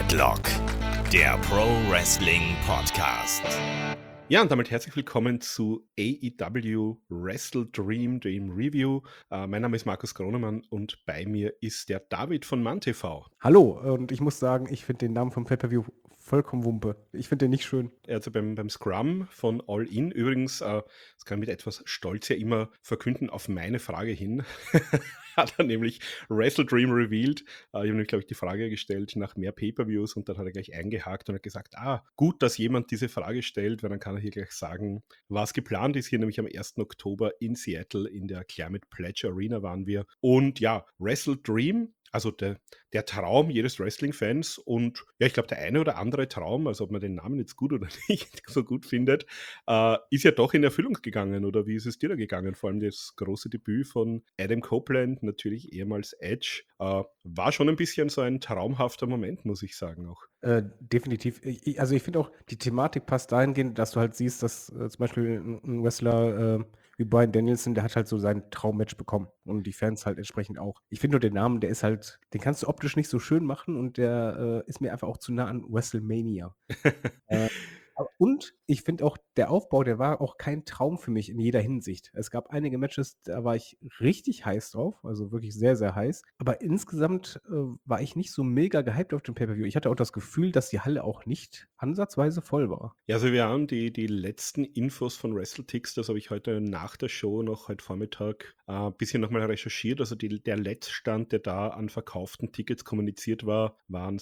Headlock, der Pro Wrestling Podcast. Ja, und damit herzlich willkommen zu AEW Wrestle Dream Review. Mein Name ist Markus Gronemann und bei mir ist der David von MannTV. Hallo, und ich muss sagen, ich finde den Namen vom Pay-Per-View vollkommen Wumpe. Ich finde den nicht schön. Also beim Scrum von All In, übrigens, das kann ich mit etwas Stolz ja immer verkünden, auf meine Frage hin, hat er nämlich Wrestle Dream revealed. Ich habe nämlich, glaube ich, die Frage gestellt nach mehr Pay-Per-Views und dann hat er gleich eingehakt und hat gesagt, gut, dass jemand diese Frage stellt, weil dann kann er hier gleich sagen, was geplant ist. Hier nämlich am 1. Oktober in Seattle in der Climate Pledge Arena waren wir. Und ja, Wrestle Dream, also der Traum jedes Wrestling-Fans und ja, ich glaube, der eine oder andere Traum, also ob man den Namen jetzt gut oder nicht so gut findet, ist ja doch in Erfüllung gegangen, oder wie ist es dir da gegangen? Vor allem das große Debüt von Adam Copeland, natürlich ehemals Edge, war schon ein bisschen so ein traumhafter Moment, muss ich sagen auch. Definitiv. Also ich finde auch, die Thematik passt dahingehend, dass du halt siehst, dass zum Beispiel ein Wrestler wie Bryan Danielson, der hat halt so sein Traummatch bekommen und die Fans halt entsprechend auch. Ich finde nur den Namen, der ist halt, den kannst du optisch nicht so schön machen und der ist mir einfach auch zu nah an WrestleMania. Und ich finde auch, der Aufbau, der war auch kein Traum für mich in jeder Hinsicht. Es gab einige Matches, da war ich richtig heiß drauf, also wirklich sehr, sehr heiß. Aber insgesamt war ich nicht so mega gehypt auf den Pay-Per-View. Ich hatte auch das Gefühl, dass die Halle auch nicht ansatzweise voll war. Ja, also wir haben die letzten Infos von WrestleTix, das habe ich heute nach der Show noch, heute Vormittag, ein bisschen nochmal recherchiert. Also der Letztstand, der da an verkauften Tickets kommuniziert war, waren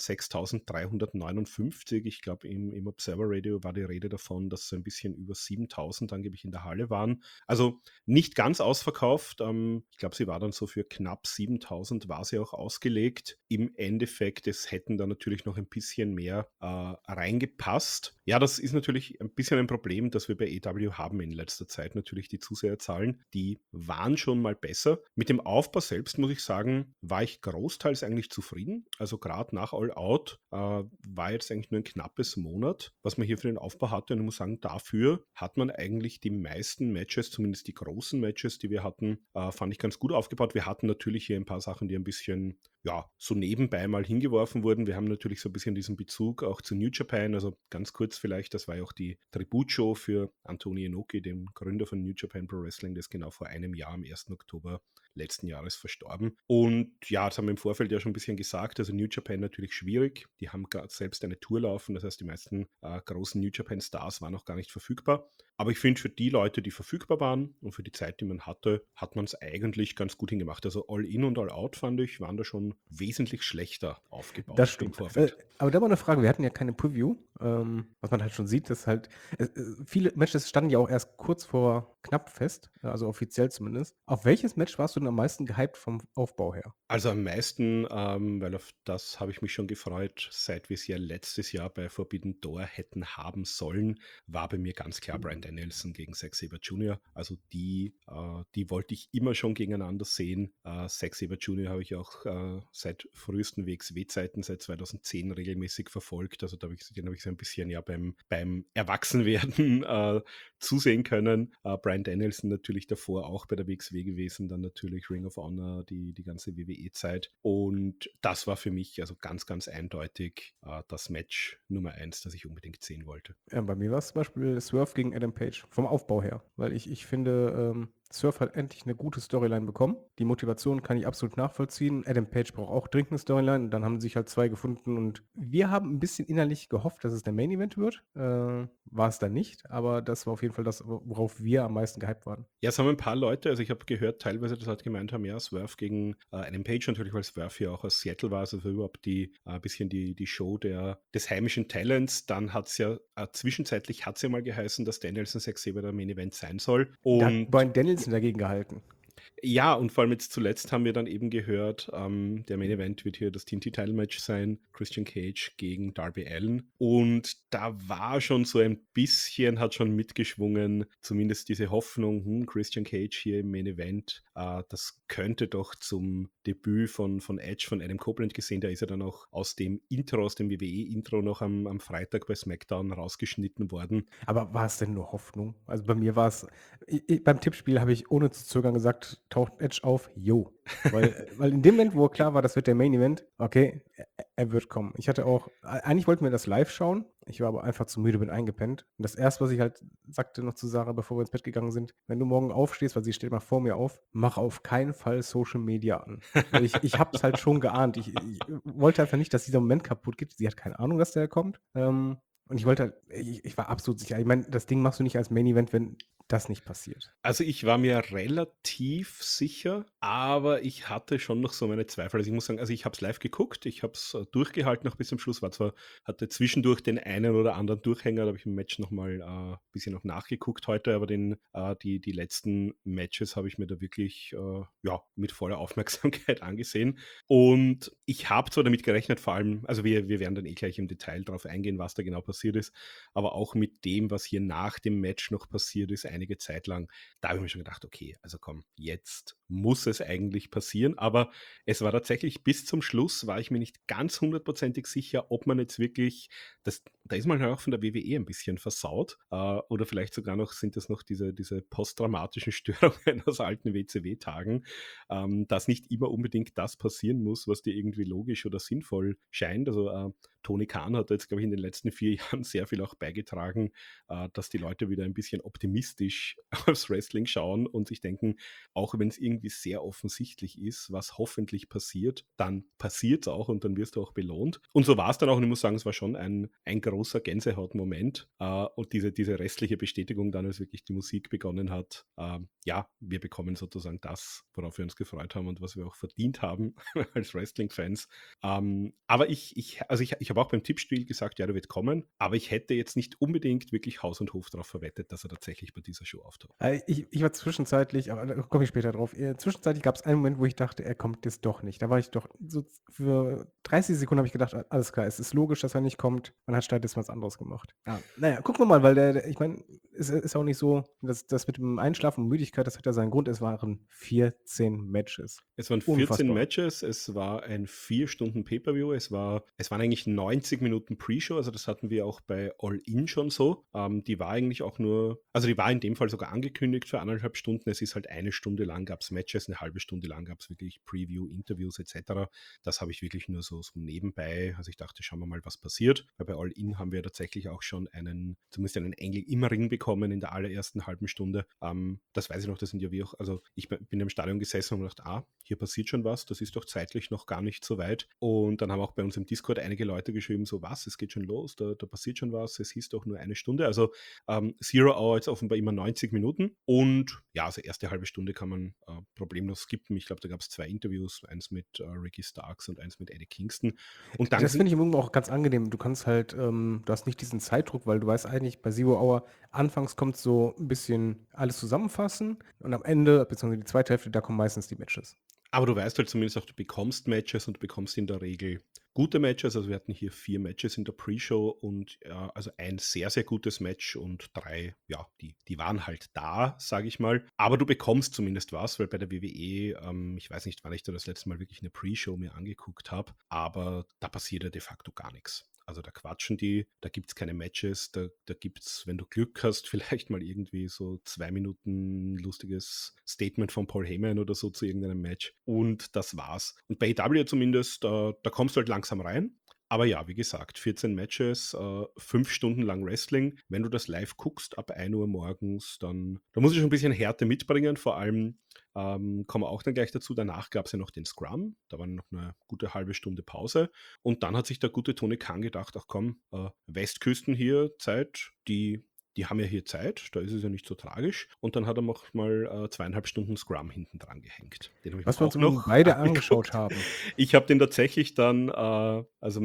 6.359. Ich glaube, im Observer Radio war die Rede davon, dass so ein bisschen über 7.000 angeblich in der Halle waren. Also nicht ganz ausverkauft. Ich glaube, sie war dann so für knapp 7.000 war sie auch ausgelegt. Im Endeffekt, es hätten da natürlich noch ein bisschen mehr reingepasst. Ja, das ist natürlich ein bisschen ein Problem, das wir bei AEW haben in letzter Zeit. Natürlich die Zuseherzahlen, die waren schon mal besser. Mit dem Aufbau selbst, muss ich sagen, war ich großteils eigentlich zufrieden. Also gerade nach All Out war jetzt eigentlich nur ein knappes Monat, was man hier für den Aufbau hatte. Und ich muss sagen, dafür hat man eigentlich die meisten Matches, zumindest die großen Matches, die wir hatten, fand ich ganz gut aufgebaut. Wir hatten natürlich hier ein paar Sachen, die ein bisschen, ja, so nebenbei mal hingeworfen wurden. Wir haben natürlich so ein bisschen diesen Bezug auch zu New Japan, also ganz kurz vielleicht, das war ja auch die Tributshow für Antonio Inoki, dem Gründer von New Japan Pro Wrestling, der ist genau vor einem Jahr am 1. Oktober letzten Jahres verstorben. Und ja, das haben wir im Vorfeld ja schon ein bisschen gesagt, also New Japan natürlich schwierig, die haben gerade selbst eine Tour laufen, das heißt die meisten großen New Japan Stars waren noch gar nicht verfügbar. Aber ich finde, für die Leute, die verfügbar waren und für die Zeit, die man hatte, hat man es eigentlich ganz gut hingemacht. Also All In und All Out, fand ich, waren da schon wesentlich schlechter aufgebaut Das im stimmt. Vorfeld. Aber da mal eine Frage, wir hatten ja keine Preview. Was man halt schon sieht, dass halt viele Matches standen ja auch erst kurz vor knapp fest, also offiziell zumindest. Auf welches Match warst du denn am meisten gehypt vom Aufbau her? Also am meisten, weil auf das habe ich mich schon gefreut, seit wir es ja letztes Jahr bei Forbidden Door hätten haben sollen, war bei mir ganz klar Bryan Danielson gegen Zack Sabre Jr. Also die wollte ich immer schon gegeneinander sehen. Zack Sabre Jr. habe ich auch seit frühesten WXW-Zeiten, seit 2010 regelmäßig verfolgt. Also den habe ich so ein bisschen ja beim Erwachsenwerden zusehen können. Bryan Danielson natürlich davor auch bei der WXW gewesen, dann natürlich Ring of Honor, die ganze WWE-Zeit. Und das war für mich also ganz, ganz eindeutig das Match Nummer 1, das ich unbedingt sehen wollte. Ja, bei mir war es zum Beispiel Swerve gegen Adam Page, vom Aufbau her. Weil ich finde, Swerve hat endlich eine gute Storyline bekommen. Die Motivation kann ich absolut nachvollziehen. Adam Page braucht auch dringend eine Storyline. Und dann haben sich halt zwei gefunden. Und wir haben ein bisschen innerlich gehofft, dass es der Main Event wird. War es dann nicht. Aber das war auf jeden Fall das, worauf wir am meisten gehypt waren. Ja, es haben ein paar Leute, also ich habe gehört, teilweise, das halt gemeint haben, ja, Swerve gegen Adam Page, natürlich, weil Swerve ja auch aus Seattle war, also überhaupt bisschen die Show des heimischen Talents. Dann hat es ja, zwischenzeitlich hat es ja mal geheißen, dass Danielson Zack Sabre der Main Event sein soll. Da hat Und Bryan Danielson dagegen gehalten. ja, und vor allem jetzt zuletzt haben wir dann eben gehört, der Main Event wird hier das TNT-Title-Match sein, Christian Cage gegen Darby Allin. Und da war schon so ein bisschen, hat schon mitgeschwungen, zumindest diese Hoffnung, Christian Cage hier im Main Event, das könnte doch zum Debüt von Edge, von Adam Copeland gesehen, der ist ja dann auch aus dem WWE-Intro noch am Freitag bei SmackDown rausgeschnitten worden. Aber war es denn nur Hoffnung? Also bei mir war es, beim Tippspiel habe ich ohne zu zögern gesagt, taucht Edge auf, jo. Weil in dem Moment, wo klar war, das wird der Main Event, okay, er wird kommen. Ich hatte auch, eigentlich wollten wir das live schauen, ich war aber einfach zu müde, bin eingepennt. Und das erste, was ich halt sagte noch zu Sarah, bevor wir ins Bett gegangen sind, wenn du morgen aufstehst, weil sie steht mal vor mir auf, mach auf keinen Fall Social Media an. Weil ich habe es halt schon geahnt. Ich wollte einfach nicht, dass dieser Moment kaputt geht. Sie hat keine Ahnung, dass der kommt. Und ich wollte halt, ich war absolut sicher. Ich meine, das Ding machst du nicht als Main Event, wenn das nicht passiert. Also ich war mir relativ sicher, aber ich hatte schon noch so meine Zweifel. Also ich muss sagen, also ich habe es live geguckt, ich habe es durchgehalten noch bis zum Schluss, hatte zwischendurch den einen oder anderen Durchhänger, da habe ich im Match nochmal ein bisschen noch nachgeguckt heute, aber die letzten Matches habe ich mir da wirklich mit voller Aufmerksamkeit angesehen. Und ich habe zwar damit gerechnet, vor allem, also wir werden dann gleich im Detail darauf eingehen, was da genau passiert ist, aber auch mit dem, was hier nach dem Match noch passiert ist, einige Zeit lang, da habe ich mir schon gedacht, okay, also komm, jetzt muss es eigentlich passieren, aber es war tatsächlich bis zum Schluss, war ich mir nicht ganz hundertprozentig sicher, ob man jetzt wirklich, da ist man halt auch von der WWE ein bisschen versaut, oder vielleicht sogar noch, sind das noch diese posttraumatischen Störungen aus alten WCW-Tagen, dass nicht immer unbedingt das passieren muss, was dir irgendwie logisch oder sinnvoll scheint. Also Tony Khan hat jetzt, glaube ich, in den letzten 4 Jahren sehr viel auch beigetragen, dass die Leute wieder ein bisschen optimistisch aufs Wrestling schauen und sich denken, auch wenn es irgendwie sehr offensichtlich ist, was hoffentlich passiert, dann passiert es auch und dann wirst du auch belohnt. Und so war es dann auch und ich muss sagen, es war schon ein großer Gänsehautmoment und diese restliche Bestätigung dann, als wirklich die Musik begonnen hat, wir bekommen sozusagen das, worauf wir uns gefreut haben und was wir auch verdient haben als Wrestling-Fans. Aber ich habe auch beim Tippspiel gesagt, ja, der wird kommen, aber ich hätte jetzt nicht unbedingt wirklich Haus und Hof darauf verwettet, dass er tatsächlich bei dieser Show auftaucht. Ich war zwischenzeitlich, aber da komme ich später drauf. Zwischenzeitlich gab es einen Moment, wo ich dachte, er kommt jetzt doch nicht. Da war ich doch so für 30 Sekunden habe ich gedacht, alles klar, es ist logisch, dass er nicht kommt. Man hat stattdessen was anderes gemacht. Ja, naja, gucken wir mal, weil ich meine, es ist auch nicht so, dass das mit dem Einschlafen und Müdigkeit, das hat ja seinen Grund. Es waren 14 Matches. Es waren 14 Unfassbar. Matches, es war ein 4 Stunden Pay-Per-View, es waren eigentlich 90 Minuten Pre-Show, also das hatten wir auch bei All In schon so. Die war eigentlich auch nur, also die war in dem Fall sogar angekündigt für 1,5 Stunden. Es ist halt 1 Stunde lang gab es Matches, eine halbe Stunde lang gab es wirklich Preview, Interviews etc. Das habe ich wirklich nur so nebenbei, also ich dachte, schauen wir mal, was passiert. Weil bei All In haben wir tatsächlich auch schon zumindest einen Engel im Ring bekommen in der allerersten halben Stunde. Das weiß ich noch, das sind ja wie auch, also ich bin im Stadion gesessen und gedacht, hier passiert schon was, das ist doch zeitlich noch gar nicht so weit. Und dann haben auch bei uns im Discord einige Leute geschrieben, so was, es geht schon los, da passiert schon was, es hieß doch nur 1 Stunde. Also Zero Hour jetzt offenbar immer 90 Minuten. Und ja, also erste halbe Stunde kann man problemlos skippen. Ich glaube, da gab es 2 Interviews, eins mit Ricky Starks und eins mit Eddie Kingston. Und dann Das finde ich im Übrigen auch ganz angenehm. Du kannst halt, du hast nicht diesen Zeitdruck, weil du weißt eigentlich, bei Zero Hour, anfangs kommt so ein bisschen alles zusammenfassen und am Ende, beziehungsweise die zweite Hälfte, da kommen meistens die Matches. Aber du weißt halt zumindest auch, du bekommst Matches und du bekommst in der Regel gute Matches. Also wir hatten hier 4 Matches in der Pre-Show und also ein sehr, sehr gutes Match und 3, ja, die waren halt da, sage ich mal. Aber du bekommst zumindest was, weil bei der WWE, ich weiß nicht, wann ich da das letzte Mal wirklich eine Pre-Show mir angeguckt habe, aber da passiert ja de facto gar nichts. Also da quatschen die, da gibt es keine Matches, da gibt es, wenn du Glück hast, vielleicht mal irgendwie so 2 Minuten lustiges Statement von Paul Heyman oder so zu irgendeinem Match. Und das war's. Und bei AEW zumindest, da kommst du halt langsam rein. Aber ja, wie gesagt, 14 Matches, 5 Stunden lang Wrestling. Wenn du das live guckst ab 1 Uhr morgens, dann da muss ich schon ein bisschen Härte mitbringen. Vor allem kommen wir auch dann gleich dazu. Danach gab es ja noch den Scrum. Da war noch eine gute halbe Stunde Pause. Und dann hat sich der gute Tony Khan gedacht, ach komm, Westküsten hier, Zeit, die haben ja hier Zeit, da ist es ja nicht so tragisch. Und dann hat er noch mal 2,5 Stunden Scrum hinten dran gehängt. Den habe ich Was mir wir auch uns noch beide angeguckt. angeschaut haben. Ich habe den tatsächlich dann, also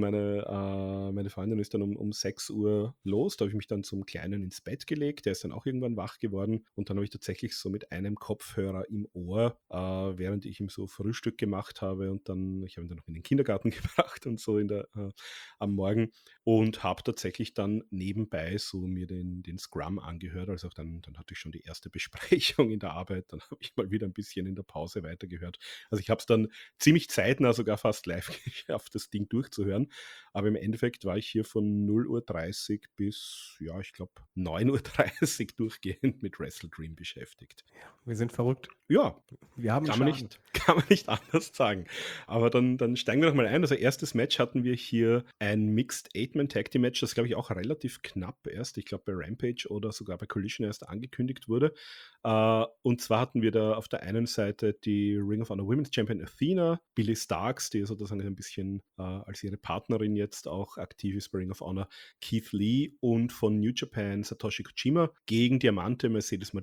meine Freundin ist dann um 6 Uhr los, da habe ich mich dann zum Kleinen ins Bett gelegt, der ist dann auch irgendwann wach geworden und dann habe ich tatsächlich so mit einem Kopfhörer im Ohr, während ich ihm so Frühstück gemacht habe und dann, ich habe ihn dann noch in den Kindergarten gebracht und so am Morgen und habe tatsächlich dann nebenbei so mir den Scrum angehört. Also dann hatte ich schon die erste Besprechung in der Arbeit, dann habe ich mal wieder ein bisschen in der Pause weitergehört. Also ich habe es dann ziemlich zeitnah sogar fast live geschafft, das Ding durchzuhören. Aber im Endeffekt war ich hier von 0:30 Uhr bis, ja, ich glaube 9:30 Uhr durchgehend mit Wrestle Dream beschäftigt. Wir sind verrückt. Ja, Wir haben kann man Schaden. nicht, kann man nicht anders sagen. Aber dann steigen wir doch mal ein. Also erstes Match hatten wir hier ein Mixed Eight-Man Tag Team Match, das glaube ich auch relativ knapp erst, ich glaube bei Rampage oder sogar bei Collision erst angekündigt wurde. Und zwar hatten wir da auf der einen Seite die Ring of Honor Women's Champion Athena, Billie Starkz, die sozusagen ein bisschen als ihre Partnerin jetzt auch aktiv ist bei Ring of Honor, Keith Lee, und von New Japan Satoshi Kojima gegen Diamante Mercedes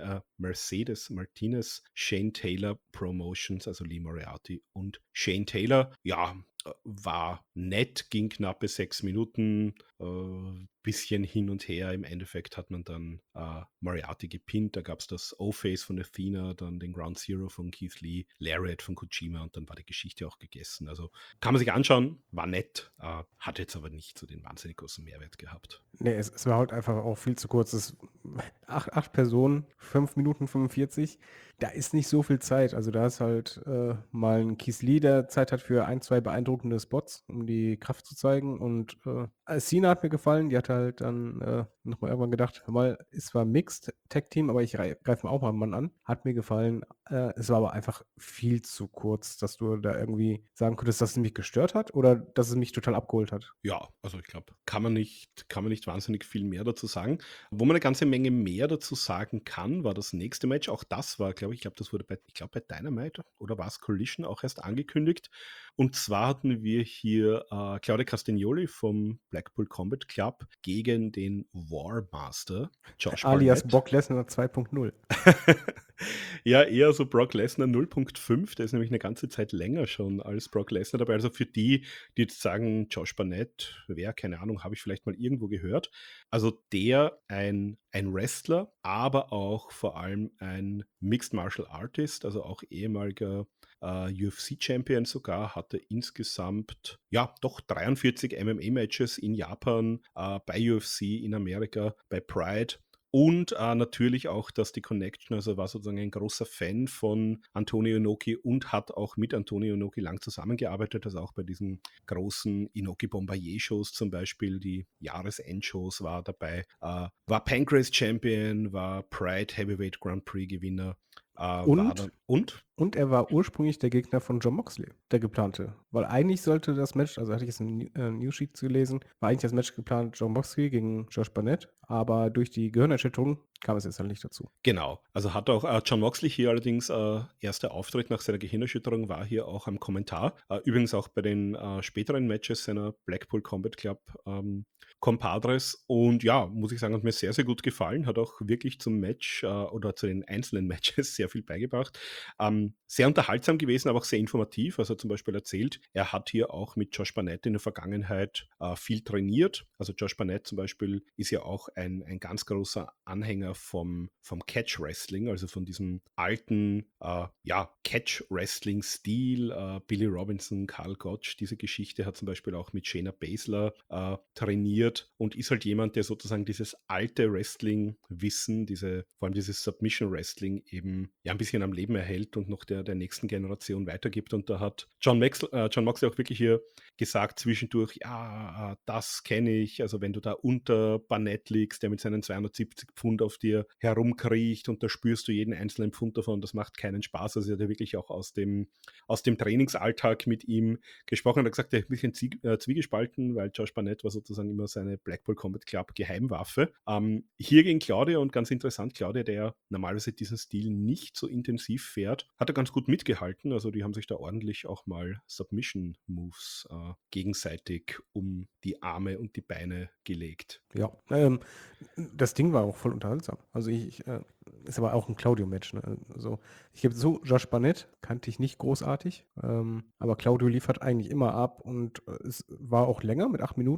Martinez, Shane Taylor Promotions, also Lee Moriarty und Shane Taylor. Ja, war nett, ging knappe 6 Minuten, bisschen hin und her. Im Endeffekt hat man dann Moriarty gepinnt, da gab es das O-Face von Athena, dann den Ground Zero von Keith Lee, Lariat von Kojima, und dann war die Geschichte auch gegessen. Also kann man sich anschauen, war nett, hat jetzt aber nicht so den wahnsinnig großen Mehrwert gehabt. Nee, es war halt einfach auch viel zu kurz. 8 Personen, 5 Minuten 45. Da ist nicht so viel Zeit. Also da ist halt mal ein Keith Lee, der Zeit hat für 1, 2 beeindruckende Spots, um die Kraft zu zeigen. Und Cena hat mir gefallen. Die hat halt dann nochmal irgendwann gedacht, hör mal, ist zwar Mixed Tag Team, aber ich greife mir auch mal einen Mann an. Hat mir gefallen. Es war aber einfach viel zu kurz, dass du da irgendwie sagen könntest, dass es mich gestört hat oder dass es mich total abgeholt hat. Ja, also ich glaube, kann man nicht wahnsinnig viel mehr dazu sagen. Wo man eine ganze Menge mehr dazu sagen kann, war das nächste Match. Auch das war, glaube ich, das wurde bei Dynamite oder war es Collision auch erst angekündigt. Und zwar hatten wir hier Claudia Castagnoli vom Blackpool Combat Club gegen den War Master, Josh Alias Barnett. Brock Lesnar 2.0. Ja, eher so Brock Lesnar 0.5, der ist nämlich eine ganze Zeit länger schon als Brock Lesnar dabei. Also für die jetzt sagen, Josh Barnett, wer, keine Ahnung, habe ich vielleicht mal irgendwo gehört. Also der ein Wrestler, aber auch vor allem ein Mixed Martial Artist, also auch ehemaliger UFC-Champion sogar, hatte insgesamt, ja, doch 43 MMA-Matches in Japan, bei UFC, in Amerika, bei Pride. Und natürlich auch, dass die Connection, also war sozusagen ein großer Fan von Antonio Inoki und hat auch mit Antonio Inoki lang zusammengearbeitet, also auch bei diesen großen Inoki Bombardier-Shows zum Beispiel, die Jahresendshows war dabei, war Pancrase Champion, war Pride Heavyweight Grand Prix Gewinner, war dann, Und er war ursprünglich der Gegner von Jon Moxley, der geplante. Weil eigentlich sollte das Match, also hatte ich jetzt im Newsheet gelesen, war eigentlich das Match geplant, Jon Moxley gegen Josh Barnett, aber durch die Gehirnerschütterung kam es jetzt halt nicht dazu. Genau, also hat auch Jon Moxley hier allerdings erster Auftritt nach seiner Gehirnerschütterung, war hier auch am Kommentar. Übrigens auch bei den späteren Matches seiner Blackpool Combat Club Compadres, und ja, muss ich sagen, hat mir sehr, sehr gut gefallen, hat auch wirklich zum Match oder zu den einzelnen Matches sehr viel beigebracht. Sehr unterhaltsam gewesen, aber auch sehr informativ. Also zum Beispiel erzählt, er hat hier auch mit Josh Barnett in der Vergangenheit viel trainiert. Also Josh Barnett zum Beispiel ist ja auch ein ganz großer Anhänger vom Catch-Wrestling, also von diesem alten Catch-Wrestling-Stil. Billy Robinson, Karl Gotch, diese Geschichte hat zum Beispiel auch mit Shayna Baszler trainiert und ist halt jemand, der sozusagen dieses alte Wrestling-Wissen, vor allem dieses Submission-Wrestling eben ja ein bisschen am Leben erhält und noch der nächsten Generation weitergibt. Und da hat Jon Moxley auch wirklich hier gesagt zwischendurch, ja, das kenne ich, also wenn du da unter Barnett liegst, der mit seinen 270 Pfund auf dir herumkriecht und da spürst du jeden einzelnen Pfund davon, das macht keinen Spaß. Also er hat ja wirklich auch aus dem Trainingsalltag mit ihm gesprochen und hat gesagt, er ist ein bisschen zwiegespalten, weil Josh Barnett war sozusagen immer seine Blackpool Combat Club Geheimwaffe. Hier gegen Claudia, und ganz interessant, Claudia, der normalerweise diesen Stil nicht so intensiv fährt, hat er ganz gut mitgehalten. Also die haben sich da ordentlich auch mal Submission-Moves gegenseitig um die Arme und die Beine gelegt. Ja, das Ding war auch voll unterhaltsam. Also ist aber auch ein Claudio-Match. Ne? Also ich gebe so, Josh Barnett kannte ich nicht großartig, aber Claudio liefert eigentlich immer ab und es war auch länger mit 8 Minuten.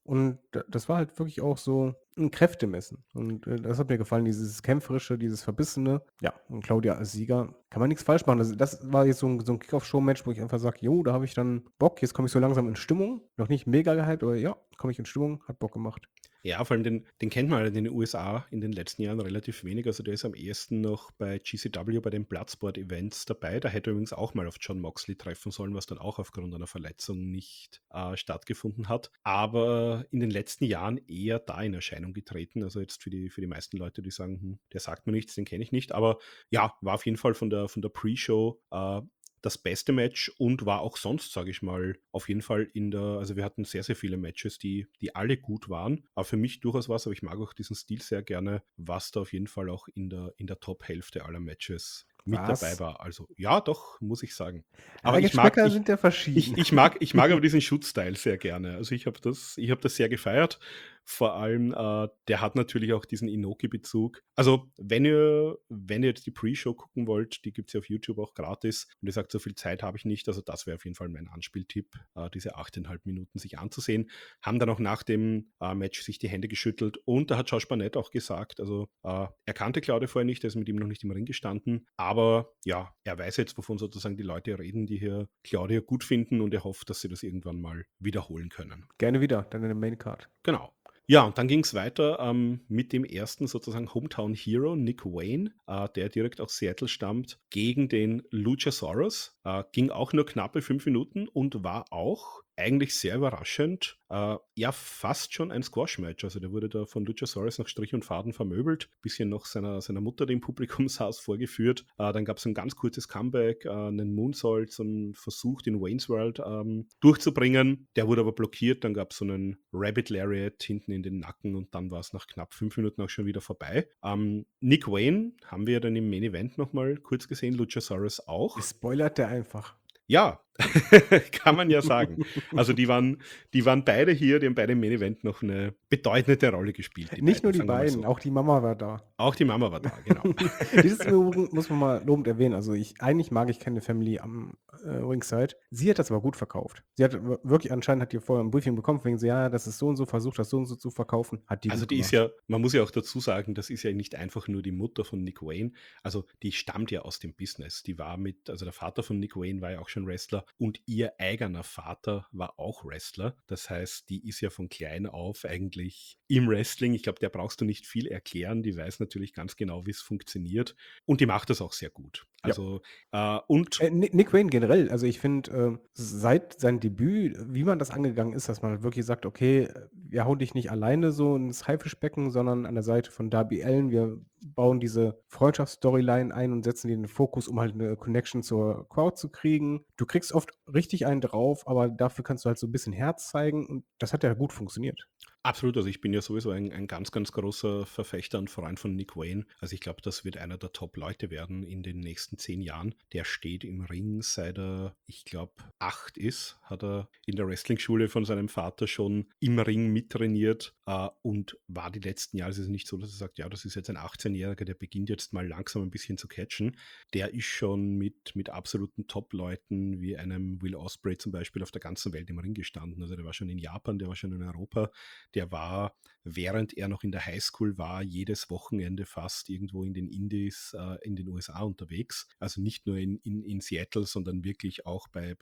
Und das war halt wirklich auch so ein Kräftemessen. Und das hat mir gefallen, dieses Kämpferische, dieses Verbissene. Ja, und Claudia als Sieger kann man nichts falsch machen. Das war jetzt so ein Kickoff-Show-Match, wo ich einfach sage, jo, da habe ich dann Bock, jetzt komme ich so langsam in Stimmung. Noch nicht mega gehypt, aber ja, komme ich in Stimmung, hat Bock gemacht. Ja, vor allem den kennt man halt in den USA in den letzten Jahren relativ wenig. Also der ist am ehesten noch bei GCW, bei den Bloodsport-Events dabei. Da hätte er übrigens auch mal auf John Moxley treffen sollen, was dann auch aufgrund einer Verletzung nicht stattgefunden hat. Aber in den letzten Jahren eher da in Erscheinung getreten. Also jetzt für die meisten Leute, die sagen, der sagt mir nichts, den kenne ich nicht. Aber ja, war auf jeden Fall von der Pre-Show das beste Match und war auch sonst, sage ich mal, auf jeden Fall also wir hatten sehr, sehr viele Matches, die alle gut waren, aber für mich durchaus was, aber ich mag auch diesen Stil sehr gerne, was da auf jeden Fall auch in der Top-Hälfte aller Matches mit dabei Was? war. Also ja, doch, muss ich sagen. Ja, Aber ich mag, Geschmäcker sind ja verschieden. ich mag aber diesen Schutzstyle sehr gerne. Also ich habe das sehr gefeiert. Vor allem, der hat natürlich auch diesen Inoki-Bezug. Also, wenn ihr jetzt die Pre-Show gucken wollt, die gibt es ja auf YouTube auch gratis. Und ihr sagt, so viel Zeit habe ich nicht. Also, das wäre auf jeden Fall mein Anspieltipp, diese 8,5 Minuten sich anzusehen. Haben dann auch nach dem Match sich die Hände geschüttelt. Und da hat Josh Barnett auch gesagt, also er kannte Claudio vorher nicht, er ist mit ihm noch nicht im Ring gestanden. Aber ja, er weiß jetzt, wovon sozusagen die Leute reden, die hier Claudio gut finden. Und er hofft, dass sie das irgendwann mal wiederholen können. Gerne wieder, dann in der Maincard. Genau. Ja, und dann ging es weiter mit dem ersten sozusagen Hometown Hero, Nick Wayne, der direkt aus Seattle stammt, gegen den Luchasaurus. Ging auch nur knappe 5 Minuten und war auch eigentlich sehr überraschend, ja, fast schon ein Squash-Match. Also der wurde da von Luchasaurus nach Strich und Faden vermöbelt, bisschen noch seiner Mutter, die im Publikum saß, vorgeführt. Dann gab es ein ganz kurzes Comeback, einen Moonsault, so einen Versuch, den Wayne's World durchzubringen. Der wurde aber blockiert, dann gab es so einen Rabbit Lariat hinten in den Nacken und dann war es nach knapp 5 Minuten auch schon wieder vorbei. Nick Wayne haben wir dann im Main Event nochmal kurz gesehen, Luchasaurus auch. Spoilert der einfach. Ja, kann man ja sagen. Also die waren beide hier, die haben beide im Main Event noch eine bedeutende Rolle gespielt. Nicht nur die sagen wir mal beiden, so. auch die Mama war da. Auch die Mama war da, genau. Dieses muss man mal lobend erwähnen. Also eigentlich mag ich keine Family am Ringside. Sie hat das aber gut verkauft. Sie hat wirklich, anscheinend hat die vorher ein Briefing bekommen, wegen so, ja, das ist so und so, versucht das so und so zu verkaufen. Hat die Also gut die ist gemacht. ja, man muss ja auch dazu sagen, das ist ja nicht einfach nur die Mutter von Nick Wayne, also die stammt ja aus dem Business. Also der Vater von Nick Wayne war ja auch schon Wrestler und ihr eigener Vater war auch Wrestler. Das heißt, die ist ja von klein auf eigentlich im Wrestling. Ich glaube, der brauchst du nicht viel erklären. Die weiß natürlich ganz genau, wie es funktioniert und die macht das auch sehr gut. Ja. Also und Nick Wayne generell, also ich finde, seit seinem Debüt, wie man das angegangen ist, dass man halt wirklich sagt, okay, wir hauen dich nicht alleine so ins Haifischbecken, sondern an der Seite von Darby Allin, wir bauen diese Freundschaftsstoryline ein und setzen den Fokus, um halt eine Connection zur Crowd zu kriegen. Du kriegst oft richtig einen drauf, aber dafür kannst du halt so ein bisschen Herz zeigen und das hat ja gut funktioniert. absolut, also ich bin ja sowieso ein ganz, ganz großer Verfechter und Freund von Nick Wayne. Also ich glaube, das wird einer der Top-Leute werden in den nächsten 10 Jahren. Der steht im Ring, seit er, ich glaube, 8 ist, hat er in der Wrestling-Schule von seinem Vater schon im Ring mittrainiert und war die letzten Jahre, es ist nicht so, dass er sagt, ja, das ist jetzt ein 18-Jähriger, der beginnt jetzt mal langsam ein bisschen zu catchen. Der ist schon mit absoluten Top-Leuten wie einem Will Ospreay zum Beispiel auf der ganzen Welt im Ring gestanden. Also der war schon in Japan, der war schon in Europa. Der war, während er noch in der Highschool war, jedes Wochenende fast irgendwo in den Indies in den USA unterwegs. Also nicht nur in Seattle, sondern wirklich auch bei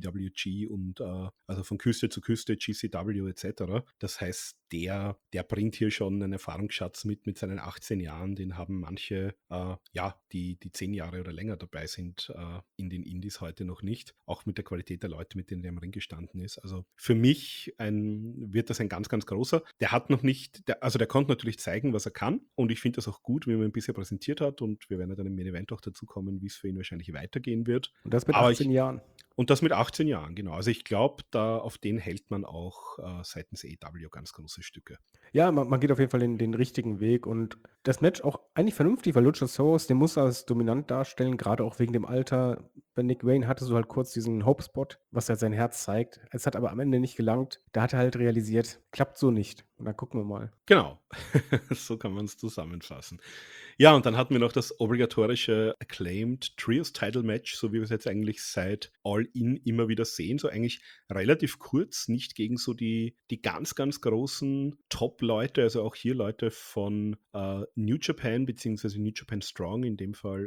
PWG und also von Küste zu Küste, GCW etc. Das heißt, der bringt hier schon einen Erfahrungsschatz mit seinen 18 Jahren. Den haben manche, die 10 Jahre oder länger dabei sind, in den Indies heute noch nicht. Auch mit der Qualität der Leute, mit denen er im Ring gestanden ist. Also für mich wird das ein ganz, ganz großer. Der hat noch nicht, der konnte natürlich zeigen, was er kann. Und ich finde das auch gut, wie man ihn bisher präsentiert hat. Und wir werden ja dann im Main Event auch dazu kommen, wie es für ihn wahrscheinlich weitergehen wird. Und das mit Aber 18 Jahren. Und das mit 18 Jahren, genau. Also ich glaube, auf den hält man auch seitens AEW ganz große Stücke. Ja, man geht auf jeden Fall den richtigen Weg und das Match auch eigentlich vernünftig, weil Luchasaurus, den muss er als dominant darstellen, gerade auch wegen dem Alter. Bei Nick Wayne hatte so halt kurz diesen Hope-Spot, was halt sein Herz zeigt. Es hat aber am Ende nicht gelangt. Da hat er halt realisiert, klappt so nicht. Und dann gucken wir mal. Genau, so kann man es zusammenfassen. Ja, und dann hatten wir noch das obligatorische Acclaimed Trios Title Match, so wie wir es jetzt eigentlich seit All In immer wieder sehen. So eigentlich relativ kurz, nicht gegen so die ganz, ganz großen Top-Leute, also auch hier Leute von New Japan beziehungsweise New Japan Strong. In dem Fall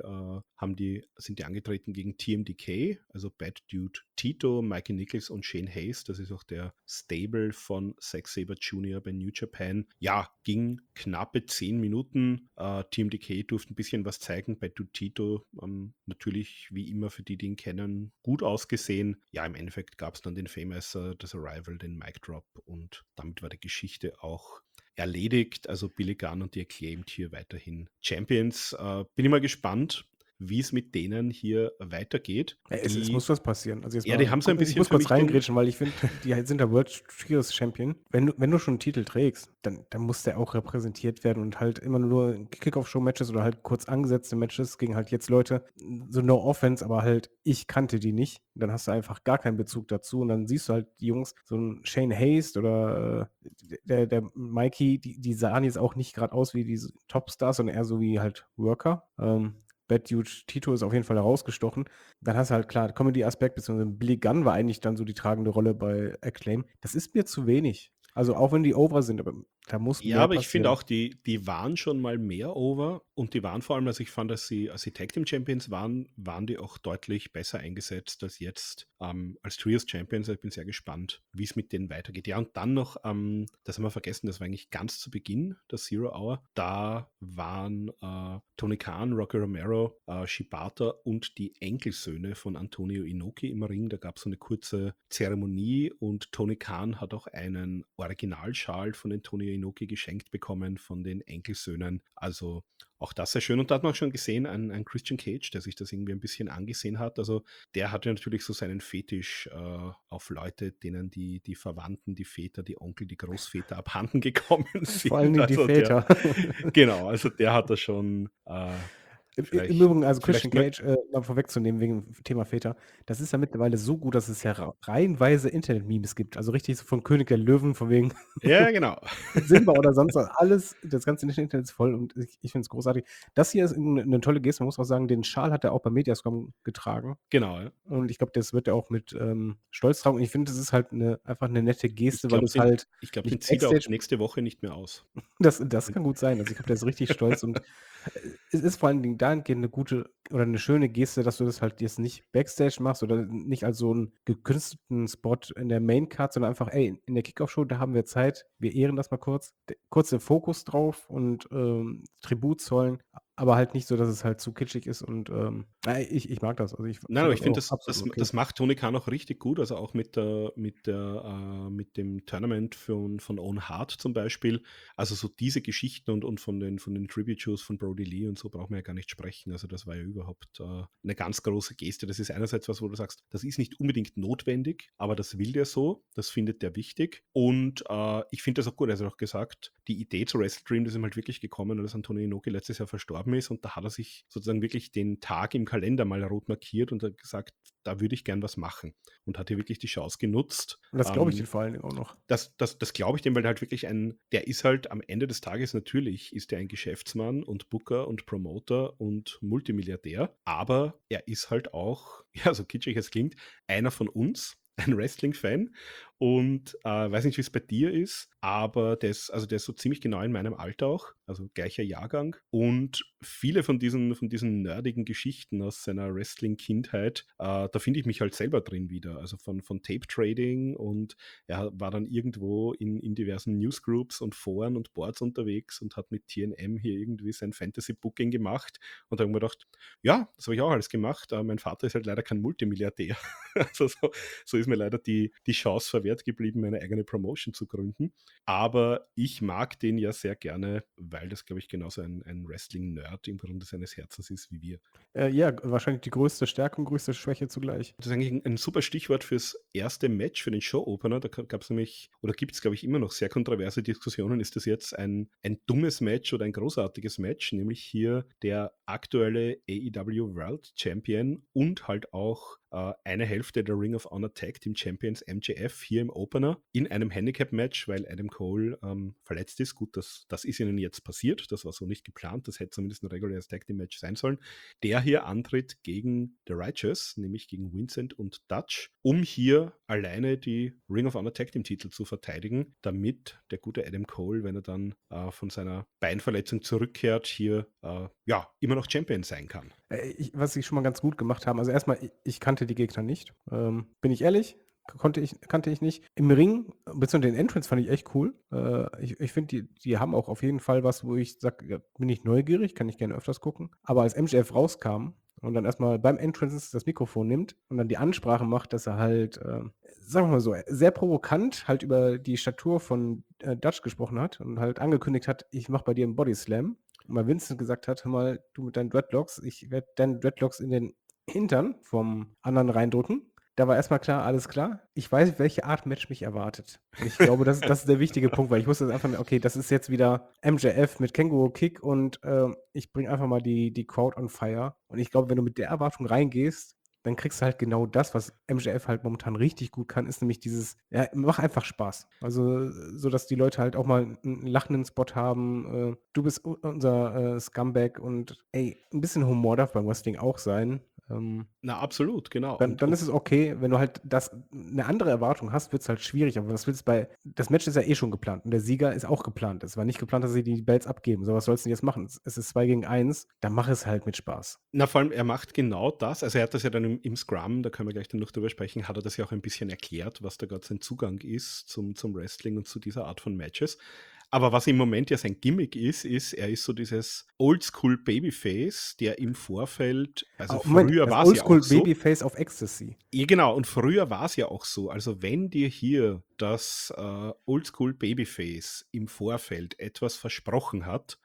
sind die angetreten gegen TMDK, also Bad Dude Tito, Mikey Nichols und Shane Hayes. Das ist auch der Stable von Zack Sabre Jr. bei New Japan. Ja, ging knappe 10 Minuten. TMDK durfte ein bisschen was zeigen. Bei Dude Tito natürlich wie immer für die ihn kennen, gut ausgesehen. Ja, im Endeffekt gab es dann den Famous, das Arrival, den Mic Drop und damit war die Geschichte auch erledigt. Also Billy Gunn und die Acclaimed hier weiterhin Champions. Bin ich mal gespannt, wie es mit denen hier weitergeht. Ja, es muss was passieren. Also jetzt Ja, die mal, haben so ein ich bisschen muss für kurz mich den, reingrätschen, weil ich finde, die sind der World Trios Champion. Wenn du schon einen Titel trägst, dann muss der auch repräsentiert werden und halt immer nur Kickoff-Show-Matches oder halt kurz angesetzte Matches gegen halt jetzt Leute, so no offense, aber halt ich kannte die nicht. Dann hast du einfach gar keinen Bezug dazu und dann siehst du halt die Jungs, so ein Shane Hayes oder der Mikey, die sahen jetzt auch nicht gerade aus wie diese Topstars, sondern eher so wie halt Worker. Bad Dude Tito ist auf jeden Fall herausgestochen. Dann hast du halt klar Comedy-Aspekt, beziehungsweise Billy Gunn war eigentlich dann so die tragende Rolle bei Acclaim. Das ist mir zu wenig. Also auch wenn die over sind, aber da muss ja, mehr aber ich finde passieren. auch, die waren schon mal mehr over und die waren vor allem, also ich fand, als sie Tag Team Champions waren die auch deutlich besser eingesetzt als jetzt als Trios Champions. Ich bin sehr gespannt, wie es mit denen weitergeht. Ja, und dann noch, das haben wir vergessen, das war eigentlich ganz zu Beginn der Zero Hour. Da waren Tony Khan, Rocky Romero, Shibata und die Enkelsöhne von Antonio Inoki im Ring. Da gab es so eine kurze Zeremonie und Tony Khan hat auch einen Originalschal von Antonio Inoki geschenkt bekommen von den Enkelsöhnen. Also auch das sehr schön. Und da hat man auch schon gesehen, ein Christian Cage, der sich das irgendwie ein bisschen angesehen hat. Also der hatte natürlich so seinen Fetisch auf Leute, denen die Verwandten, die Väter, die Onkel, die Großväter abhanden gekommen Vor allen sind. Dingen die Also der, Väter. genau, also der hat da schon Im Übrigen, also Christian vielleicht mal, Cage, mal vorwegzunehmen wegen dem Thema Väter, das ist ja mittlerweile so gut, dass es ja reihenweise Internet-Memes gibt. Also richtig so von König der Löwen, von wegen ja, genau. Simba oder sonst was. Alles, das ganze Internet ist voll und ich finde es großartig. Das hier ist eine tolle Geste. Man muss auch sagen, den Schal hat er auch bei Mediascom getragen. Genau, ja. Und ich glaube, das wird er auch mit Stolz tragen. Und ich finde, das ist halt einfach eine nette Ich Geste, weil glaube, es halt den nicht zieht er auch Backstage. nächste Woche nicht mehr aus. Das kann gut sein. Also ich glaube, der ist richtig stolz und es ist vor allen Dingen dahingehend eine gute oder eine schöne Geste, dass du das halt jetzt nicht Backstage machst oder nicht als so einen gekünstelten Spot in der Maincard, sondern einfach, ey, in der Kickoff-Show, da haben wir Zeit, wir ehren das mal kurz, kurz den Fokus drauf und Tribut zollen, aber halt nicht so, dass es halt zu kitschig ist und ich mag das. Also ich Nein, aber finde ich das finde, auch absolut okay. das macht Tony Khan auch richtig gut. Also auch mit dem Tournament von Owen Hart zum Beispiel. Also so diese Geschichten und von den Tribute-Shows von Brody Lee und so brauchen wir ja gar nicht sprechen. Also das war ja überhaupt eine ganz große Geste. Das ist einerseits was, wo du sagst, das ist nicht unbedingt notwendig, aber das will der so. Das findet der wichtig. Und ich finde das auch gut. Er hat auch gesagt, die Idee zu Wrestle Dream, das ist ihm halt wirklich gekommen, als Antonio Inoki letztes Jahr verstorben ist. Und da hat er sich sozusagen wirklich den Tag im Kalender mal rot markiert und hat gesagt, da würde ich gern was machen. Und hat hier wirklich die Chance genutzt. Und das glaube ich dir vor allen Dingen auch noch. Das glaube ich dem, weil der halt wirklich der ist halt am Ende des Tages natürlich, ist er ein Geschäftsmann und Booker und Promoter und Multimilliardär, aber er ist halt auch, ja, so kitschig es klingt, einer von uns, ein Wrestling-Fan und weiß nicht, wie es bei dir ist, aber der ist so ziemlich genau in meinem Alter auch, also gleicher Jahrgang und viele von diesen nerdigen Geschichten aus seiner Wrestling-Kindheit, da finde ich mich halt selber drin wieder, also von Tape-Trading und er war dann irgendwo in diversen Newsgroups und Foren und Boards unterwegs und hat mit TNM hier irgendwie sein Fantasy-Booking gemacht und da habe ich mir gedacht, ja, das habe ich auch alles gemacht, aber mein Vater ist halt leider kein Multimilliardär. Also so ist mir leider die Chance verwehrt geblieben, meine eigene Promotion zu gründen. Aber ich mag den ja sehr gerne, weil das, glaube ich, genauso ein Wrestling-Nerd im Grunde seines Herzens ist wie wir. Ja, wahrscheinlich die größte Stärke und größte Schwäche zugleich. Das ist eigentlich ein super Stichwort fürs erste Match, für den Show-Opener. Da gab es nämlich, oder gibt es, glaube ich, immer noch sehr kontroverse Diskussionen. Ist das jetzt ein dummes Match oder ein großartiges Match? Nämlich hier der aktuelle AEW World Champion und halt auch eine Hälfte der Ring of Honor Tag Team Champions MJF hier im Opener in einem Handicap-Match, weil Adam Cole verletzt ist. Gut, das ist ihnen jetzt passiert. Das war so nicht geplant. Das hätte zumindest ein reguläres Tag Team Match sein sollen. Der hier antritt gegen The Righteous, nämlich gegen Vincent und Dutch, um hier alleine die Ring of Honor Tag Team Titel zu verteidigen, damit der gute Adam Cole, wenn er dann von seiner Beinverletzung zurückkehrt, hier immer noch Champion sein kann. Was sie schon mal ganz gut gemacht haben, also erstmal, ich kannte die Gegner nicht. Bin ich ehrlich, kannte ich nicht. Im Ring, beziehungsweise den Entrance fand ich echt cool. Ich finde, die haben auch auf jeden Fall was, wo ich sage, ja, bin ich neugierig, kann ich gerne öfters gucken. Aber als MJF rauskam und dann erstmal beim Entrance das Mikrofon nimmt und dann die Ansprache macht, dass er halt, sagen wir mal so, sehr provokant halt über die Statur von Dutch gesprochen hat und halt angekündigt hat, ich mache bei dir einen Bodyslam. Und bei Vincent gesagt hat, hör mal, du mit deinen Dreadlocks, ich werde deine Dreadlocks in den Hintern vom anderen reindrücken. Da war erstmal klar, alles klar. Ich weiß, welche Art Match mich erwartet. Und ich glaube, das ist der wichtige Punkt, weil ich wusste einfach, okay, das ist jetzt wieder MJF mit Känguru-Kick und ich bringe einfach mal die Crowd on fire. Und ich glaube, wenn du mit der Erwartung reingehst, dann kriegst du halt genau das, was MJF halt momentan richtig gut kann, ist nämlich dieses, ja, mach einfach Spaß. Also, so dass die Leute halt auch mal einen lachenden Spot haben. Du bist unser Scumbag und ey, ein bisschen Humor darf beim Wrestling auch sein. Na, absolut, genau. Dann ist es okay, wenn du halt eine andere Erwartung hast, wird es halt schwierig. Aber was willst du das Match ist ja eh schon geplant und der Sieger ist auch geplant. Es war nicht geplant, dass sie die Belts abgeben. So, was sollst du denn jetzt machen? Es ist 2 gegen 1, dann mach es halt mit Spaß. Na, vor allem, er macht genau das. Also er hat das ja dann im Scrum, da können wir gleich dann noch drüber sprechen, hat er das ja auch ein bisschen erklärt, was da gerade sein Zugang ist zum Wrestling und zu dieser Art von Matches. Aber was im Moment ja sein Gimmick ist, er ist so dieses Oldschool Babyface, der im Vorfeld, also Moment, früher das war es ja auch Oldschool so. Babyface auf Ecstasy. Ja, genau, und früher war es ja auch so. Also wenn dir hier das Oldschool Babyface im Vorfeld etwas versprochen hat,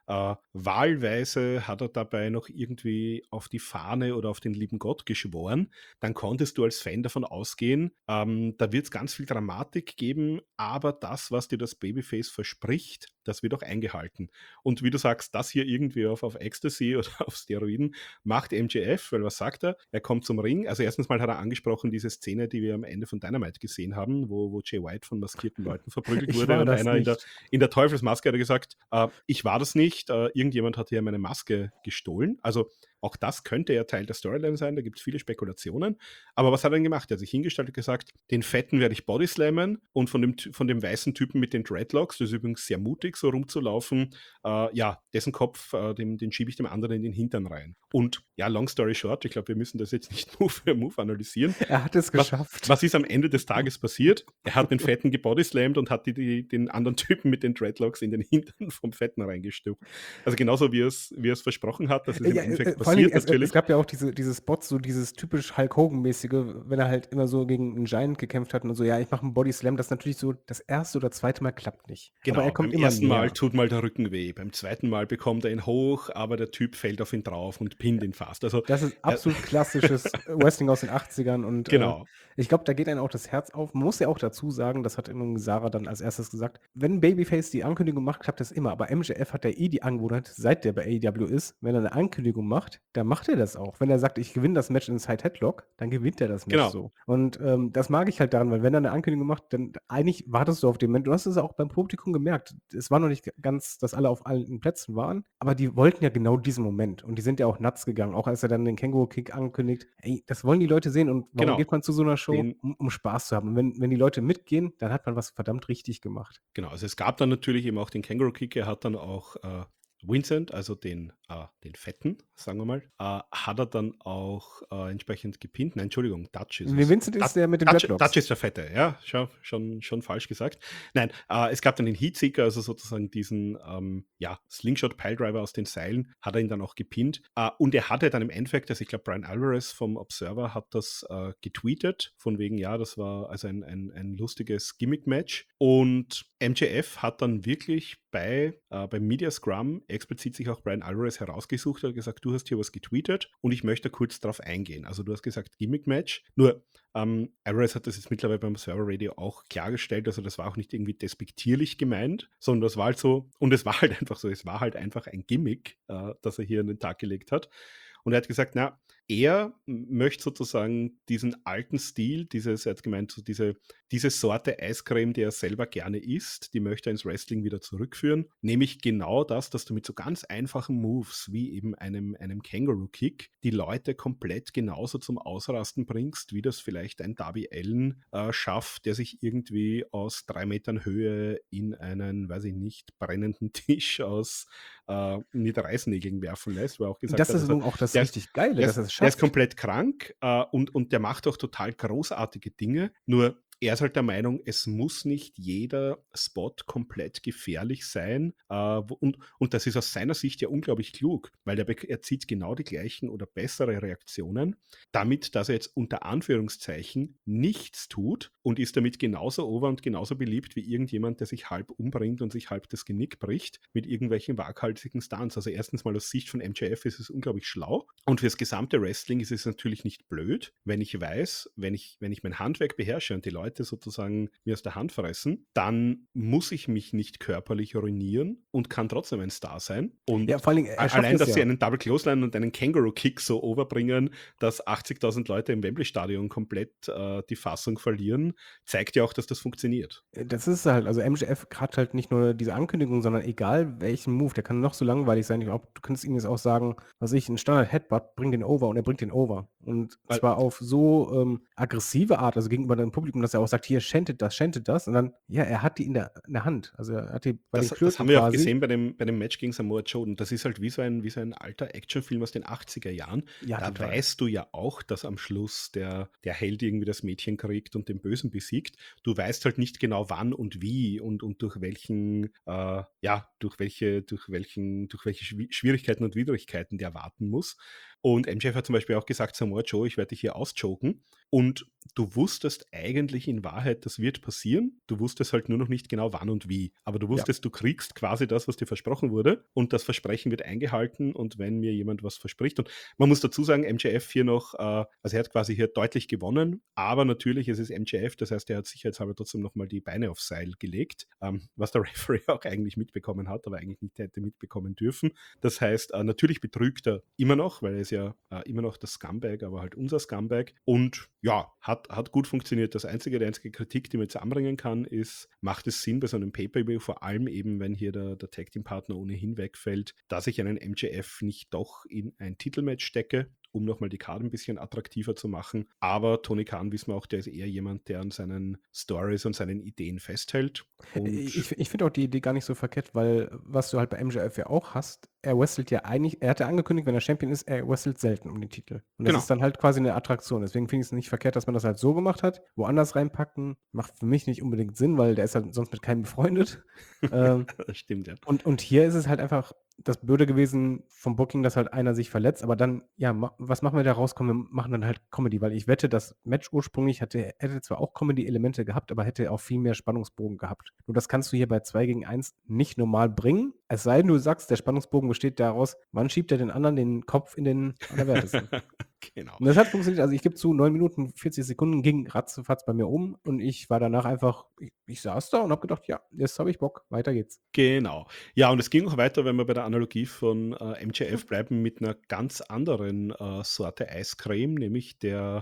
wahlweise hat er dabei noch irgendwie auf die Fahne oder auf den lieben Gott geschworen, dann konntest du als Fan davon ausgehen, da wird es ganz viel Dramatik geben, aber das, was dir das Babyface verspricht, das wird auch eingehalten. Und wie du sagst, das hier irgendwie auf Ecstasy oder auf Steroiden macht MJF, weil was sagt er? Er kommt zum Ring. Also erstens mal hat er angesprochen, diese Szene, die wir am Ende von Dynamite gesehen haben, wo Jay White von maskierten Leuten verprügelt wurde und einer in der Teufelsmaske hat er gesagt, ich war das nicht, irgendjemand hat hier meine Maske gestohlen. Also auch das könnte ja Teil der Storyline sein, da gibt es viele Spekulationen. Aber was hat er denn gemacht? Er hat sich hingestellt und gesagt, den Fetten werde ich bodyslammen und von dem weißen Typen mit den Dreadlocks, das ist übrigens sehr mutig, so rumzulaufen, dessen Kopf, den schiebe ich dem anderen in den Hintern rein. Und ja, long story short, ich glaube, wir müssen das jetzt nicht Move für Move analysieren. Er hat es geschafft. Was ist am Ende des Tages passiert? Er hat den Fetten gebodyslammt und hat den anderen Typen mit den Dreadlocks in den Hintern vom Fetten reingestupft. Also genauso wie er es versprochen hat, dass es im Endeffekt passiert natürlich. Es gab ja auch diese Spots, so dieses typisch Hulk Hogan-mäßige, wenn er halt immer so gegen einen Giant gekämpft hat und so, ja, ich mache einen Bodyslam, das natürlich so das erste oder zweite Mal klappt nicht. Genau, aber er kommt beim immer ersten näher. Mal tut mal der Rücken weh, beim zweiten Mal bekommt er ihn hoch, aber der Typ fällt auf ihn drauf und pinnt ihn fast. Also, Das ist absolut klassisches Wrestling aus den 80ern und genau. ich glaube, da geht einem auch das Herz auf. Man muss ja auch dazu sagen, das hat immer Sarah dann als erstes gesagt, wenn Babyface die Ankündigung macht, klappt das immer. Aber MJF hat ja eh die Angewohnheit, seit der bei AEW ist, wenn er eine Ankündigung macht, dann macht er das auch. Wenn er sagt, ich gewinne das Match in Side Headlock, dann gewinnt er das Match Genau. so. Und das mag ich halt daran, weil wenn er eine Ankündigung macht, dann eigentlich wartest du auf den Moment. Du hast es auch beim Publikum gemerkt. Es war noch nicht ganz, dass alle auf allen Plätzen waren, aber die wollten ja genau diesen Moment. Und die sind ja auch nuts gegangen, auch als er dann den Känguru-Kick ankündigt. Ey, das wollen die Leute sehen. Und warum Genau. geht man zu so einer Show? Um Spaß zu haben. Und wenn die Leute mitgehen, dann hat man was verdammt richtig gemacht. Genau, also es gab dann natürlich eben auch den Känguru-Kick, er hat dann auch Vincent, also den Fetten, sagen wir mal, hat er dann auch entsprechend gepinnt. Nein, Entschuldigung, Dutch ist es. Vincent ist der mit den Dreadlocks. Dutch ist der Fette, ja, schon falsch gesagt. Nein, es gab dann den Heatseeker, also sozusagen diesen Slingshot-Piledriver aus den Seilen, hat er ihn dann auch gepinnt. Und er hatte dann im Endeffekt, also ich glaube, Brian Alvarez vom Observer hat das getweetet, von wegen, ja, das war also ein lustiges Gimmick-Match. Und MJF hat dann wirklich beim Media Scrum explizit sich auch Brian Alvarez herausgesucht, hat gesagt, du hast hier was getweetet und ich möchte kurz darauf eingehen. Also du hast gesagt Gimmick-Match, nur Alvarez hat das jetzt mittlerweile beim Server Radio auch klargestellt, also das war auch nicht irgendwie despektierlich gemeint, sondern das war halt so, und es war halt einfach so, es war halt einfach ein Gimmick, das er hier an den Tag gelegt hat. Und er hat gesagt, na, er möchte sozusagen diesen alten Stil, dieses, er hat gemeint, so diese Sorte Eiscreme, die er selber gerne isst, die möchte er ins Wrestling wieder zurückführen. Nämlich genau das, dass du mit so ganz einfachen Moves wie eben einem Kangaroo-Kick die Leute komplett genauso zum Ausrasten bringst, wie das vielleicht ein Darby Allin schafft, der sich irgendwie aus 3 Metern Höhe in einen, weiß ich nicht, brennenden Tisch mit Reißnägeln werfen lässt, wo er auch gesagt Das hat, ist also nun auch das der ist, richtig Geile, der dass er ist, es der ist schafft. komplett krank und der macht auch total großartige Dinge, nur er ist halt der Meinung, es muss nicht jeder Spot komplett gefährlich sein. Und das ist aus seiner Sicht ja unglaublich klug, weil er zieht genau die gleichen oder bessere Reaktionen, damit, dass er jetzt unter Anführungszeichen nichts tut und ist damit genauso over und genauso beliebt wie irgendjemand, der sich halb umbringt und sich halb das Genick bricht mit irgendwelchen waghalsigen Stunts. Also erstens mal aus Sicht von MJF ist es unglaublich schlau und fürs gesamte Wrestling ist es natürlich nicht blöd, wenn ich weiß, wenn ich mein Handwerk beherrsche und die Leute sozusagen mir aus der Hand fressen, dann muss ich mich nicht körperlich ruinieren und kann trotzdem ein Star sein. Und Ja, vor allen Dingen, er schafft allein, es dass sie ja. einen Double Clothesline und einen Kangaroo-Kick so overbringen, dass 80.000 Leute im Wembley-Stadion komplett die Fassung verlieren, zeigt ja auch, dass das funktioniert. Das ist halt, also MJF hat halt nicht nur diese Ankündigung, sondern egal welchen Move, der kann noch so langweilig sein. Ich glaube, du könntest ihm jetzt auch sagen, was ich, ein Standard-Headbutt, bring den over und er bringt den over. Und Weil zwar auf so aggressive Art, also gegenüber dem Publikum, dass er auch sagt, hier, schendet das. Und dann, ja, er hat die in der Hand. Also er hat die bei den das Klöten haben wir auch quasi. gesehen bei dem Match gegen Samoa Joe. Und das ist halt wie so ein alter Actionfilm aus den 80er Jahren. Ja, Da total. weißt du ja auch, dass am Schluss der Held irgendwie das Mädchen kriegt und den Bösen besiegt. Du weißt halt nicht genau wann und wie und durch welchen, durch welche Schwierigkeiten und Widrigkeiten der warten muss. Und MJF hat zum Beispiel auch gesagt, Samoa Joe, ich werde dich hier auschoken. Und du wusstest eigentlich in Wahrheit, das wird passieren. Du wusstest halt nur noch nicht genau wann und wie. Aber du Ja. wusstest, du kriegst quasi das, was dir versprochen wurde. Und das Versprechen wird eingehalten. Und wenn mir jemand was verspricht. Und man muss dazu sagen, MJF hier noch, also er hat quasi hier deutlich gewonnen. Aber natürlich ist es MJF. Das heißt, er hat sicherheitshalber trotzdem nochmal die Beine aufs Seil gelegt. Was der Referee auch eigentlich mitbekommen hat, aber eigentlich nicht hätte mitbekommen dürfen. Das heißt, natürlich betrügt er immer noch, weil er ist ja immer noch das Scumbag, aber halt unser Scumbag. Und ja, hat gut funktioniert. Die einzige Kritik, die man jetzt anbringen kann, ist, macht es Sinn bei so einem Pay-Per-View, vor allem eben, wenn hier der Tag-Team-Partner ohnehin wegfällt, dass ich einen MJF nicht doch in ein Titelmatch stecke, um nochmal die Karte ein bisschen attraktiver zu machen. Aber Tony Khan, wissen wir auch, der ist eher jemand, der an seinen Stories und seinen Ideen festhält. Und Ich finde auch die Idee gar nicht so verkehrt, weil was du halt bei MJF ja auch hast, er wrestelt ja eigentlich, er hat ja angekündigt, wenn er Champion ist, er wrestelt selten um den Titel. Und das genau. ist dann halt quasi eine Attraktion. Deswegen finde ich es nicht verkehrt, dass man das halt so gemacht hat. Woanders reinpacken, macht für mich nicht unbedingt Sinn, weil der ist halt sonst mit keinem befreundet. Das stimmt, ja. Und hier ist es halt einfach das Blöde gewesen vom Booking, dass halt einer sich verletzt, aber dann, ja, was machen wir da raus? Komm, wir machen dann halt Comedy, weil ich wette, das Match ursprünglich hätte zwar auch Comedy-Elemente gehabt, aber hätte auch viel mehr Spannungsbogen gehabt. Nur das kannst du hier bei 2 gegen 1 nicht normal bringen, es sei denn, du sagst, der Spannungsbogen besteht daraus, wann schiebt er den anderen den Kopf in den Allerwertesten. Genau. Und das hat funktioniert. Also ich gebe zu, 9 Minuten, 40 Sekunden ging ratzefatz bei mir um und ich war danach einfach, ich saß da und habe gedacht, ja, jetzt habe ich Bock, weiter geht's. Genau. Ja, und es ging auch weiter, wenn wir bei der Analogie von MJF bleiben, mit einer ganz anderen Sorte Eiscreme, nämlich der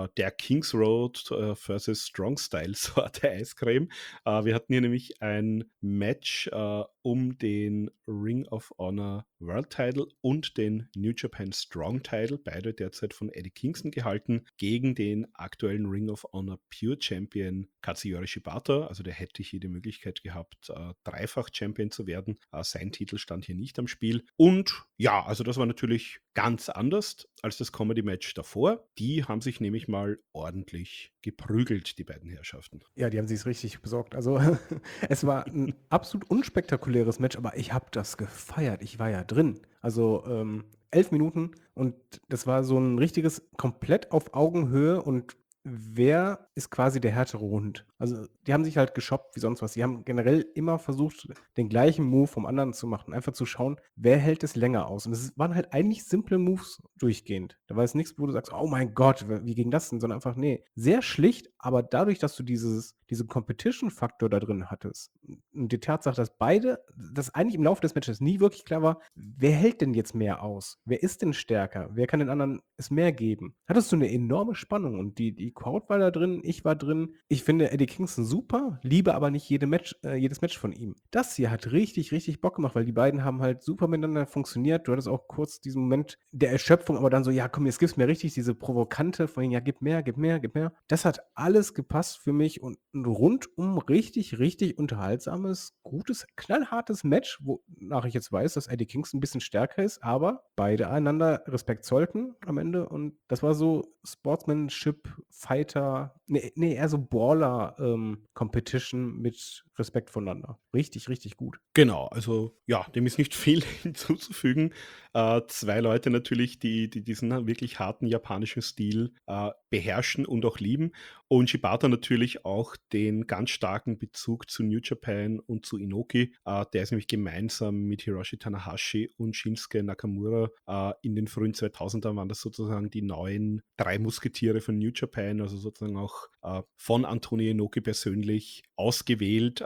Kings Road versus Strong Style Sorte Eiscreme. Wir hatten hier nämlich ein Match um den Ring of Honor World Title und den New Japan Strong Title, beide derzeit von Eddie Kingston gehalten, gegen den aktuellen Ring of Honor Pure Champion Katsuyori Shibata. Also der hätte hier die Möglichkeit gehabt, dreifach Champion zu werden. Sein Titel stand hier nicht am Spiel. Und ja, also das war natürlich ganz anders als das Comedy-Match davor. Die haben sich nämlich mal ordentlich geprügelt, die beiden Herrschaften. Ja, die haben sich's richtig besorgt. Also es war ein absolut unspektakuläres Match, aber ich habe das gefeiert. Ich war ja drin. Also 11 Minuten und das war so ein richtiges komplett auf Augenhöhe und wer ist quasi der härtere Hund? Also, die haben sich halt geshoppt wie sonst was. Die haben generell immer versucht, den gleichen Move vom anderen zu machen. Einfach zu schauen, wer hält es länger aus? Und es waren halt eigentlich simple Moves durchgehend. Da war jetzt nichts, wo du sagst: „Oh mein Gott, wie ging das denn?“ Sondern einfach, nee, sehr schlicht, aber dadurch, dass du diesen Competition-Faktor da drin hattest und die Tatsache, dass eigentlich im Laufe des Matches nie wirklich klar war, wer hält denn jetzt mehr aus? Wer ist denn stärker? Wer kann den anderen es mehr geben? Hattest du eine enorme Spannung und die Crowd war da drin, ich war drin. Ich finde Eddie Kingston super, liebe aber nicht jedes Match von ihm. Das hier hat richtig, richtig Bock gemacht, weil die beiden haben halt super miteinander funktioniert. Du hattest auch kurz diesen Moment der Erschöpfung, aber dann so: „Ja, komm, jetzt gib's mir richtig“, diese provokante von: „Ja, gib mehr, gib mehr, gib mehr.“ Das hat alles gepasst für mich und 'n rundum richtig, richtig unterhaltsames, gutes, knallhartes Match, wonach ich jetzt weiß, dass Eddie Kingston 'n bisschen stärker ist, aber beide einander Respekt zollten am Ende und das war so Sportsmanship, Fighter, ne, eher so Baller, Competition mit Respekt voneinander. Richtig, richtig gut. Genau, also ja, dem ist nicht viel hinzuzufügen. 2 Leute natürlich, die diesen wirklich harten japanischen Stil, beherrschen und auch lieben. Und Shibata natürlich auch den ganz starken Bezug zu New Japan und zu Inoki. Der ist nämlich gemeinsam mit Hiroshi Tanahashi und Shinsuke Nakamura, in den frühen 2000ern waren das sozusagen die neuen 3 Musketiere von New Japan, also sozusagen auch, von Antonio Inoki persönlich ausgewählt.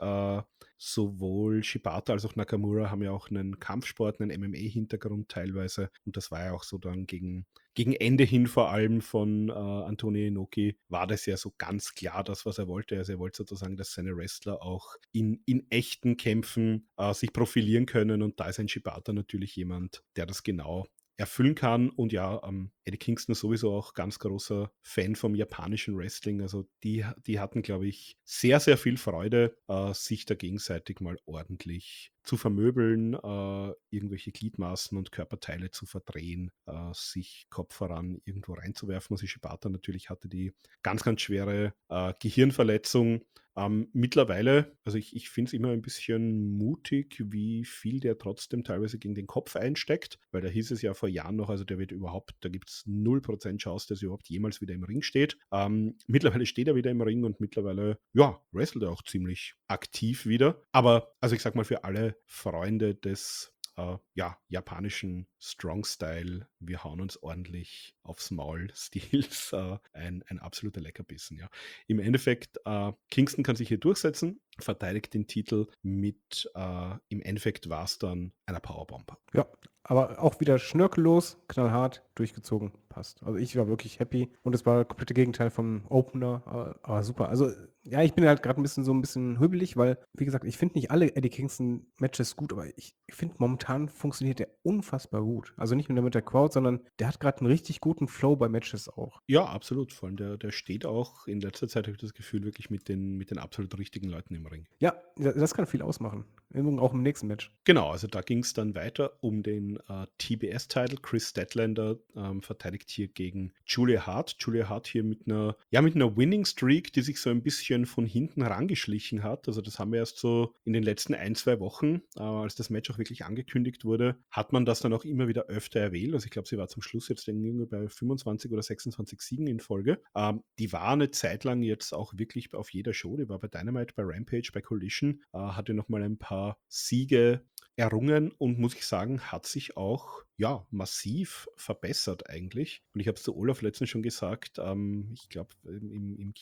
Sowohl Shibata als auch Nakamura haben ja auch einen Kampfsport, einen MMA-Hintergrund teilweise. Und das war ja auch so dann gegen Ende hin vor allem von Antonio Inoki, war das ja so ganz klar das, was er wollte. Also er wollte sozusagen, dass seine Wrestler auch in echten Kämpfen sich profilieren können. Und da ist ein Shibata natürlich jemand, der das genau erfüllen kann. Und ja, Eddie Kingston ist sowieso auch ganz großer Fan vom japanischen Wrestling. Also die hatten, glaube ich, sehr, sehr viel Freude, sich da gegenseitig mal ordentlich zu vermöbeln, irgendwelche Gliedmaßen und Körperteile zu verdrehen, sich Kopf voran irgendwo reinzuwerfen. Also Shibata natürlich hatte die ganz, ganz schwere Gehirnverletzung. Mittlerweile, also ich finde es immer ein bisschen mutig, wie viel der trotzdem teilweise gegen den Kopf einsteckt, weil da hieß es ja vor Jahren noch, also da gibt es 0% Chance, dass er überhaupt jemals wieder im Ring steht. Mittlerweile steht er wieder im Ring und mittlerweile, ja, wrestelt er auch ziemlich aktiv wieder. Aber, also ich sag mal, für alle Freunde des ja, japanischen Strong-Style, wir hauen uns ordentlich aufs Maul Stils, ein absoluter Leckerbissen, ja. Im Endeffekt, Kingston kann sich hier durchsetzen, verteidigt den Titel mit, im Endeffekt war es dann einer Powerbomb. Ja, aber auch wieder schnörkellos, knallhart, durchgezogen, passt. Also, ich war wirklich happy und es war das komplette Gegenteil vom Opener, aber super. Also, ja, ich bin halt gerade ein bisschen hübbelig, weil, wie gesagt, ich finde nicht alle Eddie Kingston-Matches gut, aber ich finde, momentan funktioniert der unfassbar gut. Also, nicht nur mit der Crowd, sondern der hat gerade einen richtig guten Flow bei Matches auch. Ja, absolut. Vor allem der steht auch in letzter Zeit, habe ich das Gefühl, wirklich mit den absolut richtigen Leuten im Ring. Ja, das kann viel ausmachen. Auch im nächsten Match. Genau, also da ging es dann weiter um den TBS-Title. Chris Statlander verteidigt hier gegen Julia Hart. Julia Hart hier mit einer Winning Streak, die sich so ein bisschen von hinten rangeschlichen hat. Also das haben wir erst so in den letzten 1, 2 Wochen, als das Match auch wirklich angekündigt wurde, hat man das dann auch immer wieder öfter erwähnt. Also ich glaube, sie war zum Schluss jetzt irgendwie bei 25 oder 26 Siegen in Folge. Die war eine Zeit lang jetzt auch wirklich auf jeder Show. Die war bei Dynamite, bei Rampage, bei Collision, hatte nochmal ein paar Siege errungen und muss ich sagen, hat sich auch ja massiv verbessert eigentlich. Und ich habe es zu Olaf letztens schon gesagt, ich glaube im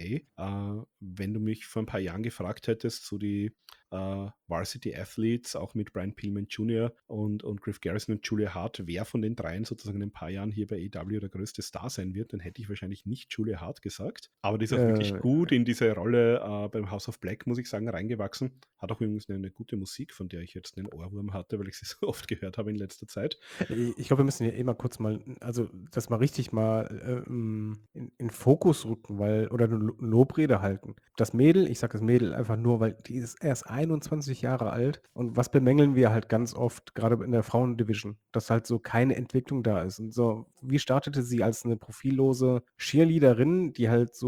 Q&A, wenn du mich vor ein paar Jahren gefragt hättest, so die Varsity Athletes, auch mit Brian Pillman Jr. und Griff Garrison und Julia Hart, wer von den dreien sozusagen in ein paar Jahren hier bei AEW der größte Star sein wird, dann hätte ich wahrscheinlich nicht Julia Hart gesagt. Aber die ist auch wirklich gut in diese Rolle beim House of Black, muss ich sagen, reingewachsen. Hat auch übrigens eine gute Musik, von der ich jetzt einen Ohrwurm hatte, weil ich sie so oft gehört habe in letzter Zeit. Ich glaube, wir müssen hier eh mal kurz mal, also das mal richtig mal in Fokus rücken, oder eine Lobrede halten. Das Mädel, ich sage das Mädel einfach nur, weil die ist erst 21 Jahre alt und was bemängeln wir halt ganz oft, gerade in der Frauendivision, dass halt so keine Entwicklung da ist. Und so, wie startete sie als eine profillose Cheerleaderin, die halt so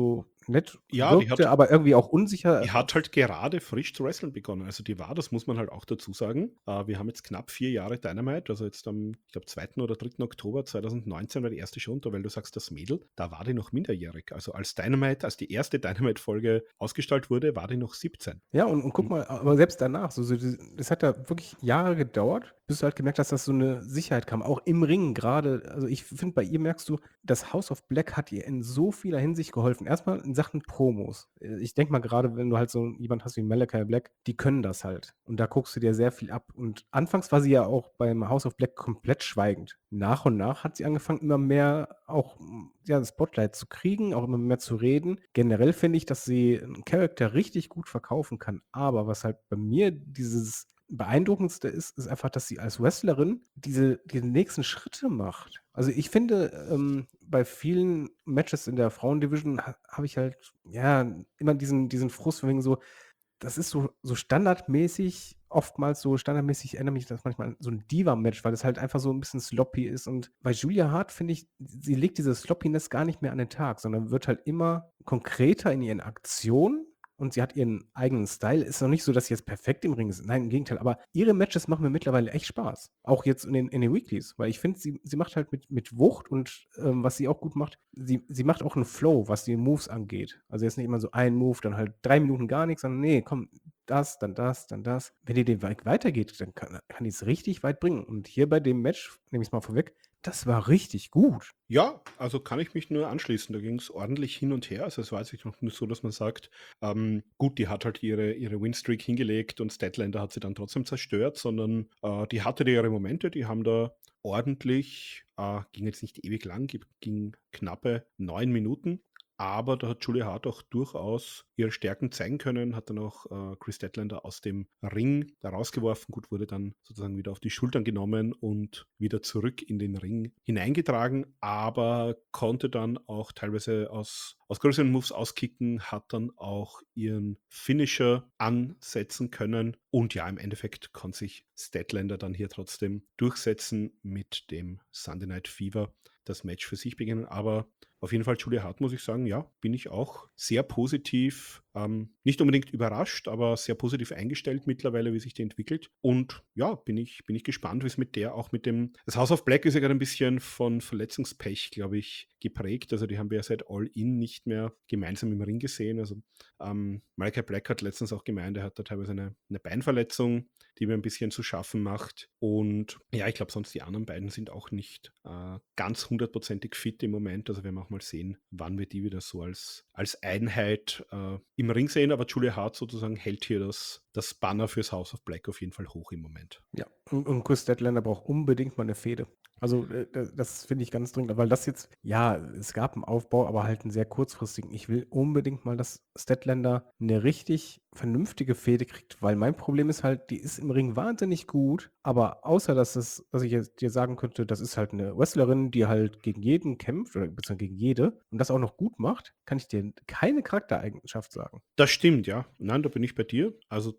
nett Ja, wirkte, aber irgendwie auch unsicher. die hat halt gerade frisch zu wrestlen begonnen. Also die war, das muss man halt auch dazu sagen. Wir haben jetzt knapp 4 Jahre Dynamite, also jetzt am, ich glaube, 2. oder 3. Oktober 2019 war die erste Show, und da, weil du sagst, das Mädel, da war die noch minderjährig. Also als die erste Dynamite-Folge ausgestrahlt wurde, war die noch 17. Ja, und guck mal, aber selbst danach, das hat ja wirklich Jahre gedauert, bis du halt gemerkt hast, dass so eine Sicherheit kam, auch im Ring gerade. Also ich finde, bei ihr merkst du, das House of Black hat ihr in so vieler Hinsicht geholfen. Erstmal in Sachen Promos. Ich denke mal gerade, wenn du halt so jemand hast wie Malachi Black, die können das halt. Und da guckst du dir sehr viel ab. Und anfangs war sie ja auch beim House of Black komplett schweigend. Nach und nach hat sie angefangen, immer mehr auch ja, das Spotlight zu kriegen, auch immer mehr zu reden. Generell finde ich, dass sie einen Charakter richtig gut verkaufen kann. Aber was halt bei mir dieses Beeindruckendste ist, ist einfach, dass sie als Wrestlerin diese nächsten Schritte macht. Also ich finde, bei vielen Matches in der Frauendivision habe ich halt ja immer diesen Frust wegen so, das ist so standardmäßig, oftmals so standardmäßig erinnert mich das manchmal an so ein Diva-Match, weil das halt einfach so ein bisschen sloppy ist. Und bei Julia Hart finde ich, sie legt diese Sloppiness gar nicht mehr an den Tag, sondern wird halt immer konkreter in ihren Aktionen und sie hat ihren eigenen Style. Ist noch nicht so, dass sie jetzt perfekt im Ring ist. Nein, im Gegenteil. Aber ihre Matches machen mir mittlerweile echt Spaß. Auch jetzt in den Weeklies. Weil ich finde, sie macht halt mit Wucht und was sie auch gut macht, sie macht auch einen Flow, was die Moves angeht. Also jetzt nicht immer so ein Move, dann halt 3 Minuten gar nichts, sondern nee, komm, das, dann das, dann das. Wenn die den Weg weitergeht, dann kann die es richtig weit bringen. Und hier bei dem Match, nehme ich es mal vorweg, das war richtig gut. Ja, also kann ich mich nur anschließen. Da ging es ordentlich hin und her. Also es war jetzt nicht noch nur so, dass man sagt, gut, die hat halt ihre Winstreak hingelegt und Statlander hat sie dann trotzdem zerstört, sondern die hatte da ihre Momente, die haben da ordentlich, ging jetzt nicht ewig lang, ging knappe 9 Minuten. Aber da hat Julia Hart auch durchaus ihre Stärken zeigen können, hat dann auch Chris Statlander aus dem Ring da rausgeworfen. Gut, wurde dann sozusagen wieder auf die Schultern genommen und wieder zurück in den Ring hineingetragen, aber konnte dann auch teilweise aus größeren Moves auskicken, hat dann auch ihren Finisher ansetzen können. Und ja, im Endeffekt konnte sich Statlander dann hier trotzdem durchsetzen mit dem Sunday Night Fever, das Match für sich beginnen. Aber auf jeden Fall Julia Hart, muss ich sagen, ja, bin ich auch sehr positiv, nicht unbedingt überrascht, aber sehr positiv eingestellt mittlerweile, wie sich die entwickelt. Und ja, bin ich gespannt, wie es mit der auch mit dem. Das House of Black ist ja gerade ein bisschen von Verletzungspech, glaube ich, geprägt. Also die haben wir ja seit All In nicht mehr gemeinsam im Ring gesehen. Also Malachi Black hat letztens auch gemeint, er hat da teilweise eine Beinverletzung, die mir ein bisschen zu schaffen macht. Und ja, ich glaube, sonst die anderen beiden sind auch nicht ganz hundertprozentig fit im Moment. Also werden wir auch mal sehen, wann wir die wieder so als Einheit im Ring sehen. Aber Julia Hart sozusagen hält hier das Banner fürs House of Black auf jeden Fall hoch im Moment. Ja, und Chris Statlander braucht unbedingt mal eine Fehde. Also das finde ich ganz dringend, weil das jetzt, ja, es gab einen Aufbau, aber halt einen sehr kurzfristigen. Ich will unbedingt mal, dass Statlander eine richtig vernünftige Fehde kriegt, weil mein Problem ist halt, die ist im Ring wahnsinnig gut, aber außer dass ich jetzt dir sagen könnte, das ist halt eine Wrestlerin, die halt gegen jeden kämpft oder beziehungsweise gegen jede und das auch noch gut macht, kann ich dir keine Charaktereigenschaft sagen. Das stimmt, ja. Nein, da bin ich bei dir. Also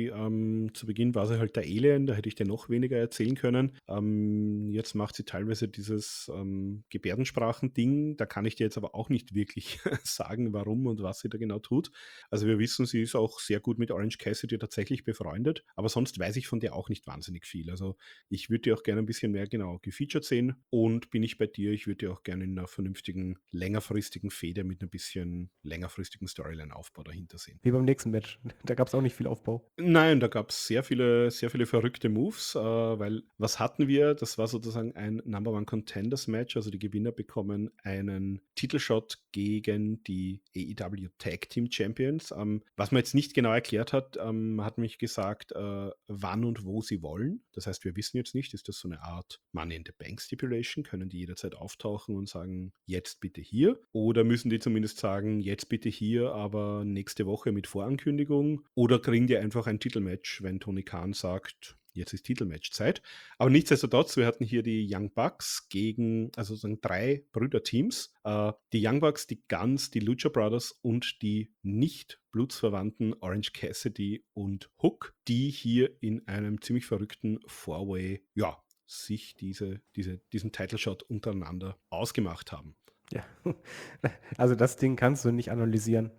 zu Beginn war sie halt der Alien, da hätte ich dir noch weniger erzählen können. Jetzt macht sie teilweise dieses Gebärdensprachen-Ding. Da kann ich dir jetzt aber auch nicht wirklich sagen, warum und was sie da genau tut. Also wir wissen, sie ist auch sehr gut mit Orange Cassidy tatsächlich befreundet, aber sonst weiß ich von der auch nicht wahnsinnig viel. Also ich würde die auch gerne ein bisschen mehr genau gefeatured sehen, und bin ich bei dir, ich würde die auch gerne in einer vernünftigen, längerfristigen Fehde mit ein bisschen längerfristigen Storyline-Aufbau dahinter sehen. Wie beim nächsten Match. Da gab es auch nicht viel Aufbau. Nein, da gab es sehr viele verrückte Moves, weil was hatten wir? Das war sozusagen ein Number One Contenders Match, also die Gewinner bekommen einen Titelshot gegen die AEW Tag Team Champions. Was man jetzt nicht genau erklärt hat, hat mich gesagt, wann und wo sie wollen. Das heißt, wir wissen jetzt nicht, ist das so eine Art Money in the Bank Stipulation? Können die jederzeit auftauchen und sagen, jetzt bitte hier? Oder müssen die zumindest sagen, jetzt bitte hier, aber nächste Woche mit Vorankündigung? Oder kriegen die einfach ein Titelmatch, wenn Tony Khan sagt, jetzt ist Titelmatch-Zeit. Aber nichtsdestotrotz, wir hatten hier die Young Bucks gegen, also sozusagen 3 Brüderteams. Die Young Bucks, die Guns, die Lucha Brothers und die nicht blutsverwandten Orange Cassidy und Hook, die hier in einem ziemlich verrückten Four-Way, ja, sich diesen Title-Shot untereinander ausgemacht haben. Ja. Also das Ding kannst du nicht analysieren.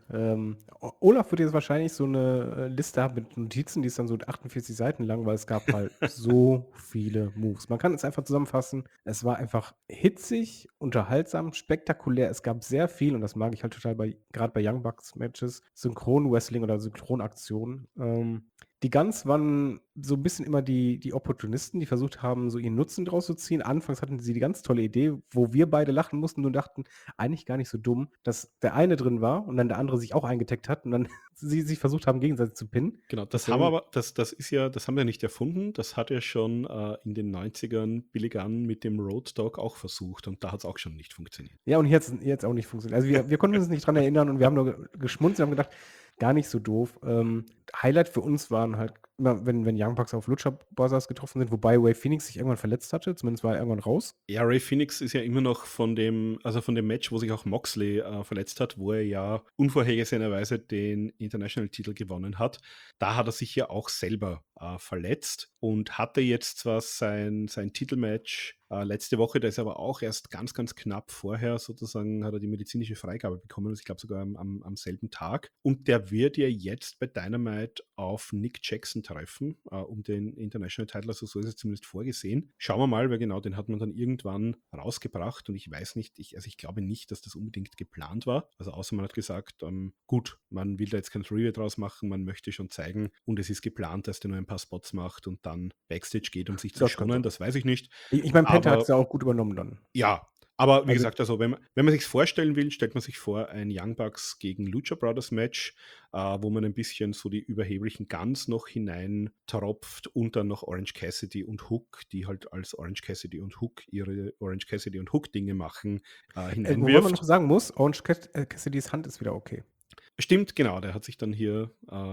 Olaf wird jetzt wahrscheinlich so eine Liste haben mit Notizen, die ist dann so 48 Seiten lang, weil es gab halt so viele Moves. Man kann es einfach zusammenfassen. Es war einfach hitzig, unterhaltsam, spektakulär. Es gab sehr viel, und das mag ich halt total gerade bei Young Bucks Matches, Synchron-Wrestling oder Synchronaktionen. Die Guns waren so ein bisschen immer die Opportunisten, die versucht haben, so ihren Nutzen draus zu ziehen. Anfangs hatten sie die ganz tolle Idee, wo wir beide lachen mussten und dachten, eigentlich gar nicht so dumm, dass der eine drin war und dann der andere sich auch eingetaggt hat und dann sie sich versucht haben, gegenseitig zu pinnen. Genau, das haben wir Deswegen aber, das ist ja, das haben wir nicht erfunden. Das hat ja schon in den 90ern Billy Gunn mit dem Road Dogg auch versucht und da hat es auch schon nicht funktioniert. ja, und hier hat's auch nicht funktioniert. Also, wir konnten uns nicht dran erinnern und wir haben nur geschmunzelt und haben gedacht, gar nicht so doof. Highlight für uns waren halt immer, wenn Young Bucks auf Lucha Brothers getroffen sind, wobei Ray Phoenix sich irgendwann verletzt hatte, zumindest war er irgendwann raus. Ja, Ray Phoenix ist ja immer noch also von dem Match, wo sich auch Moxley verletzt hat, wo er ja unvorhergesehenerweise den International-Titel gewonnen hat. Da hat er sich ja auch selber verletzt und hatte jetzt zwar sein Titelmatch letzte Woche, da ist aber auch erst ganz, ganz knapp vorher sozusagen, hat er die medizinische Freigabe bekommen, also ich glaube sogar am selben Tag. Und der wird ja jetzt bei Dynamite auf Nick Jackson treffen, um den International Title, also so ist es zumindest vorgesehen. Schauen wir mal, weil genau, den hat man dann irgendwann rausgebracht und ich weiß nicht, ich glaube nicht, dass das unbedingt geplant war. Also außer man hat gesagt, gut, man will da jetzt kein Three-Way draus machen, man möchte schon zeigen und es ist geplant, dass der nur ein paar Spots macht und dann Backstage geht, um sich zu Das kann schonen, sein. das weiß ich nicht. Ich meine, Penta hat Aber es ja auch gut übernommen dann. ja, aber wie Also, gesagt, also wenn man sich vorstellen will, stellt man sich vor ein Young Bucks gegen Lucha Brothers Match, wo man ein bisschen so die überheblichen Guns noch hinein tropft und dann noch Orange Cassidy und Hook, die halt als Orange Cassidy und Hook ihre Orange Cassidy und Hook Dinge machen, wobei man noch hineinwirft. sagen muss, Orange Cassidys Hand ist wieder okay. Stimmt, genau, der hat sich dann hier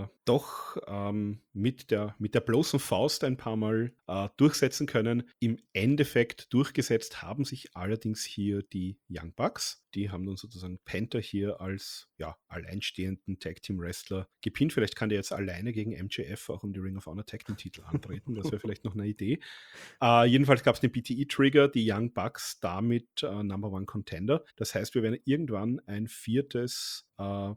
doch mit der bloßen Faust ein paar Mal durchsetzen können. Im Endeffekt durchgesetzt haben sich allerdings hier die Young Bucks. Die haben dann sozusagen Penta hier als alleinstehenden Tag Team Wrestler gepinnt. Vielleicht kann der jetzt alleine gegen MJF auch um die Ring of Honor Tag Team Titel antreten. Das wäre vielleicht noch eine Idee. Jedenfalls gab es den PTE-Trigger, die Young Bucks damit Number One Contender. Das heißt, wir werden irgendwann ein viertes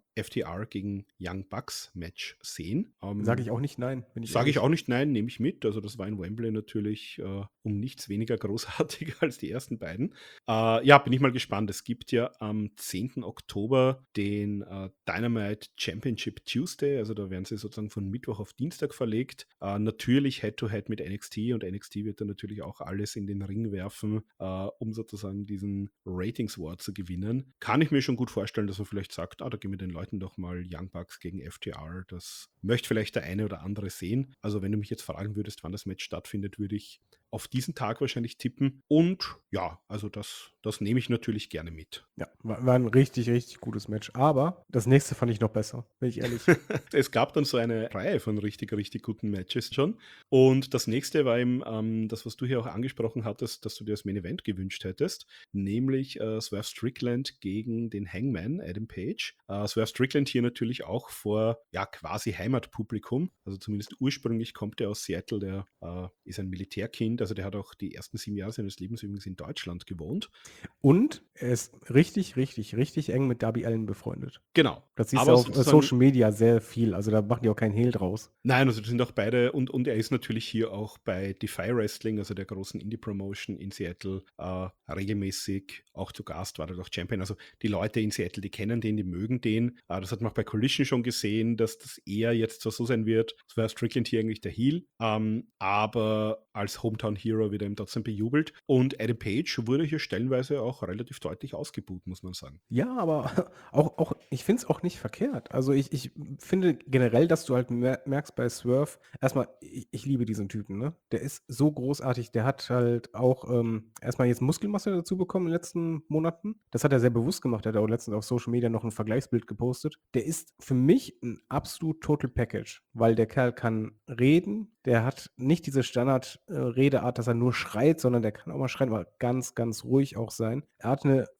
FTR gegen Young Bucks Match sehen. Sage ich auch nicht nein, bin ich Sage ich ehrlich. auch nicht nein, nehme ich mit. Also das war in Wembley natürlich um nichts weniger großartig als die ersten beiden. Bin ich mal gespannt. Es gibt ja am 10. Oktober den Dynamite Championship Tuesday. Also da werden sie sozusagen von Mittwoch auf Dienstag verlegt. Natürlich Head-to-Head mit NXT und NXT wird dann natürlich auch alles in den Ring werfen, um sozusagen diesen Ratings War zu gewinnen. Kann ich mir schon gut vorstellen, dass man vielleicht sagt, da geben wir den Leuten doch mal Young Bucks gegen FTR. Das möchte vielleicht der eine oder andere sehen. Also wenn du mich jetzt fragen würdest, wann das Match stattfindet, würde ich auf diesen Tag wahrscheinlich tippen. Und ja, also das nehme ich natürlich gerne mit. Ja, war ein richtig, richtig gutes Match. Aber das nächste fand ich noch besser, bin ich ehrlich. Es gab dann so eine Reihe von richtig, richtig guten Matches schon. Und das nächste war eben das, was du hier auch angesprochen hattest, dass du dir das Main Event gewünscht hättest, nämlich Swerve Strickland gegen den Hangman, Adam Page. Swerve Strickland hier natürlich auch vor quasi Heimatpublikum. Also zumindest ursprünglich kommt er aus Seattle, der ist ein Militärkind, also der hat auch die ersten 7 Jahre seines Lebens übrigens in Deutschland gewohnt. Und er ist richtig, richtig, richtig eng mit Darby Allin befreundet. Genau. Das siehst du Aber auf sozusagen Social Media sehr viel. Also da machen die auch keinen Hehl draus. nein, also das sind auch beide und er ist natürlich hier auch bei Defy Wrestling, also der großen Indie-Promotion in Seattle, regelmäßig auch zu Gast, war dort auch Champion. Also die Leute in Seattle, die kennen den, die mögen den. Das hat man auch bei Collision schon gesehen, dass das eher jetzt zwar so sein wird, es war Strickland hier eigentlich der Heel, aber als Hometown Hero wird er ihm trotzdem bejubelt. Und Adam Page wurde hier stellenweise auch relativ deutlich ausgebuht, muss man sagen. Ja, aber auch ich finde es auch nicht verkehrt. Also ich finde generell, dass du halt merkst bei Swerve, erstmal, ich liebe diesen Typen, ne? Der ist so großartig, der hat halt auch erstmal jetzt Muskelmasse dazu bekommen in den letzten Monaten. Das hat er sehr bewusst gemacht, er hat auch letztens auf Social Media noch ein Vergleichsbild gepostet. Der ist für mich ein absolut Total Package, weil der Kerl kann reden, der hat nicht diese Standard-Redeart, dass er nur schreit, sondern der kann auch mal schreien, aber ganz, ganz ruhig auch sein. Er hat eine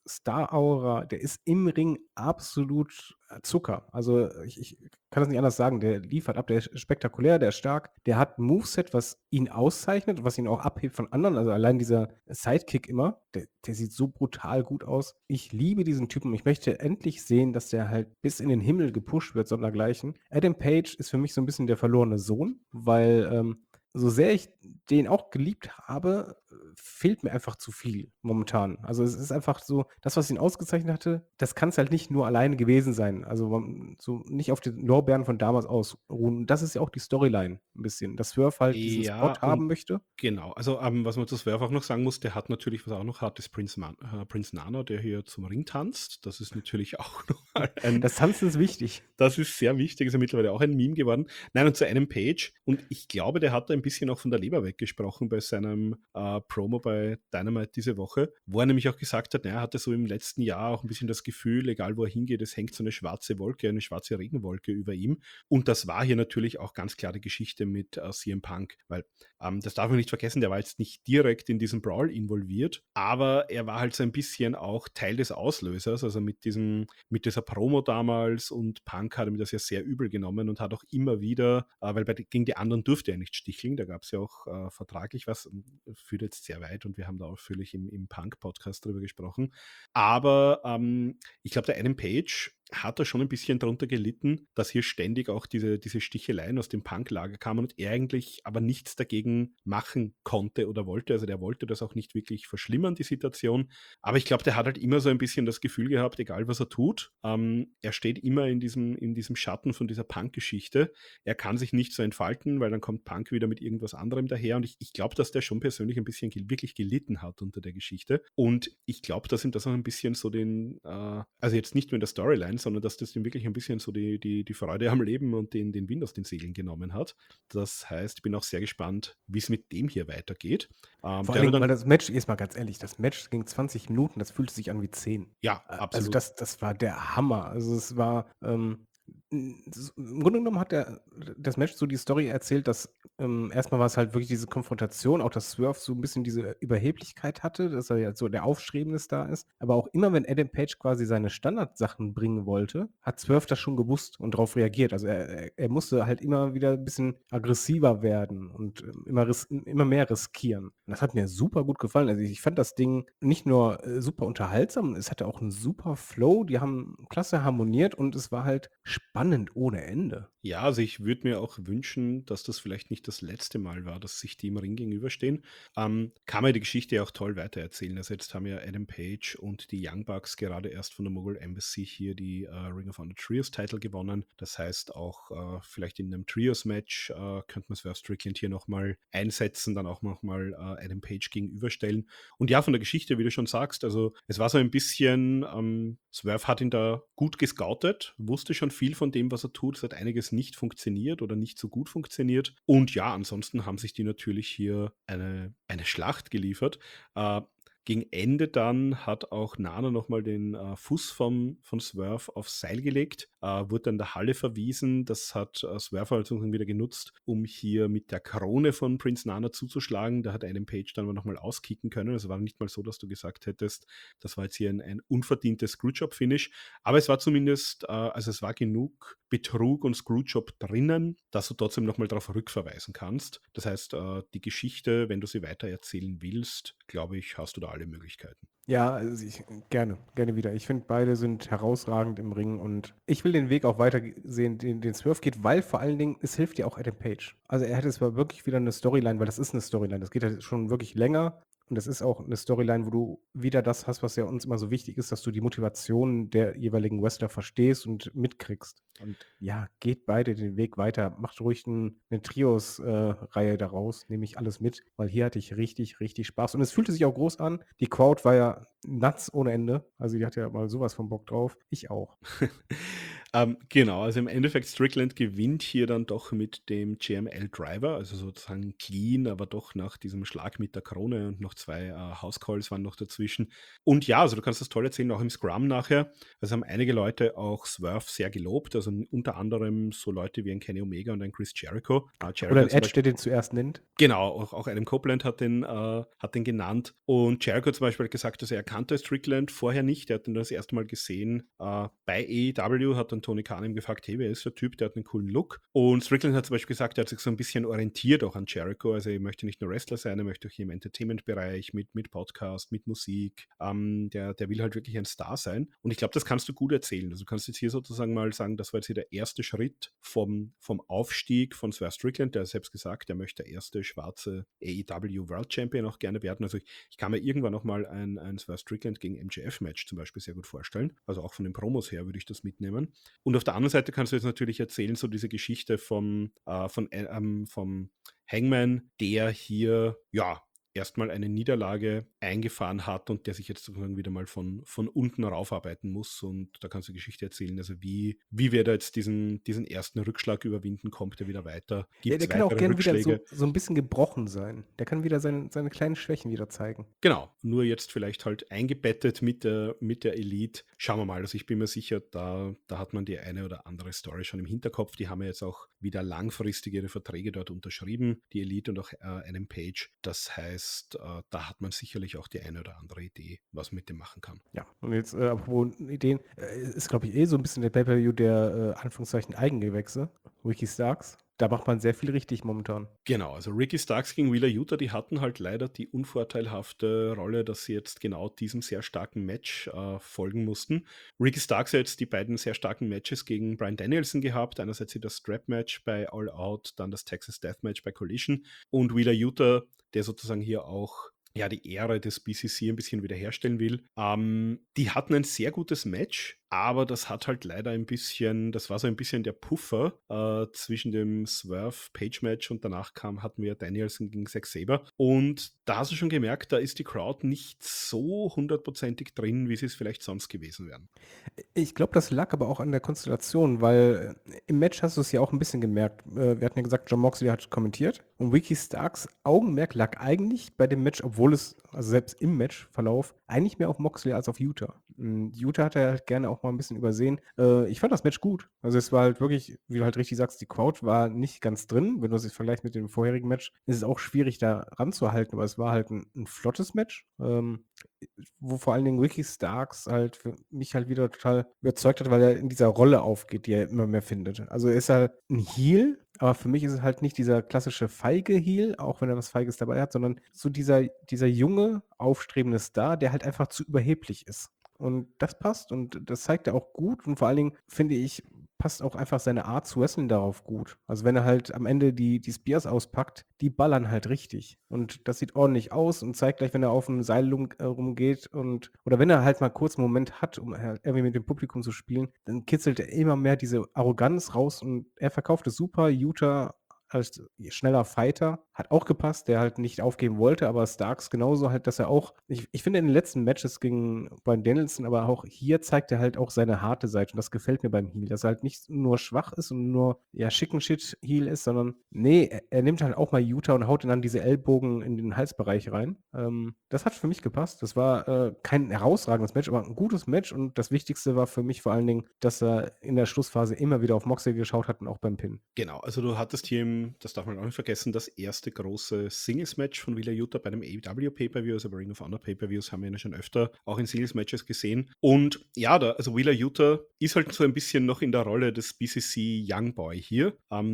Star-Aura, der ist im Ring absolut Zucker. Also ich kann das nicht anders sagen. Der liefert ab, der ist spektakulär, der ist stark, der hat 'n Moveset, was ihn auszeichnet, was ihn auch abhebt von anderen. Also allein dieser Sidekick immer, der sieht so brutal gut aus. Ich liebe diesen Typen. Ich möchte endlich sehen, dass der halt bis in den Himmel gepusht wird, sondergleichen. Adam Page ist für mich so 'n bisschen der verlorene Sohn, weil, so sehr ich den auch geliebt habe, fehlt mir einfach zu viel momentan. Also, es ist einfach so, das, was ihn ausgezeichnet hatte, das kann's halt nicht nur alleine gewesen sein. Also, so nicht auf den Lorbeeren von damals ausruhen. Das ist ja auch die Storyline 'n bisschen, dass Swerve halt diesen Spot Ja, haben und möchte. genau. Also, was man zu Swerve auch noch sagen muss, der hat natürlich, was er auch noch hat, ist Prince Nana, der hier zum Ring tanzt. Das ist natürlich auch noch mal ein Das Tanzen ist wichtig. das ist sehr wichtig, ist ja mittlerweile auch ein Meme geworden. Nein, und zu einem Page, und ich glaube, der hat da ein bisschen auch von der Leber weggesprochen bei seinem Promo bei Dynamite diese Woche, wo er nämlich auch gesagt hat, er hatte so im letzten Jahr auch ein bisschen das Gefühl, egal wo er hingeht, es hängt so eine schwarze Wolke, eine schwarze Regenwolke über ihm. Und das war hier natürlich auch ganz klar die Geschichte mit CM Punk, weil das darf man nicht vergessen, der war jetzt nicht direkt in diesen Brawl involviert, aber er war halt so ein bisschen auch Teil des Auslösers, also mit dieser Promo damals, und Punk hat ihm das ja sehr übel genommen und hat auch immer wieder, weil gegen die anderen durfte er nicht sticheln, da gab es ja auch vertraglich was, führt jetzt sehr weit und wir haben da ausführlich im Punk-Podcast drüber gesprochen, aber ich glaube, der Adam Page hat er schon ein bisschen darunter gelitten, dass hier ständig auch diese Sticheleien aus dem Punk-Lager kamen und er eigentlich aber nichts dagegen machen konnte oder wollte. Also der wollte das auch nicht wirklich verschlimmern, die Situation. Aber ich glaube, der hat halt immer so ein bisschen das Gefühl gehabt, egal was er tut, er steht immer in diesem Schatten von dieser Punk-Geschichte. Er kann sich nicht so entfalten, weil dann kommt Punk wieder mit irgendwas anderem daher. Und ich glaube, dass der schon persönlich ein bisschen wirklich gelitten hat unter der Geschichte. Und ich glaube, dass ihm das auch ein bisschen so also jetzt nicht nur in der Storyline, sondern dass das ihm wirklich ein bisschen so die Freude am Leben und den Wind aus den Segeln genommen hat. Das heißt, ich bin auch sehr gespannt, wie es mit dem hier weitergeht. Vor Der allen wird Dingen, weil dann, das Match, jetzt mal ganz ehrlich, das Match ging 20 Minuten, das fühlte sich an wie 10. ja, Also absolut. das war der Hammer. Also es war, im Grunde genommen hat das Match so die Story erzählt, dass erst war es halt wirklich diese Konfrontation, auch dass Swerve so ein bisschen diese Überheblichkeit hatte, dass er ja so der aufstrebende Star ist. Aber auch immer, wenn Adam Page quasi seine Standardsachen bringen wollte, hat Swerve das schon gewusst und darauf reagiert. Also er musste halt immer wieder ein bisschen aggressiver werden und immer mehr riskieren. Und das hat mir super gut gefallen. Also ich fand das Ding nicht nur super unterhaltsam, es hatte auch einen super Flow, die haben klasse harmoniert und es war halt spannend ohne Ende. Ja, also ich würde mir auch wünschen, dass das vielleicht nicht das letzte Mal war, dass sich die im Ring gegenüberstehen. Kann man die Geschichte ja auch toll weitererzählen. Also jetzt haben ja Adam Page und die Young Bucks gerade erst von der Mogul Embassy hier die Ring of Honor Trios Title gewonnen. Das heißt auch vielleicht in einem Trios-Match könnte man Swerve Strickland hier nochmal einsetzen, dann auch nochmal Adam Page gegenüberstellen. Und ja, von der Geschichte, wie du schon sagst, also es war so ein bisschen, Swerve hat ihn da gut gescoutet, wusste schon viel von dem, was er tut. Es hat einiges nicht funktioniert oder nicht so gut funktioniert. Und ja, ansonsten haben sich die natürlich hier eine Schlacht geliefert. Gegen Ende dann hat auch Nana nochmal den Fuß von Swerve aufs Seil gelegt, wurde dann der Halle verwiesen. Das hat Swerve also wieder genutzt, um hier mit der Krone von Prince Nana zuzuschlagen. Da hat Adam Page dann aber nochmal auskicken können. Es war nicht mal so, dass du gesagt hättest, das war jetzt hier ein unverdientes Screwjob-Finish. Aber es war zumindest, also es war genug Betrug und Screwjob drinnen, dass du trotzdem nochmal darauf rückverweisen kannst. Das heißt, die Geschichte, wenn du sie weiter erzählen willst, glaube ich, hast du da alle Möglichkeiten. Ja, also gerne wieder. Ich finde, beide sind herausragend im Ring und ich will den Weg auch weiter sehen, den Swerve geht, weil vor allen Dingen, es hilft ja auch Adam Page. Also er hätte zwar wirklich wieder eine Storyline, weil das ist eine Storyline, das geht ja schon wirklich länger und das ist auch eine Storyline, wo du wieder das hast, was ja uns immer so wichtig ist, dass du die Motivation der jeweiligen Wrestler verstehst und mitkriegst. Und ja, geht beide den Weg weiter. Macht ruhig eine Trios-Reihe daraus. Nehme ich alles mit, weil hier hatte ich richtig, richtig Spaß. Und es fühlte sich auch groß an. Die Crowd war ja nuts ohne Ende. Also die hat ja mal sowas von Bock drauf. Ich auch. Genau, also im Endeffekt Strickland gewinnt hier dann doch mit dem JML-Driver, also sozusagen clean, aber doch nach diesem Schlag mit der Krone und noch 2 House-Calls waren noch dazwischen. Und ja, also du kannst das toll erzählen, auch im Scrum nachher. Also haben einige Leute auch Swerve sehr gelobt, also unter anderem so Leute wie ein Kenny Omega und ein Chris Jericho. Jericho Oder ein zum Edge, der den zuerst nennt. Genau, auch Adam Copeland hat den genannt. Und Jericho zum Beispiel hat gesagt, dass er kannte Strickland vorher nicht. Er hat ihn das erste Mal gesehen bei AEW, hat dann Tony Khan ihm gefragt, hey, wer ist der Typ, der hat einen coolen Look. Und Strickland hat zum Beispiel gesagt, er hat sich so ein bisschen orientiert auch an Jericho. Also er möchte nicht nur Wrestler sein, er möchte auch hier im Entertainment-Bereich mit Podcast, mit Musik. Der will halt wirklich ein Star sein. Und ich glaube, das kannst du gut erzählen. Also du kannst jetzt hier sozusagen mal sagen, das war jetzt hier der erste Schritt vom Aufstieg von Swerve Strickland. Der hat selbst gesagt, er möchte der erste schwarze AEW World Champion auch gerne werden. Also ich kann mir irgendwann noch mal ein Swerve Strickland gegen MJF-Match zum Beispiel sehr gut vorstellen. Also auch von den Promos her würde ich das mitnehmen. Und auf der anderen Seite kannst du jetzt natürlich erzählen, so diese Geschichte vom Hangman, der hier, ja, erstmal eine Niederlage eingefahren hat und der sich jetzt sozusagen wieder mal von unten raufarbeiten muss. Und da kannst du Geschichte erzählen, also wie wir da jetzt diesen ersten Rückschlag überwinden, kommt er wieder weiter, Ja, gibt der es kann auch weitere gern wieder Rückschläge. so ein bisschen gebrochen sein. Der kann wieder seine kleinen Schwächen wieder zeigen. Genau, nur jetzt vielleicht halt eingebettet mit der Elite. Schauen wir mal, also ich bin mir sicher, da hat man die eine oder andere Story schon im Hinterkopf. Die haben ja jetzt auch wieder langfristig ihre Verträge dort unterschrieben, die Elite und auch einem Page. Das heißt, da hat man sicherlich auch die eine oder andere Idee, was man mit dem machen kann. Ja, und jetzt, apropos Ideen, ist, glaube ich, so ein bisschen der Pay-Per-View der, Anführungszeichen, Eigengewächse, Ricky Starks. Da macht man sehr viel richtig momentan. Genau, also Ricky Starks gegen Wheeler Yuta, die hatten halt leider die unvorteilhafte Rolle, dass sie jetzt genau diesem sehr starken Match folgen mussten. Ricky Starks hat jetzt die beiden sehr starken Matches gegen Bryan Danielson gehabt. Einerseits das Strap-Match bei All Out, dann das Texas Death-Match bei Collision. Und Wheeler Yuta, der sozusagen hier auch ja, die Ehre des BCC ein bisschen wiederherstellen will. Die hatten ein sehr gutes Match, aber das hat halt leider das war so ein bisschen der Puffer zwischen dem Swerve-Page-Match und danach hatten wir Danielson gegen Zack Sabre. Und da hast du schon gemerkt, da ist die Crowd nicht so hundertprozentig drin, wie sie es vielleicht sonst gewesen wären. Ich glaube, das lag aber auch an der Konstellation, weil im Match hast du es ja auch ein bisschen gemerkt. Wir hatten ja gesagt, Jon Moxley hat kommentiert und Ricky Starks Augenmerk lag eigentlich bei dem Match, obwohl es, also selbst im Matchverlauf, eigentlich mehr auf Moxley als auf Yuta. Yuta hat er halt gerne auch mal ein bisschen übersehen. Ich fand das Match gut. Also es war halt wirklich, wie du halt richtig sagst, die Crowd war nicht ganz drin. Wenn du es jetzt vergleichst mit dem vorherigen Match, ist es auch schwierig, da ranzuhalten, aber es war halt ein flottes Match. Wo vor allen Dingen Ricky Starks halt für mich halt wieder total überzeugt hat, weil er in dieser Rolle aufgeht, die er immer mehr findet. Also er ist halt ein Heel, aber für mich ist es halt nicht dieser klassische feige Heel, auch wenn er was Feiges dabei hat, sondern so dieser junge, aufstrebende Star, der halt einfach zu überheblich ist. Und das passt und das zeigt er auch gut und vor allen Dingen, finde ich, passt auch einfach seine Art zu wrestlen darauf gut. Also wenn er halt am Ende die Spears auspackt, die ballern halt richtig. Und das sieht ordentlich aus und zeigt gleich, wenn er auf dem Seil rumgeht oder wenn er halt mal kurz einen Moment hat, um halt irgendwie mit dem Publikum zu spielen, dann kitzelt er immer mehr diese Arroganz raus und er verkauft es super. Utah als schneller Fighter hat auch gepasst, der halt nicht aufgeben wollte, aber Starks genauso halt, dass er auch, ich finde in den letzten Matches gegen Bryan Danielson, aber auch hier zeigt er halt auch seine harte Seite und das gefällt mir beim Heel, dass er halt nicht nur schwach ist und nur, ja, Chicken Shit Heel ist, sondern nee, er nimmt halt auch mal Utah und haut ihn dann diese Ellbogen in den Halsbereich rein. Das hat für mich gepasst. Das war kein herausragendes Match, aber ein gutes Match und das Wichtigste war für mich vor allen Dingen, dass er in der Schlussphase immer wieder auf Moxley geschaut hat und auch beim Pin. Genau, also du hattest hier, das darf man auch nicht vergessen, das erste große Singles-Match von Wheeler Yuta bei einem AEW Pay-Per-View, also bei Ring of Honor Pay-Per-Views haben wir ja schon öfter auch in Singles-Matches gesehen. Und ja, also Wheeler Yuta ist halt so ein bisschen noch in der Rolle des BCC Young Boy hier.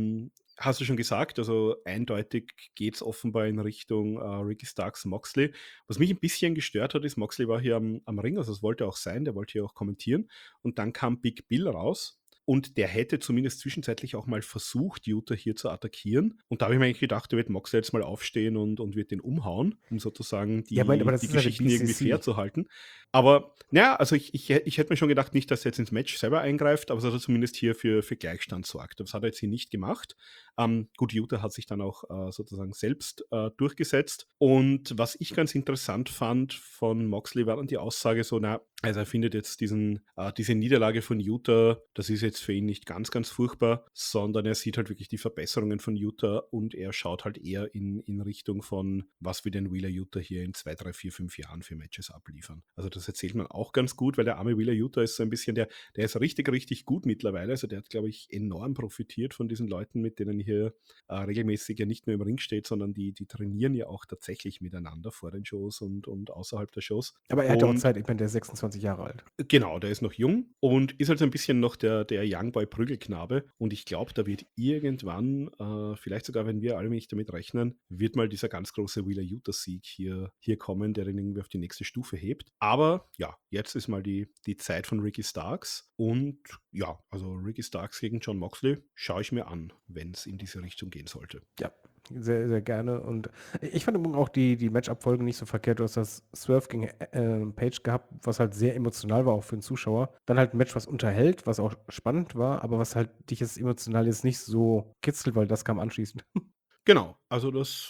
Hast du schon gesagt, also eindeutig geht es offenbar in Richtung Ricky Starks Moxley. Was mich ein bisschen gestört hat, ist, Moxley war hier am Ring, also das wollte er auch sein, der wollte hier auch kommentieren. Und dann kam Big Bill raus. Und der hätte zumindest zwischenzeitlich auch mal versucht, Utah hier zu attackieren. Und da habe ich mir eigentlich gedacht, der wird Moxley jetzt mal aufstehen und wird den umhauen, um sozusagen Ja, aber die das ist ja der Geschichten irgendwie BCC. fair zu halten. Aber naja, also ich hätte mir schon gedacht, nicht, dass er jetzt ins Match selber eingreift, aber dass er zumindest hier für Gleichstand sorgt. Das hat er jetzt hier nicht gemacht. Gut, Utah hat sich dann auch sozusagen selbst durchgesetzt. Und was ich ganz interessant fand von Moxley, war dann die Aussage so, also er findet jetzt diese Niederlage von Utah, das ist jetzt jetzt für ihn nicht ganz, ganz furchtbar, sondern er sieht halt wirklich die Verbesserungen von Utah und er schaut halt eher in Richtung von, was wir den Wheeler Utah hier in 2, 3, 4, 5 Jahren für Matches abliefern. Also das erzählt man auch ganz gut, weil der arme Wheeler Utah ist so ein bisschen, der ist richtig, richtig gut mittlerweile. Also der hat, glaube ich, enorm profitiert von diesen Leuten, mit denen hier regelmäßig ja nicht nur im Ring steht, sondern die trainieren ja auch tatsächlich miteinander vor den Shows und außerhalb der Shows. Aber er hat ja auch Und Zeit, ich meine, der ist 26 Jahre alt. genau, der ist noch jung und ist halt so ein bisschen noch der Youngboy Prügelknabe. Und ich glaube, da wird irgendwann, vielleicht sogar, wenn wir alle nicht damit rechnen, wird mal dieser ganz große Wheeler Utah Sieg hier kommen, der ihn irgendwie auf die nächste Stufe hebt. Aber ja, jetzt ist mal die Zeit von Ricky Starks. Und ja, also Ricky Starks gegen Jon Moxley schaue ich mir an, wenn es in diese Richtung gehen sollte. Ja, sehr, sehr gerne. Und ich fand übrigens auch die Match-Up-Folge nicht so verkehrt. Du hast das Swerve gegen Page gehabt, was halt sehr emotional war, auch für den Zuschauer. Dann halt ein Match, was unterhält, was auch spannend war, aber was halt dich jetzt emotional jetzt nicht so kitzelt, weil das kam anschließend. Genau, also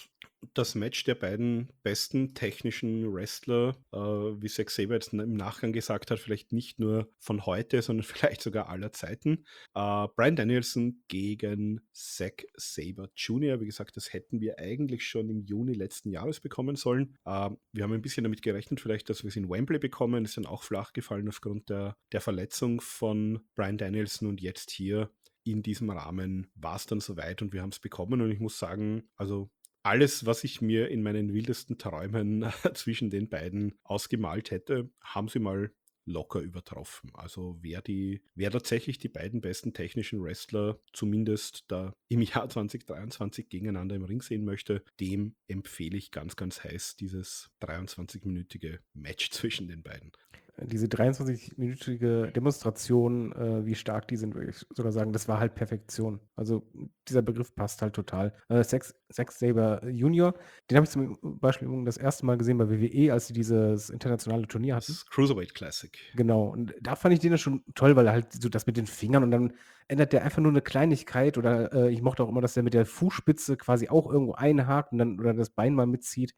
das Match der beiden besten technischen Wrestler, wie Zack Sabre jetzt im Nachgang gesagt hat, vielleicht nicht nur von heute, sondern vielleicht sogar aller Zeiten. Bryan Danielson gegen Zack Sabre Jr. Wie gesagt, das hätten wir eigentlich schon im Juni letzten Jahres bekommen sollen. Wir haben ein bisschen damit gerechnet, vielleicht, dass wir es in Wembley bekommen. Ist dann auch flach gefallen aufgrund der Verletzung von Bryan Danielson und jetzt hier in diesem Rahmen war es dann soweit und wir haben es bekommen und ich muss sagen, also alles, was ich mir in meinen wildesten Träumen zwischen den beiden ausgemalt hätte, haben sie mal locker übertroffen. Also wer tatsächlich die beiden besten technischen Wrestler zumindest da im Jahr 2023 gegeneinander im Ring sehen möchte, dem empfehle ich ganz, ganz heiß dieses 23-minütige Match zwischen den beiden. Diese 23-minütige Demonstration, wie stark die sind, würde ich sogar sagen, das war halt Perfektion. Also dieser Begriff passt halt total. Zack Sabre Junior, den habe ich zum Beispiel das erste Mal gesehen bei WWE, als sie dieses internationale Turnier hatten. Das Cruiserweight Classic. Genau, und da fand ich den schon toll, weil er halt so das mit den Fingern und dann ändert der einfach nur eine Kleinigkeit oder ich mochte auch immer, dass der mit der Fußspitze quasi auch irgendwo einhakt und dann oder das Bein mal mitzieht.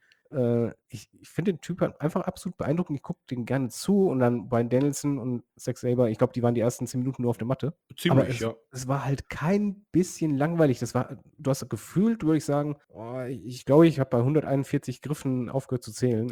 Ich finde den Typ halt einfach absolut beeindruckend. Ich gucke den gerne zu und dann Bryan Danielson und Zack Sabre, ich glaube, die waren die ersten 10 Minuten nur auf der Matte. Aber Ziemlich, ja. es war halt kein bisschen langweilig. Du hast gefühlt, würde ich sagen, ich glaube, ich habe bei 141 Griffen aufgehört zu zählen.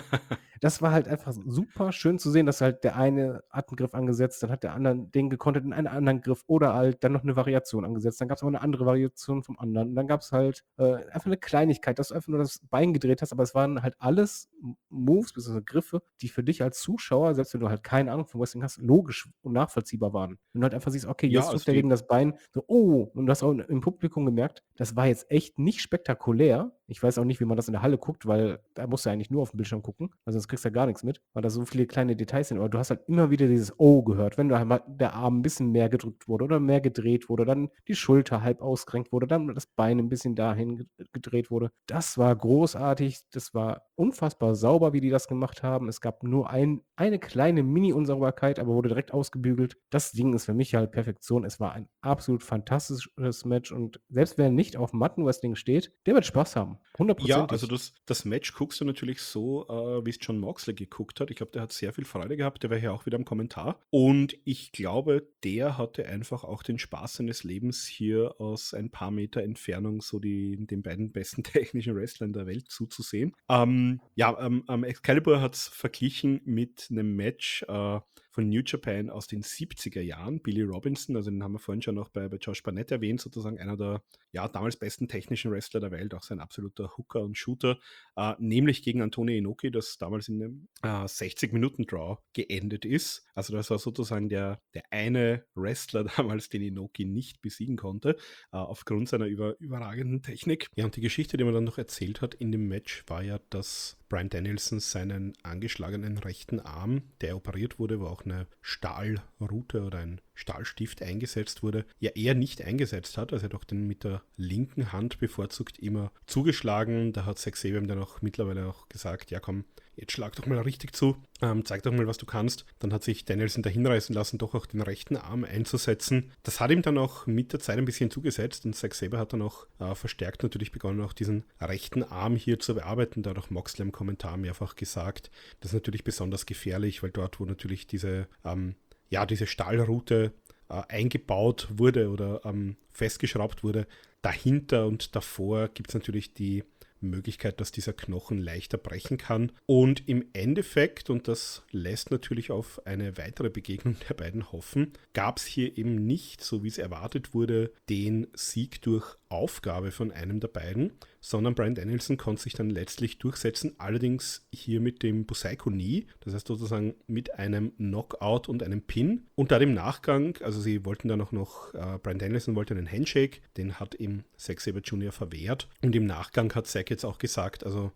Das war halt einfach super schön zu sehen, dass halt der eine hat einen Griff angesetzt, dann hat der andere den gekontert in einen anderen Griff oder halt dann noch eine Variation angesetzt. Dann gab es noch eine andere Variation vom anderen. Und dann gab es halt einfach eine Kleinigkeit, dass du einfach nur das Bein gedreht hast, aber es waren halt alles Moves, bzw. Griffe, die für dich als Zuschauer, selbst wenn du halt keine Ahnung von Wrestling hast, logisch und nachvollziehbar waren. Wenn du halt einfach siehst, okay, Ja, jetzt also drückt er gegen das Bein, so, oh, und du hast auch im Publikum gemerkt, das war jetzt echt nicht spektakulär. Ich weiß auch nicht, wie man das in der Halle guckt, weil da musst du eigentlich nur auf den Bildschirm gucken, weil sonst kriegst du ja gar nichts mit, weil da so viele kleine Details sind. Aber du hast halt immer wieder dieses Oh gehört, wenn da halt mal der Arm ein bisschen mehr gedrückt wurde oder mehr gedreht wurde, dann die Schulter halb ausgerenkt wurde, dann das Bein ein bisschen dahin gedreht wurde. Das war großartig, das war unfassbar sauber, wie die das gemacht haben. Es gab nur eine kleine Mini-Unsauberkeit, aber wurde direkt ausgebügelt. Das Ding ist für mich halt Perfektion. Es war ein absolut fantastisches Match und selbst wer nicht auf Mattenwrestling steht, der wird Spaß haben. 100%. Ja, also das Match guckst du natürlich so, wie es Jon Moxley geguckt hat. Ich glaube, der hat sehr viel Freude gehabt. Der war ja auch wieder im Kommentar. Und ich glaube, der hatte einfach auch den Spaß seines Lebens, hier aus ein paar Meter Entfernung so den beiden besten technischen Wrestlern der Welt zuzusehen. Excalibur hat es verglichen mit einem Match von New Japan aus den 70er Jahren. Billy Robinson, also den haben wir vorhin schon noch bei Josh Barnett erwähnt, sozusagen einer der damals besten technischen Wrestler der Welt, auch sein absoluter Hooker und Shooter, nämlich gegen Antonio Inoki, das damals in einem 60-Minuten-Draw geendet ist. Also das war sozusagen der eine Wrestler damals, den Inoki nicht besiegen konnte, aufgrund seiner überragenden Technik. Ja, und die Geschichte, die man dann noch erzählt hat in dem Match, war ja, dass Bryan Danielson seinen angeschlagenen rechten Arm, der operiert wurde, wo auch eine Stahlrute oder ein Stahlstift eingesetzt wurde, ja eher nicht eingesetzt hat. Also er hat auch den mit der linken Hand bevorzugt immer zugeschlagen. Da hat Zack Sabre ihm dann auch mittlerweile auch gesagt, ja komm, jetzt schlag doch mal richtig zu, zeig doch mal, was du kannst. Dann hat sich Danielson da hinreißen lassen, doch auch den rechten Arm einzusetzen. Das hat ihm dann auch mit der Zeit ein bisschen zugesetzt und Zack Sabre hat dann auch verstärkt natürlich begonnen, auch diesen rechten Arm hier zu bearbeiten. Da hat auch Moxley im Kommentar mehrfach gesagt, das ist natürlich besonders gefährlich, weil dort, wo natürlich diese Stahlrute eingebaut wurde oder festgeschraubt wurde. Dahinter und davor gibt es natürlich die Möglichkeit, dass dieser Knochen leichter brechen kann. Und im Endeffekt, und das lässt natürlich auf eine weitere Begegnung der beiden hoffen, gab es hier eben nicht, so wie es erwartet wurde, den Sieg durch Aufgabe von einem der beiden, sondern Bryan Danielson konnte sich dann letztlich durchsetzen, allerdings hier mit dem Busaiko Knee, das heißt sozusagen mit einem Knockout und einem Pin. Und dann im Nachgang, also sie wollten dann auch noch, Bryan Danielson wollte einen Handshake, den hat ihm Zack Sabre Jr. verwehrt. Und im Nachgang hat Zack jetzt auch gesagt, also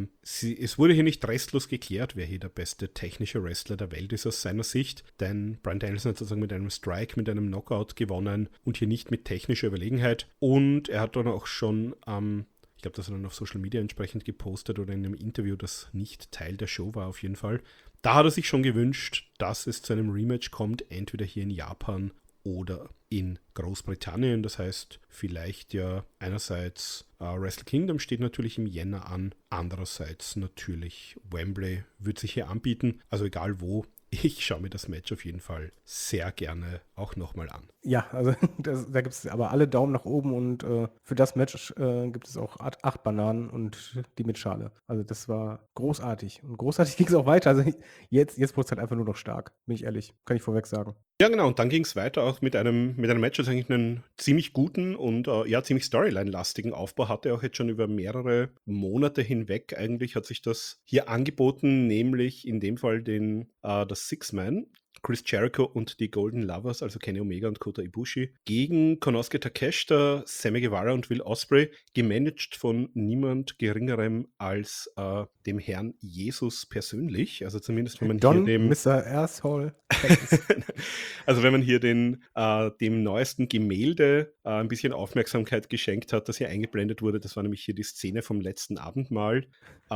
es wurde hier nicht restlos geklärt, wer hier der beste technische Wrestler der Welt ist aus seiner Sicht, denn Bryan Danielson hat sozusagen mit einem Strike, mit einem Knockout gewonnen und hier nicht mit technischer Überlegenheit. Und er hat dann auch schon ich glaube, das hat er dann auf Social Media entsprechend gepostet oder in einem Interview, das nicht Teil der Show war auf jeden Fall. Da hat er sich schon gewünscht, dass es zu einem Rematch kommt, entweder hier in Japan oder in Großbritannien. Das heißt, vielleicht ja einerseits Wrestle Kingdom steht natürlich im Jänner an, andererseits natürlich Wembley wird sich hier anbieten. Also egal wo, ich schaue mir das Match auf jeden Fall sehr gerne auch nochmal an. Ja, also da gibt es aber alle Daumen nach oben und für das Match gibt es auch 8 Bananen und die mit Schale. Also das war großartig. Und großartig ging es auch weiter. Also jetzt wurde es halt einfach nur noch stark, bin ich ehrlich. Kann ich vorweg sagen. Ja, genau. Und dann ging es weiter auch mit einem Match, das eigentlich einen ziemlich guten und ziemlich Storyline-lastigen Aufbau hatte, auch jetzt schon über mehrere Monate hinweg. Eigentlich hat sich das hier angeboten, nämlich in dem Fall das Six-Man. Chris Jericho und die Golden Lovers, also Kenny Omega und Kota Ibushi, gegen Konosuke Takeshita, Sammy Guevara und Will Ospreay, gemanagt von niemand Geringerem als dem Herrn Jesus persönlich. Also zumindest, wenn man Don, hier dem Mr. Asshole. Also wenn man hier dem neuesten Gemälde ein bisschen Aufmerksamkeit geschenkt hat, das hier eingeblendet wurde, das war nämlich hier die Szene vom letzten Abendmahl.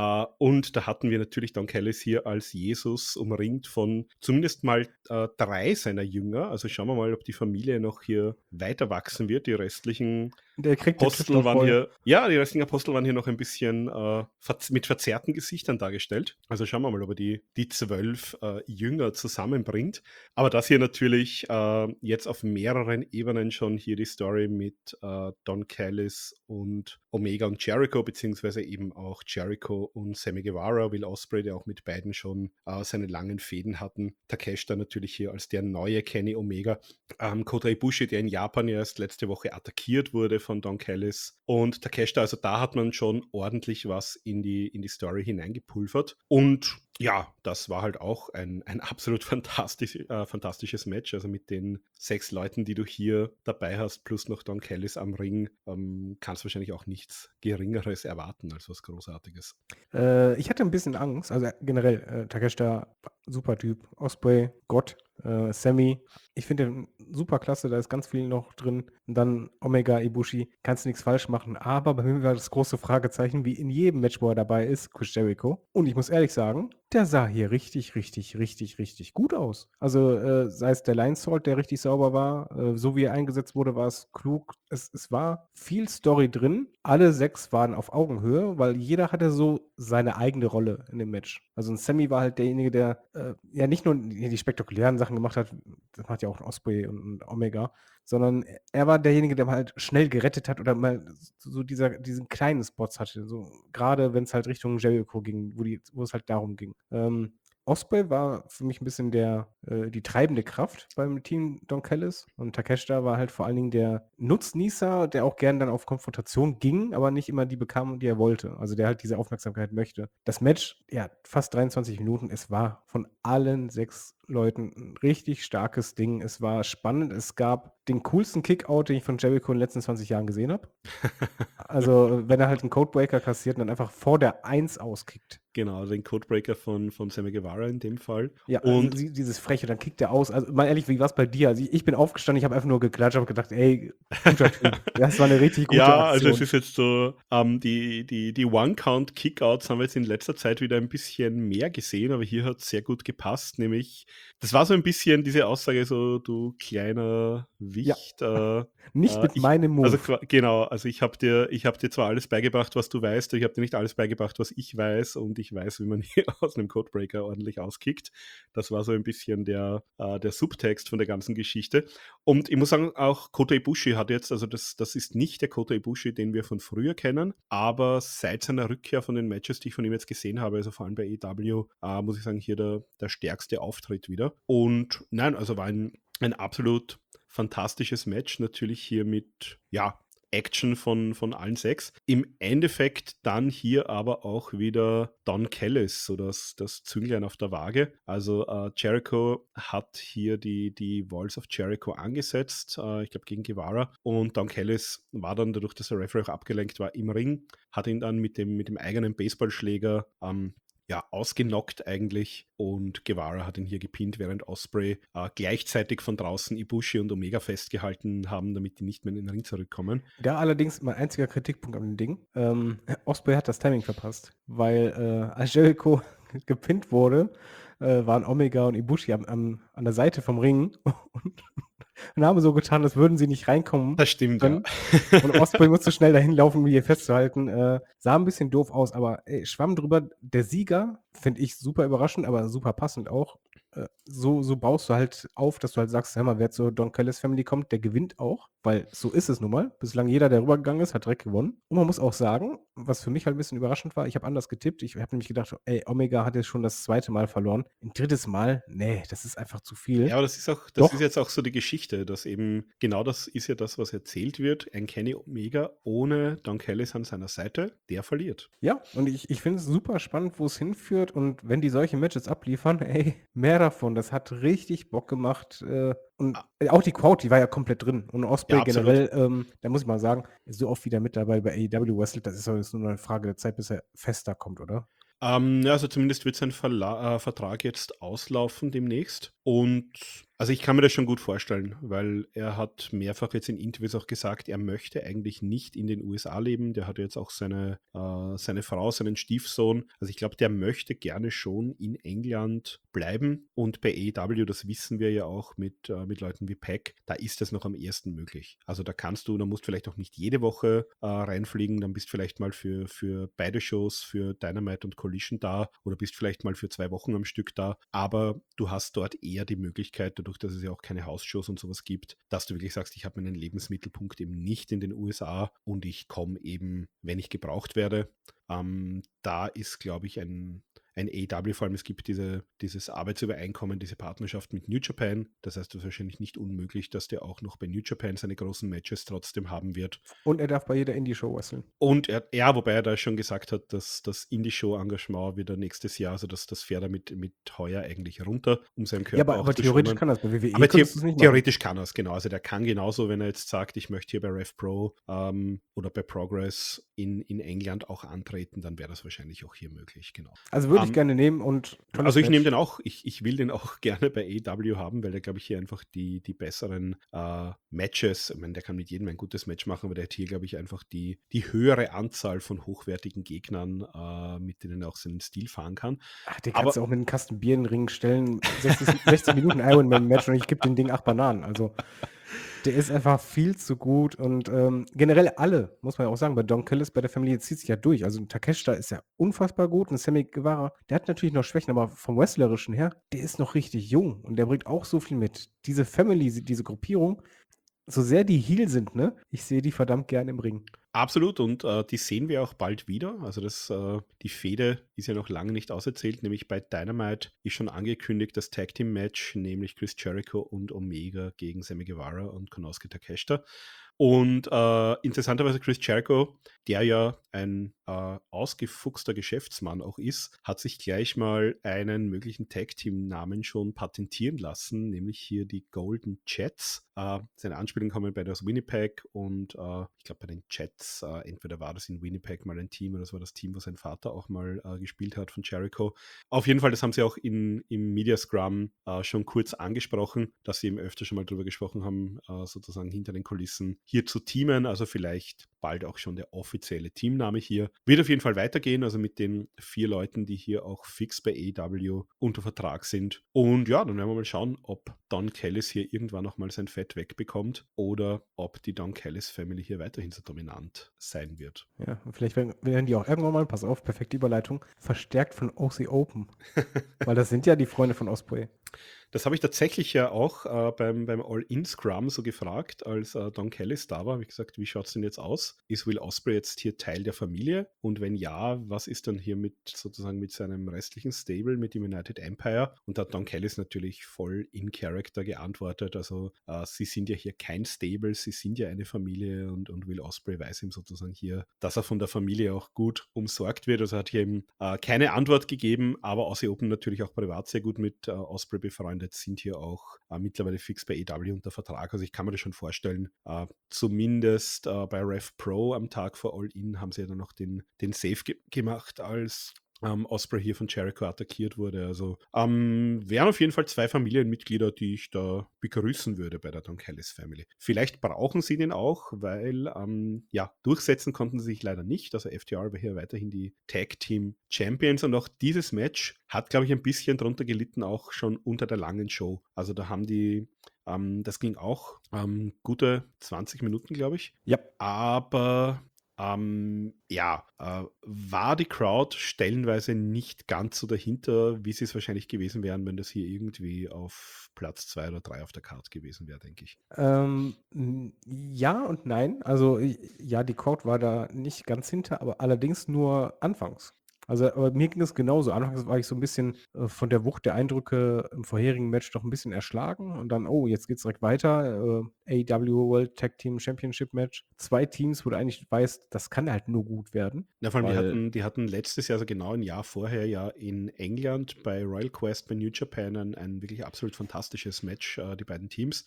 Und da hatten wir natürlich Don Callis hier als Jesus umringt von zumindest mal 3 seiner Jünger. Also schauen wir mal, ob die Familie noch hier weiter wachsen wird. Die restlichen Der kriegt den Apostel Tisch noch waren voll. hier, ja, die restlichen Apostel waren hier noch ein bisschen mit verzerrten Gesichtern dargestellt. Also schauen wir mal, ob er die 12 Jünger zusammenbringt. Aber das hier natürlich jetzt auf mehreren Ebenen schon hier die Story mit Don Callis und Omega und Jericho, beziehungsweise eben auch Jericho und Sammy Guevara, Will Ospreay, der auch mit beiden schon seine langen Fäden hatten. Takeshita natürlich hier als der neue Kenny Omega. Kota Ibushi, der in Japan erst letzte Woche attackiert wurde von Don Callis. Und Takeshita, also da hat man schon ordentlich was in die Story hineingepulvert. Und ja, das war halt auch ein absolut fantastisches Match. Also mit den 6 Leuten, die du hier dabei hast, plus noch Don Callis am Ring, kannst du wahrscheinlich auch nichts Geringeres erwarten als was Großartiges. Ich hatte ein bisschen Angst, also generell, Takeshita, super Typ, Ospreay, Gott, Sammy, ich finde den super klasse, da ist ganz viel noch drin. Und dann Omega, Ibushi, kannst nichts falsch machen. Aber bei mir war das große Fragezeichen, wie in jedem Match, wo er dabei ist, Chris Jericho. Und ich muss ehrlich sagen, der sah hier richtig, richtig, richtig, richtig gut aus. Also sei es der Line Salt, der richtig sauber war, so wie er eingesetzt wurde, war es klug. Es war viel Story drin. Alle 6 waren auf Augenhöhe, weil jeder hatte so seine eigene Rolle in dem Match. Also ein Sammy war halt derjenige, der ja nicht nur die spektakulären Sachen gemacht hat, das macht ja auch ein Ospreay und Omega, sondern er war derjenige, der mal halt schnell gerettet hat oder mal so diesen kleinen Spots hatte. So, gerade wenn es halt Richtung Jericho ging, wo es halt darum ging. Ospreay war für mich ein bisschen die treibende Kraft beim Team Don Callis und Takeshita war halt vor allen Dingen der Nutznießer, der auch gern dann auf Konfrontation ging, aber nicht immer die bekam, die er wollte. Also der halt diese Aufmerksamkeit möchte. Das Match, ja, fast 23 Minuten, es war von allen 6 Leuten ein richtig starkes Ding. Es war spannend. Es gab den coolsten Kickout, den ich von Jericho in den letzten 20 Jahren gesehen habe. Also, wenn er halt einen Codebreaker kassiert und dann einfach vor der 1 auskickt. Genau, den Codebreaker von Sammy Guevara in dem Fall. Ja, Und also dieses Freche, dann kickt er aus. Also mal ehrlich, wie war es bei dir? Also ich bin aufgestanden, ich habe einfach nur geklatscht, habe gedacht, ey, guter Typ. Das war eine richtig gute ja, also Aktion. es ist jetzt so, die One-Count-Kickouts haben wir jetzt in letzter Zeit wieder ein bisschen mehr gesehen, aber hier hat es sehr gut gepasst, nämlich, das war so ein bisschen diese Aussage so, du kleiner Wicht. Nicht mit meinem Move. Genau, also ich habe dir zwar alles beigebracht, was du weißt, aber ich habe dir nicht alles beigebracht, was ich weiß und ich weiß, wie man hier aus einem Codebreaker ordentlich auskickt. Das war so ein bisschen der Subtext von der ganzen Geschichte. Und ich muss sagen, auch Kota Ibushi hat jetzt, also das ist nicht der Kota Ibushi, den wir von früher kennen, aber seit seiner Rückkehr von den Matches, die ich von ihm jetzt gesehen habe, also vor allem bei AEW, muss ich sagen, hier der stärkste Auftritt wieder. Und nein, also war ein absolut fantastisches Match, natürlich hier mit, ja, Action von allen 6. Im Endeffekt dann hier aber auch wieder Don Callis, so das Zünglein auf der Waage. Also Jericho hat hier die Walls of Jericho angesetzt, ich glaube gegen Guevara. Und Don Callis war dann, dadurch, dass der Referee auch abgelenkt war, im Ring, hat ihn dann mit dem eigenen Baseballschläger ja, ausgenockt eigentlich, und Guevara hat ihn hier gepinnt, während Ospreay gleichzeitig von draußen Ibushi und Omega festgehalten haben, damit die nicht mehr in den Ring zurückkommen. Da allerdings mein einziger Kritikpunkt an dem Ding. Ospreay hat das Timing verpasst, weil als Jericho gepinnt wurde, waren Omega und Ibushi an der Seite vom Ring und haben so getan, als würden sie nicht reinkommen Das stimmt, ja. können. Und Ospreay musste schnell dahin laufen, um die festzuhalten. Sah ein bisschen doof aus, aber schwamm drüber. Der Sieger finde ich super überraschend, aber super passend auch. So baust du halt auf, dass du halt sagst, hör mal, wer zur Don Callis Family kommt, der gewinnt auch, weil so ist es nun mal. Bislang jeder, der rübergegangen ist, hat direkt gewonnen. Und man muss auch sagen, was für mich halt ein bisschen überraschend war, ich habe anders getippt. Ich habe nämlich gedacht, ey, Omega hat jetzt schon das 2. Mal verloren. Ein 3. Mal, nee, das ist einfach zu viel. Ja, aber das ist Doch. jetzt auch so die Geschichte, dass eben genau das ist ja das, was erzählt wird. Ein Kenny Omega ohne Don Callis an seiner Seite, der verliert. Ja, und ich finde es super spannend, wo es hinführt. Und wenn die solche Matches abliefern, ey, mehr davon. Das hat richtig Bock gemacht. Und auch die Crowd, die war ja komplett drin. Und Ospreay Ja, absolut. generell, da muss ich mal sagen, so oft wieder mit dabei bei AEW wrestelt, das ist doch jetzt nur eine Frage der Zeit, bis er fester kommt, oder? Ja, also zumindest wird sein Vertrag jetzt auslaufen demnächst. Und also ich kann mir das schon gut vorstellen, weil er hat mehrfach jetzt in Interviews auch gesagt, er möchte eigentlich nicht in den USA leben. Der hat jetzt auch seine Frau, seinen Stiefsohn. Also ich glaube, der möchte gerne schon in England bleiben. Und bei AEW, das wissen wir ja auch mit Leuten wie Pac, da ist das noch am ehesten möglich. Also da musst vielleicht auch nicht jede Woche reinfliegen, dann bist vielleicht mal für beide Shows, für Dynamite und Collision da, oder bist vielleicht mal für 2 Wochen am Stück da. Aber du hast dort eher die Möglichkeit, dadurch, dass es ja auch keine Hausshows und sowas gibt, dass du wirklich sagst, ich habe meinen Lebensmittelpunkt eben nicht in den USA und ich komme eben, wenn ich gebraucht werde. Da ist, glaube ich, ein AEW, vor allem es gibt dieses Arbeitsübereinkommen, diese Partnerschaft mit New Japan. Das heißt, es ist wahrscheinlich nicht unmöglich, dass der auch noch bei New Japan seine großen Matches trotzdem haben wird. Und er darf bei jeder Indie-Show wresteln. Und wobei er da schon gesagt hat, dass das Indie-Show-Engagement wieder nächstes Jahr, also das fährt er mit heuer eigentlich runter, um seinen Körper Ja, aber, auch aber zu theoretisch schonen. kann das bei WWE. Aber könntest du es nicht machen. theoretisch kann er es, genau. Also der kann genauso, wenn er jetzt sagt, ich möchte hier bei Rev Pro oder bei Progress in England auch antreten, dann wäre das wahrscheinlich auch hier möglich, genau. Also würde ich gerne nehmen und Also ich nehme den auch, ich will den auch gerne bei AEW haben, weil der, glaube ich, hier einfach die besseren Matches, ich meine, der kann mit jedem ein gutes Match machen, aber der hat hier, glaube ich, einfach die höhere Anzahl von hochwertigen Gegnern, mit denen er auch seinen Stil fahren kann. Ach, den Aber kannst du auch mit einem Kasten Bier in den Ring stellen. 60 Minuten Ironman-Match und ich gebe dem Ding 8 Bananen. Also der ist einfach viel zu gut und generell alle, muss man ja auch sagen, bei Don Callis, bei der Familie zieht sich ja durch. Also ein Takeshita ist ja unfassbar gut, ein Sammy Guevara, der hat natürlich noch Schwächen, aber vom Wrestlerischen her, der ist noch richtig jung und der bringt auch so viel mit. Diese Family, diese Gruppierung, so sehr die Heel sind, ne? Ich sehe die verdammt gern im Ring. absolut, und die sehen wir auch bald wieder. Also die Fehde ist ja noch lange nicht auserzählt, nämlich bei Dynamite ist schon angekündigt das Tag Team Match, nämlich Chris Jericho und Omega gegen Sammy Guevara und Konosuke Takeshita. Und interessanterweise Chris Jericho, der ja ein ausgefuchster Geschäftsmann auch ist, hat sich gleich mal einen möglichen Tag-Team-Namen schon patentieren lassen, nämlich hier die Golden Jets. Seine Anspielungen kommen bei das Winnipeg und ich glaube bei den Jets, entweder war das in Winnipeg mal ein Team oder das war das Team, wo sein Vater auch mal gespielt hat von Jericho. Auf jeden Fall, das haben sie auch im Media Scrum schon kurz angesprochen, dass sie eben öfter schon mal drüber gesprochen haben, sozusagen hinter den Kulissen hier zu teamen, also vielleicht bald auch schon der offizielle Teamname hier. Wird auf jeden Fall weitergehen, also mit den 4 Leuten, die hier auch fix bei AEW unter Vertrag sind. Und ja, dann werden wir mal schauen, ob Don Callis hier irgendwann nochmal sein Fett wegbekommt oder ob die Don Callis Family hier weiterhin so dominant sein wird. Ja, und vielleicht werden die auch irgendwann mal, pass auf, perfekte Überleitung, verstärkt von OC Open. Weil das sind ja die Freunde von Ospreay. Das habe ich tatsächlich ja auch beim All-In-Scrum so gefragt, als Don Callis da war, habe ich gesagt, wie schaut es denn jetzt aus? Ist Will Ospreay jetzt hier Teil der Familie? Und wenn ja, was ist dann hier mit sozusagen mit seinem restlichen Stable, mit dem United Empire? Und da hat Don Callis natürlich voll in Character geantwortet. Also sie sind ja hier kein Stable, sie sind ja eine Familie und Will Ospreay weiß ihm sozusagen hier, dass er von der Familie auch gut umsorgt wird. Also hat hier eben keine Antwort gegeben, aber Aussie Open natürlich auch privat sehr gut mit Ospreay befreundet, sind hier auch mittlerweile fix bei AEW unter Vertrag. Also ich kann mir das schon vorstellen, zumindest bei Rev Pro am Tag vor All-In haben sie ja dann noch den Save gemacht, als Ospreay hier von Jericho attackiert wurde. Also wären auf jeden Fall zwei Familienmitglieder, die ich da begrüßen würde bei der Don Callis Family. Vielleicht brauchen sie den auch, weil ja, durchsetzen konnten sie sich leider nicht. Also FTR war hier weiterhin die Tag Team Champions und auch dieses Match hat, glaube ich, ein bisschen drunter gelitten, auch schon unter der langen Show. Also da haben die das ging auch gute 20 Minuten, glaube ich. Ja. Aber ja, war die Crowd stellenweise nicht ganz so dahinter, wie sie es wahrscheinlich gewesen wären, wenn das hier irgendwie auf Platz 2 oder 3 auf der Card gewesen wäre, denke ich. Ja und nein. Also ja, die Crowd war da nicht ganz hinter, aber allerdings nur anfangs. Also, aber mir ging es genauso. Anfangs war ich so ein bisschen von der Wucht der Eindrücke im vorherigen Match noch ein bisschen erschlagen und dann, oh, jetzt geht's direkt weiter. AEW World Tag Team Championship Match. 2 Teams, wo du eigentlich weißt, das kann halt nur gut werden. Ja, vor allem, Weil die hatten letztes Jahr, also genau ein Jahr vorher, ja in England bei Royal Quest bei New Japan ein wirklich absolut fantastisches Match, die beiden Teams.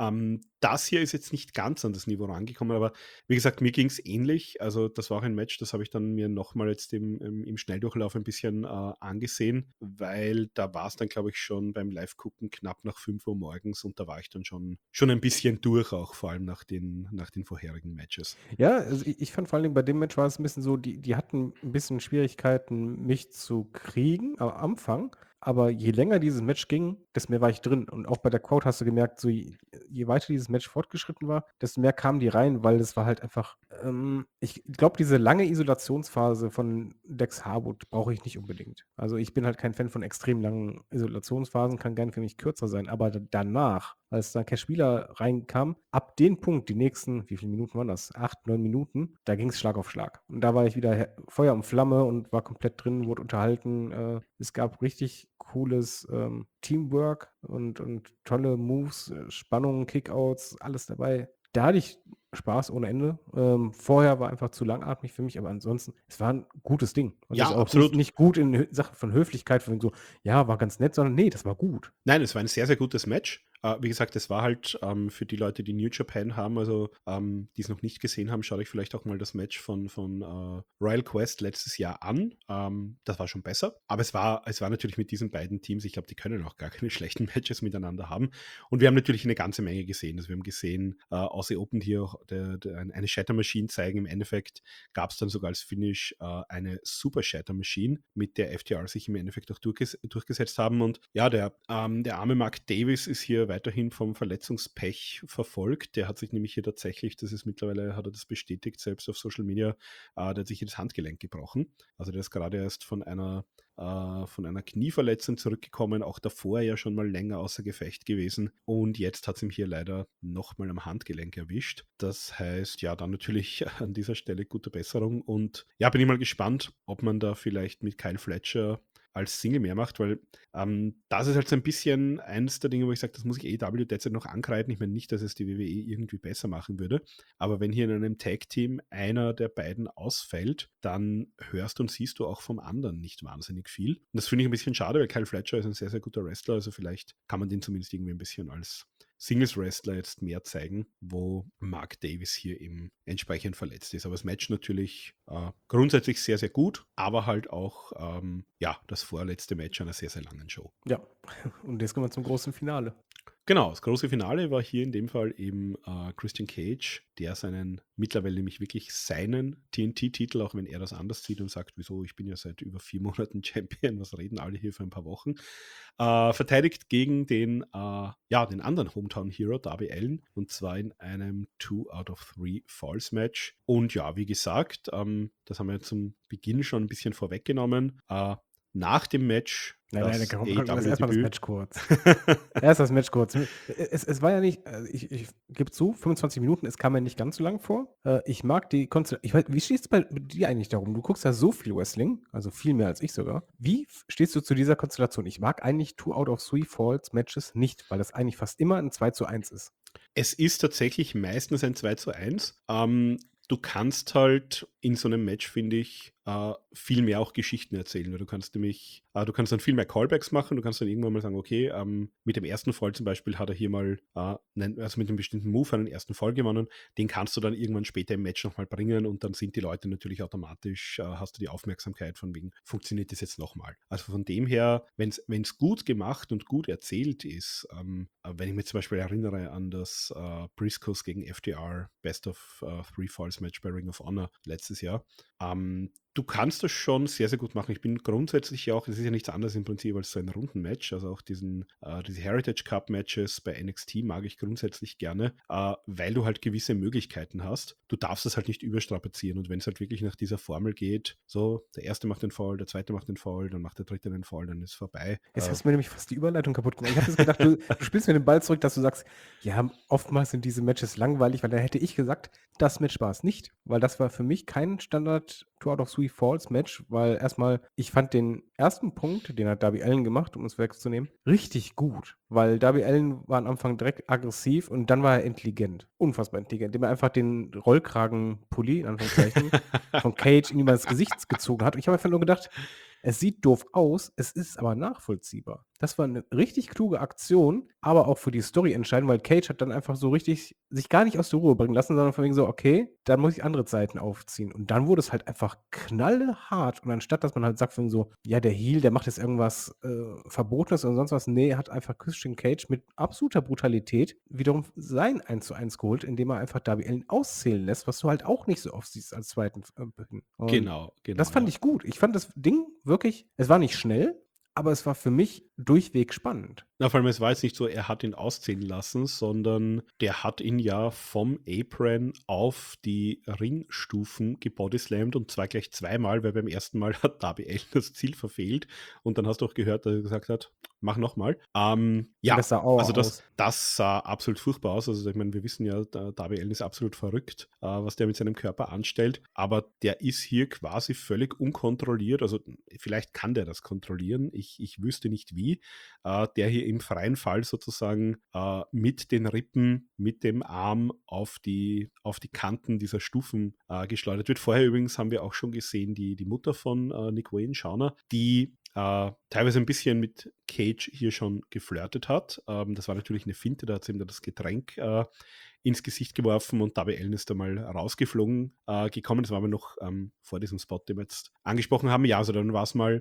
Das hier ist jetzt nicht ganz an das Niveau rangekommen, aber wie gesagt, mir ging es ähnlich. Also das war auch ein Match, das habe ich dann mir nochmal jetzt im Schnelldurchlauf ein bisschen angesehen, weil da war es dann, glaube ich, schon beim Live-Gucken knapp nach 5 Uhr morgens und da war ich dann schon ein bisschen durch, auch vor allem nach den vorherigen Matches. ja, also ich fand vor allen Dingen bei dem Match war es ein bisschen so, die hatten ein bisschen Schwierigkeiten, mich zu kriegen am Anfang, aber je länger dieses Match ging, desto mehr war ich drin. Und auch bei der Crowd hast du gemerkt, so je weiter dieses Match fortgeschritten war, desto mehr kamen die rein, weil es war halt einfach ich glaube, diese lange Isolationsphase von Dex Harwood brauche ich nicht unbedingt. Also, ich bin halt kein Fan von extrem langen Isolationsphasen, kann gerne für mich kürzer sein, aber danach, als dann kein Spieler reinkam, ab dem Punkt, die nächsten, wie viele Minuten waren das? 8, 9 Minuten, da ging es Schlag auf Schlag. Und da war ich wieder Feuer und Flamme und war komplett drin, wurde unterhalten. Es gab richtig cooles Teamwork und tolle Moves, Spannungen, Kickouts, alles dabei. Da hatte ich Spaß ohne Ende. Vorher war einfach zu langatmig für mich, aber ansonsten, es war ein gutes Ding. Und das Ja, ist auch nicht absolut. nicht gut in Sachen von Höflichkeit, von so: „Ja, war ganz nett“, sondern nee, das war gut. Nein, es war ein sehr, sehr gutes Match. Wie gesagt, es war halt für die Leute, die New Japan haben, also die es noch nicht gesehen haben, schaut euch vielleicht auch mal das Match von Royal Quest letztes Jahr an. Das war schon besser. Aber es war natürlich mit diesen beiden Teams, ich glaube, die können auch gar keine schlechten Matches miteinander haben. Und wir haben natürlich eine ganze Menge gesehen. Also wir haben gesehen, Aussie Open hier auch eine Shatter Machine zeigen. Im Endeffekt gab es dann sogar als Finish eine Super Shatter Machine, mit der FTR sich im Endeffekt auch durchgesetzt haben. Und ja, der arme Mark Davis ist hier weiterhin vom Verletzungspech verfolgt. Der hat sich nämlich hier tatsächlich, das ist mittlerweile, hat er das bestätigt, selbst auf Social Media, der hat sich hier das Handgelenk gebrochen. Also der ist gerade erst von einer Knieverletzung zurückgekommen, auch davor ja schon mal länger außer Gefecht gewesen und jetzt hat es ihm hier leider nochmal am Handgelenk erwischt. Das heißt, ja, dann natürlich an dieser Stelle gute Besserung und ja, bin ich mal gespannt, ob man da vielleicht mit Kyle Fletcher als Single mehr macht, weil das ist halt so ein bisschen eines der Dinge, wo ich sage, das muss ich AEW derzeit noch ankreiden. Ich meine nicht, dass es die WWE irgendwie besser machen würde, aber wenn hier in einem Tag-Team einer der beiden ausfällt, dann hörst und siehst du auch vom anderen nicht wahnsinnig viel. Und das finde ich ein bisschen schade, weil Kyle Fletcher ist ein sehr, sehr guter Wrestler, also vielleicht kann man den zumindest irgendwie ein bisschen als Singles-Wrestler jetzt mehr zeigen, wo Mark Davis hier eben entsprechend verletzt ist. Aber das Match natürlich grundsätzlich sehr, sehr gut, aber halt auch ja, das vorletzte Match einer sehr, sehr langen Show. Ja, und jetzt kommen wir zum großen Finale. Genau, das große Finale war hier in dem Fall eben Christian Cage, der mittlerweile nämlich wirklich seinen TNT-Titel, auch wenn er das anders sieht und sagt, wieso, ich bin ja seit über 4 Monaten Champion, was reden alle hier für ein paar Wochen, verteidigt gegen den anderen Hometown Hero, Darby Allin, und zwar in einem 2 out of 3 Falls Match. Und ja, wie gesagt, das haben wir zum Beginn schon ein bisschen vorweggenommen. Nach dem Match Nein, das komm, lass erst mal das AEW-Debüt. Match kurz. Erst das Match kurz. Es war ja nicht, also ich gebe zu, 25 Minuten, es kam mir nicht ganz so lang vor. Ich mag die Konstellation. Wie stehst du bei dir eigentlich darum? Du guckst ja so viel Wrestling, also viel mehr als ich sogar. Wie stehst du zu dieser Konstellation? Ich mag eigentlich 2 out of 3 Falls Matches nicht, weil das eigentlich fast immer ein 2:1 ist. Es ist tatsächlich meistens ein 2:1. Du kannst halt in so einem Match, finde ich, viel mehr auch Geschichten erzählen, weil du kannst dann viel mehr Callbacks machen, du kannst dann irgendwann mal sagen, okay, mit dem ersten Fall zum Beispiel hat er hier mal, also mit einem bestimmten Move einen ersten Fall gewonnen, den kannst du dann irgendwann später im Match nochmal bringen und dann sind die Leute natürlich automatisch, hast du die Aufmerksamkeit von wegen, funktioniert das jetzt nochmal. Also von dem her, wenn es gut gemacht und gut erzählt ist, wenn ich mich zum Beispiel erinnere an das Briscoes gegen FTR Best of Three Falls Match bei Ring of Honor letztes Jahr, du kannst das schon sehr, sehr gut machen. Ich bin grundsätzlich ja auch, es ist ja nichts anderes im Prinzip als so ein Rundenmatch, also auch diese Heritage Cup Matches bei NXT mag ich grundsätzlich gerne, weil du halt gewisse Möglichkeiten hast. Du darfst es halt nicht überstrapazieren und wenn es halt wirklich nach dieser Formel geht, so, der erste macht den Foul, der zweite macht den Foul, dann macht der dritte den Foul, dann ist vorbei. Jetzt hast du mir nämlich fast die Überleitung kaputt gemacht. Ich habe jetzt gedacht, du spielst mir den Ball zurück, dass du sagst, ja, oftmals sind diese Matches langweilig, weil da hätte ich gesagt, das Match war es nicht, weil das war für mich kein Standard 2 out of 3 Falls Match, weil erstmal, ich fand den ersten Punkt, den hat Darby Allin gemacht, um es wegzunehmen, richtig gut, weil Darby Allin war am Anfang direkt aggressiv und dann war er intelligent, unfassbar intelligent, indem er einfach den Rollkragen-Pulli, in Anführungszeichen, von Cage in ihm ins Gesicht gezogen hat. Und ich habe einfach nur gedacht, es sieht doof aus, es ist aber nachvollziehbar. Das war eine richtig kluge Aktion, aber auch für die Story entscheidend, weil Cage hat dann einfach so richtig sich gar nicht aus der Ruhe bringen lassen, sondern von wegen so: „Okay, dann muss ich andere Zeiten aufziehen.“ Und dann wurde es halt einfach knallhart und anstatt, dass man halt sagt von so: „Ja, der Heel, der macht jetzt irgendwas, Verbotenes oder sonst was“, ne, hat einfach Christian Cage mit absoluter Brutalität wiederum sein 1:1 geholt, indem er einfach Darby Allin auszählen lässt, was du halt auch nicht so oft siehst als zweiten Pin. Und Genau, das fand ja. ich gut. Ich fand das Ding wirklich, es war nicht schnell, aber es war für mich durchweg spannend. Na, vor allem, es war jetzt nicht so, er hat ihn ausziehen lassen, sondern der hat ihn ja vom Apron auf die Ringstufen gebodyslammt und zwar gleich zweimal, weil beim ersten Mal hat Darby Allin das Ziel verfehlt und dann hast du auch gehört, dass er gesagt hat, mach nochmal. Und Ja, das sah Aua also aus. das sah absolut furchtbar aus. Also ich meine, wir wissen ja, Darby Allin ist absolut verrückt, was der mit seinem Körper anstellt, aber der ist hier quasi völlig unkontrolliert. Also vielleicht kann der das kontrollieren, ich wüsste nicht wie. Der hier im freien Fall sozusagen mit den Rippen, mit dem Arm auf die Kanten dieser Stufen geschleudert wird. Vorher übrigens haben wir auch schon gesehen, die Mutter von Nick Wayne, Shauna, die teilweise ein bisschen mit Cage hier schon geflirtet hat. Das war natürlich eine Finte, da hat sie ihm dann das Getränk ins Gesicht geworfen und Darby Allin ist da mal rausgeflogen gekommen. Das war aber noch vor diesem Spot, den wir jetzt angesprochen haben. Ja, also dann war es mal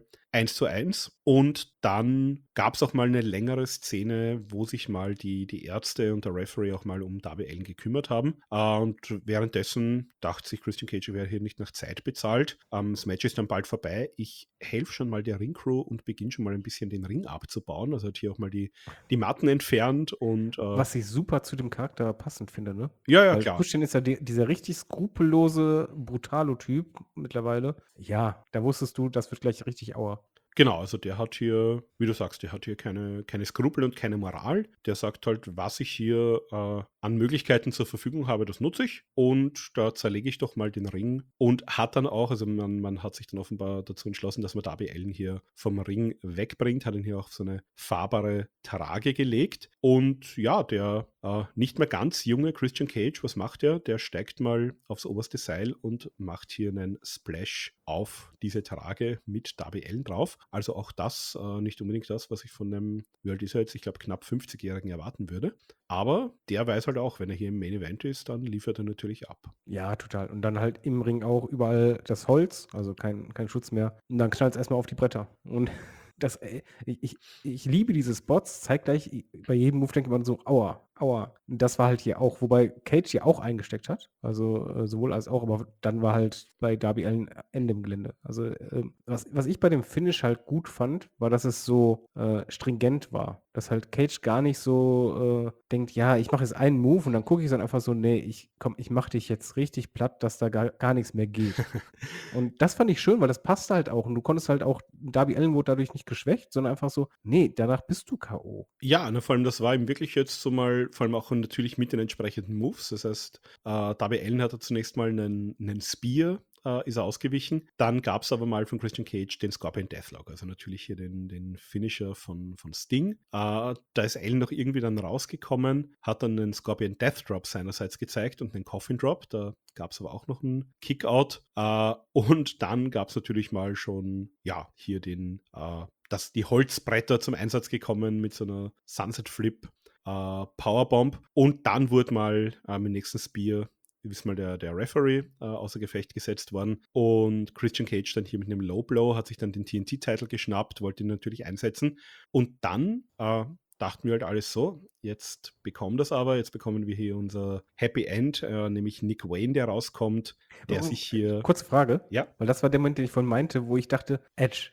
1:1 und dann gab es auch mal eine längere Szene, wo sich mal die Ärzte und der Referee auch mal um Darby Allin gekümmert haben. Und währenddessen dachte sich Christian Cage, er wäre hier nicht nach Zeit bezahlt. Das Match ist dann bald vorbei. Ich helfe schon mal der Ringcrew und beginne schon mal ein bisschen den Ring abzubauen. Also hat hier auch mal die Matten entfernt und Was ich super zu dem Charakter passend finde, ne? ja, Weil klar. Christian ist ja dieser richtig skrupellose Brutalo-Typ mittlerweile. Ja, da wusstest du, das wird gleich richtig Aua. Genau, also der hat hier, wie du sagst, der hat hier keine Skrupel und keine Moral. Der sagt halt, was ich hier an Möglichkeiten zur Verfügung habe, das nutze ich. Und da zerlege ich doch mal den Ring. Und hat dann auch, also man hat sich dann offenbar dazu entschlossen, dass man Darby Allin hier vom Ring wegbringt, hat ihn hier auf so eine fahrbare Trage gelegt. Und ja, der nicht mehr ganz junge Christian Cage, was macht er? Der steigt mal aufs oberste Seil und macht hier einen Splash auf diese Trage mit Darby Allin drauf. Also auch das nicht unbedingt das, was ich von einem, wie alt ist er jetzt, ich glaube knapp 50-Jährigen erwarten würde. Aber der weiß halt auch, wenn er hier im Main Event ist, dann liefert er natürlich ab. Ja, total. Und dann halt im Ring auch überall das Holz, also kein Schutz mehr. Und dann knallt es erstmal auf die Bretter. Und das, ich liebe diese Spots, zeitgleich bei jedem Move denkt man so, aua, aua. Und das war halt hier auch, wobei Cage hier auch eingesteckt hat. Also sowohl als auch, aber dann war halt bei Darby Allin Ende im Gelände. Also was ich bei dem Finish halt gut fand, war, dass es so stringent war. Dass halt Cage gar nicht so denkt, ja, ich mache jetzt einen Move und dann gucke ich dann einfach so, nee, ich mache dich jetzt richtig platt, dass da gar nichts mehr geht. Und das fand ich schön, weil das passte halt auch. Und du konntest halt auch, Darby Allin wurde dadurch nicht geschwächt, sondern einfach so, nee, danach bist du K.O. Ja, ne, vor allem das war ihm wirklich jetzt so mal, vor allem auch natürlich mit den entsprechenden Moves. Das heißt, Darby Allin hatte zunächst mal einen Spear, ist er ausgewichen. Dann gab es aber mal von Christian Cage den Scorpion Deathlock, also natürlich hier den Finisher von Sting. Da ist Allin noch irgendwie dann rausgekommen, hat dann einen Scorpion Death Drop seinerseits gezeigt und einen Coffin Drop. Da gab es aber auch noch einen Kickout. Und dann gab es natürlich mal schon, ja, hier die Holzbretter zum Einsatz gekommen mit so einer Sunset Flip Powerbomb. Und dann wurde mal im nächsten Spear ist mal der Referee außer Gefecht gesetzt worden und Christian Cage dann hier mit einem Low Blow hat sich dann den TNT-Title geschnappt, wollte ihn natürlich einsetzen und dann dachten wir halt alles so, jetzt bekommen wir hier unser Happy End, nämlich Nick Wayne, der rauskommt, der sich hier... Kurze Frage, Ja. weil das war der Moment, den ich vorhin meinte, wo ich dachte, Edge,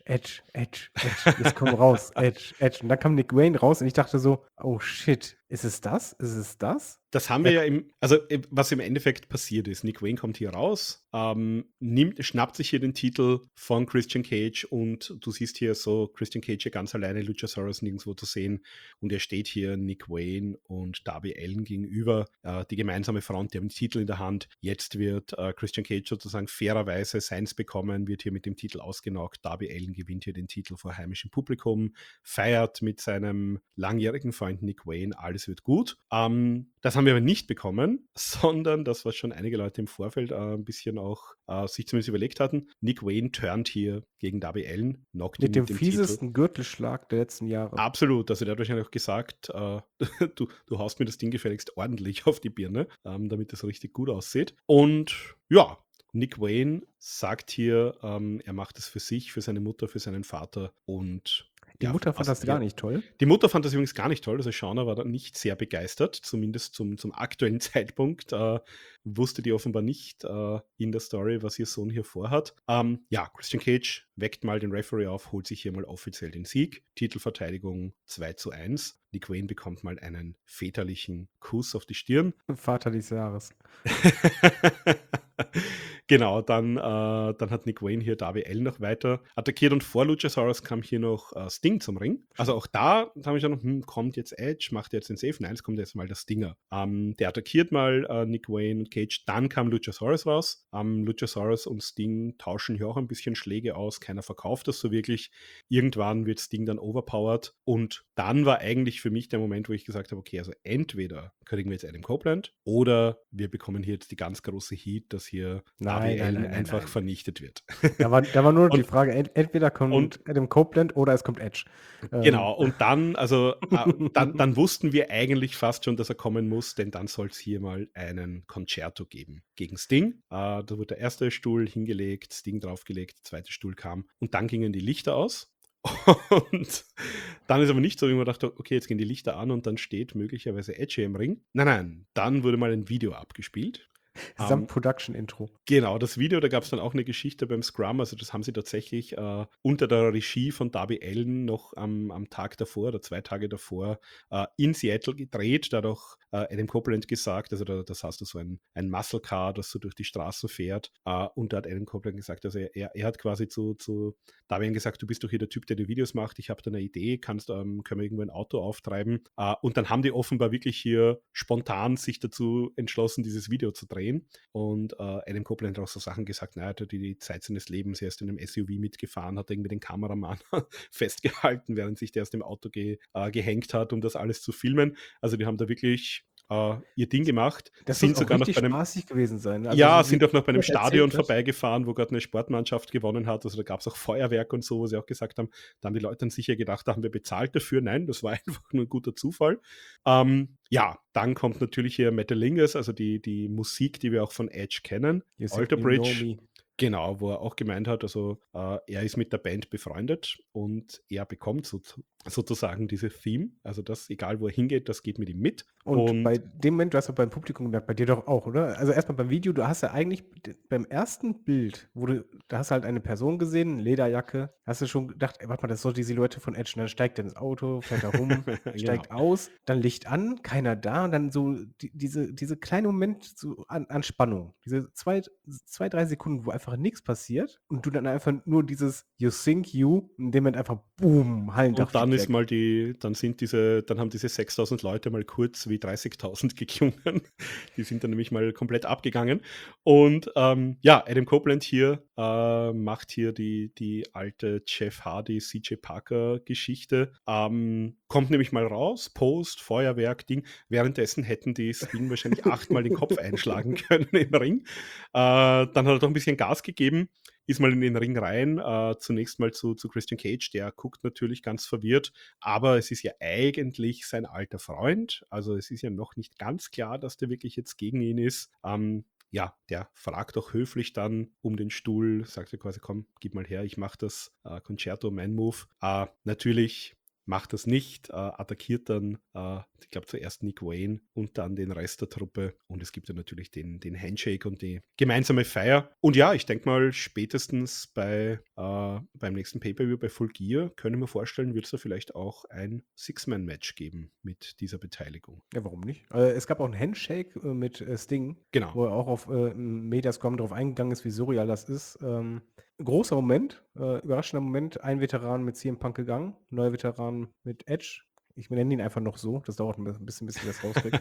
jetzt komm raus, Edge. Und dann kam Nick Wayne raus und ich dachte so, oh shit, ist es das? Das haben wir was im Endeffekt passiert ist. Nick Wayne kommt hier raus, schnappt sich hier den Titel von Christian Cage und du siehst hier so Christian Cage hier ganz alleine, Luchasaurus nirgendwo zu sehen und er steht hier Nick Wayne und Darby Allin gegenüber, die gemeinsame Front, die haben den Titel in der Hand. Jetzt wird Christian Cage sozusagen fairerweise seins bekommen, wird hier mit dem Titel ausgenockt. Darby Allin gewinnt hier den Titel vor heimischem Publikum, feiert mit seinem langjährigen Freund Nick Wayne, alles wird gut. Das haben wir aber nicht bekommen, sondern das, was schon einige Leute im Vorfeld ein bisschen auch sich zumindest überlegt hatten. Nick Wayne turnt hier gegen Darby Allin, knockt ihn mit dem Titel. fiesesten Gürtelschlag der letzten Jahre. Absolut, also der hat wahrscheinlich auch gesagt, du haust mir das Ding gefälligst ordentlich auf die Birne, damit das richtig gut aussieht. Und ja, Nick Wayne sagt hier, er macht es für sich, für seine Mutter, für seinen Vater und die Mutter fand das gar nicht toll. Die Mutter fand das übrigens gar nicht toll. Also Shauna war da nicht sehr begeistert, zumindest zum aktuellen Zeitpunkt. Wusste die offenbar nicht in der Story, was ihr Sohn hier vorhat. Christian Cage weckt mal den Referee auf, holt sich hier mal offiziell den Sieg. Titelverteidigung 2:1. Nick Wayne bekommt mal einen väterlichen Kuss auf die Stirn. Vater des Jahres. Genau, dann hat Nick Wayne hier Darby Allin noch weiter attackiert und vor Luchasaurus kam hier noch Sting zum Ring. Also auch da habe ich dann kommt jetzt Edge, macht jetzt den Safe? Nein, es kommt jetzt mal der Stinger. Der attackiert mal Nick Wayne und Cage, dann kam Luchasaurus raus. Luchasaurus und Sting tauschen hier auch ein bisschen Schläge aus, keiner verkauft das so wirklich. Irgendwann wird Sting dann overpowered und dann war eigentlich für mich der Moment, wo ich gesagt habe, okay, also entweder kriegen wir jetzt Adam Copeland oder wir bekommen hier jetzt die ganz große Heat, dass hier Darby Allin einfach vernichtet wird. Da war nur die Frage, entweder kommt Adam Copeland oder es kommt Edge. Genau, und dann, dann wussten wir eigentlich fast schon, dass er kommen muss, denn dann soll es hier mal einen Concerto geben gegen Sting. Da wurde der erste Stuhl hingelegt, Sting draufgelegt, der zweite Stuhl kam und dann gingen die Lichter aus. Und dann ist aber nicht so, wie man dachte, okay, jetzt gehen die Lichter an und dann steht möglicherweise Edge im Ring. Nein, dann wurde mal ein Video abgespielt. Samt Production-Intro. Genau, das Video, da gab es dann auch eine Geschichte beim Scrum, also das haben sie tatsächlich unter der Regie von Darby Allin noch am Tag davor oder 2 Tage davor in Seattle gedreht. Da hat auch Adam Copeland gesagt, also da hast du so ein Muscle Car, das so durch die Straßen fährt und da hat Adam Copeland gesagt, also er hat quasi zu Darby Allin gesagt, du bist doch hier der Typ, der die Videos macht, ich habe da eine Idee, können wir irgendwo ein Auto auftreiben und dann haben die offenbar wirklich hier spontan sich dazu entschlossen, dieses Video zu drehen. Und Adam Copeland hat auch so Sachen gesagt, naja, er hat die Zeit seines Lebens erst in einem SUV mitgefahren, hat irgendwie den Kameramann festgehalten, während sich der aus dem Auto gehängt hat, um das alles zu filmen. Also die haben da wirklich ihr Ding gemacht. Das sind soll sogar auch noch richtig bei einem, spaßig gewesen sein. Also ja, so sind auch noch bei einem Stadion erzählt, vorbeigefahren, wo gerade eine Sportmannschaft gewonnen hat. Also da gab es auch Feuerwerk und so, wo sie auch gesagt haben, da haben die Leute dann sicher gedacht, da haben wir bezahlt dafür. Nein, das war einfach nur ein guter Zufall. Dann kommt natürlich hier Metalingus, also die Musik, die wir auch von Edge kennen. You Alter know Bridge. me. Genau, wo er auch gemeint hat, also er ist mit der Band befreundet und er bekommt sozusagen dieses Theme. Also das, egal wo er hingeht, das geht mit ihm mit. Und bei dem Moment, du hast doch beim Publikum gemerkt, bei dir doch auch, oder? Also erstmal beim Video, du hast ja eigentlich beim ersten Bild, da hast du halt eine Person gesehen, Lederjacke, hast du schon gedacht, ey, warte mal, das ist doch die Silhouette von Edge. Und dann steigt er ins Auto, fährt da rum, Genau. steigt aus, dann Licht an, keiner da und dann so diese kleine Moment so an Spannung. Diese 3 Sekunden, wo einfach nichts passiert und du dann einfach nur dieses You think you, in dem Moment einfach boom, Hallendach Und dann fliegt ist weg. mal dann haben diese 6.000 Leute mal kurz wie 30.000 geklungen. Die sind dann nämlich mal komplett abgegangen. Und ja, Adam Copeland hier macht hier die alte Jeff Hardy, CJ Parker Geschichte. Kommt nämlich mal raus, Post, Feuerwerk, Ding. Währenddessen hätten die Sting wahrscheinlich 8-mal den Kopf einschlagen können im Ring. Dann hat er doch ein bisschen Gas gegeben, ist mal in den Ring rein, zunächst mal zu Christian Cage, der guckt natürlich ganz verwirrt, aber es ist ja eigentlich sein alter Freund, also es ist ja noch nicht ganz klar, dass der wirklich jetzt gegen ihn ist. Ja, der fragt auch höflich dann um den Stuhl, sagt er quasi, komm, gib mal her, ich mach das Concerto, mein Move. Natürlich macht das nicht, attackiert dann, ich glaube zuerst Nick Wayne und dann den Rest der Truppe und es gibt ja natürlich den Handshake und die gemeinsame Feier. Und ja, ich denke mal, spätestens beim nächsten Pay-Per-View bei Full Gear, können wir vorstellen, wird es da vielleicht auch ein Six-Man-Match geben mit dieser Beteiligung. Ja, warum nicht? Es gab auch einen Handshake mit Sting, Genau. wo er auch auf Mediascom drauf eingegangen ist, wie surreal das ist. Großer Moment, überraschender Moment. Ein Veteran mit CM Punk gegangen, neuer Veteran mit Edge. Ich nenne ihn einfach noch so, das dauert ein bisschen, bis ich das rauskriege.